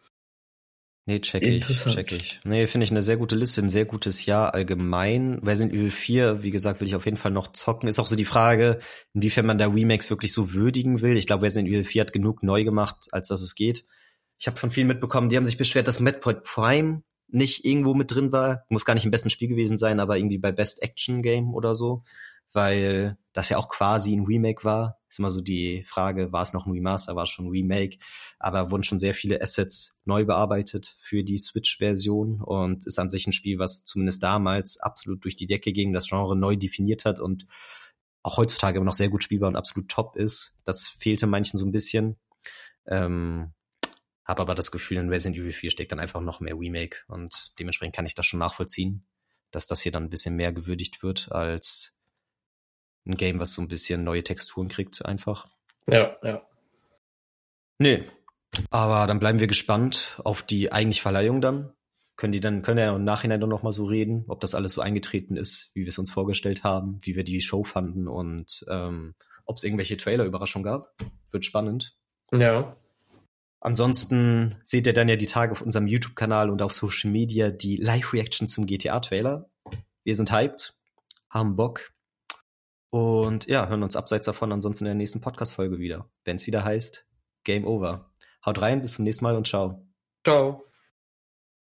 Nee, check ich, check ich. Nee, finde ich eine sehr gute Liste, ein sehr gutes Jahr allgemein. Resident Evil vier, wie gesagt, will ich auf jeden Fall noch zocken. Ist auch so die Frage, inwiefern man da Remakes wirklich so würdigen will. Ich glaube, Resident Evil vier hat genug neu gemacht, als dass es geht. Ich habe von vielen mitbekommen, die haben sich beschwert, dass Metroid Prime nicht irgendwo mit drin war. Muss gar nicht im besten Spiel gewesen sein, aber irgendwie bei Best Action Game oder so. Weil das ja auch quasi ein Remake war. Ist immer so die Frage, war es noch ein Remaster, war es schon ein Remake? Aber wurden schon sehr viele Assets neu bearbeitet für die Switch-Version und ist an sich ein Spiel, was zumindest damals absolut durch die Decke ging, das Genre neu definiert hat und auch heutzutage immer noch sehr gut spielbar und absolut top ist. Das fehlte manchen so ein bisschen. Ähm, habe aber das Gefühl, in Resident Evil vier steckt dann einfach noch mehr Remake und dementsprechend kann ich das schon nachvollziehen, dass das hier dann ein bisschen mehr gewürdigt wird als ein Game, was so ein bisschen neue Texturen kriegt, einfach. Ja, ja. Nee, aber dann bleiben wir gespannt auf die eigentliche Verleihung dann. Können die dann, können ja im Nachhinein dann noch mal so reden, ob das alles so eingetreten ist, wie wir es uns vorgestellt haben, wie wir die Show fanden und ähm, ob es irgendwelche Trailer-Überraschungen gab. Wird spannend. Ja. Ansonsten seht ihr dann ja die Tage auf unserem YouTube-Kanal und auf Social Media die Live-Reaction zum G T A-Trailer. Wir sind hyped, haben Bock. Und ja, hören uns abseits davon ansonsten in der nächsten Podcast-Folge wieder, wenn es wieder heißt Game Over. Haut rein, bis zum nächsten Mal und ciao. Ciao.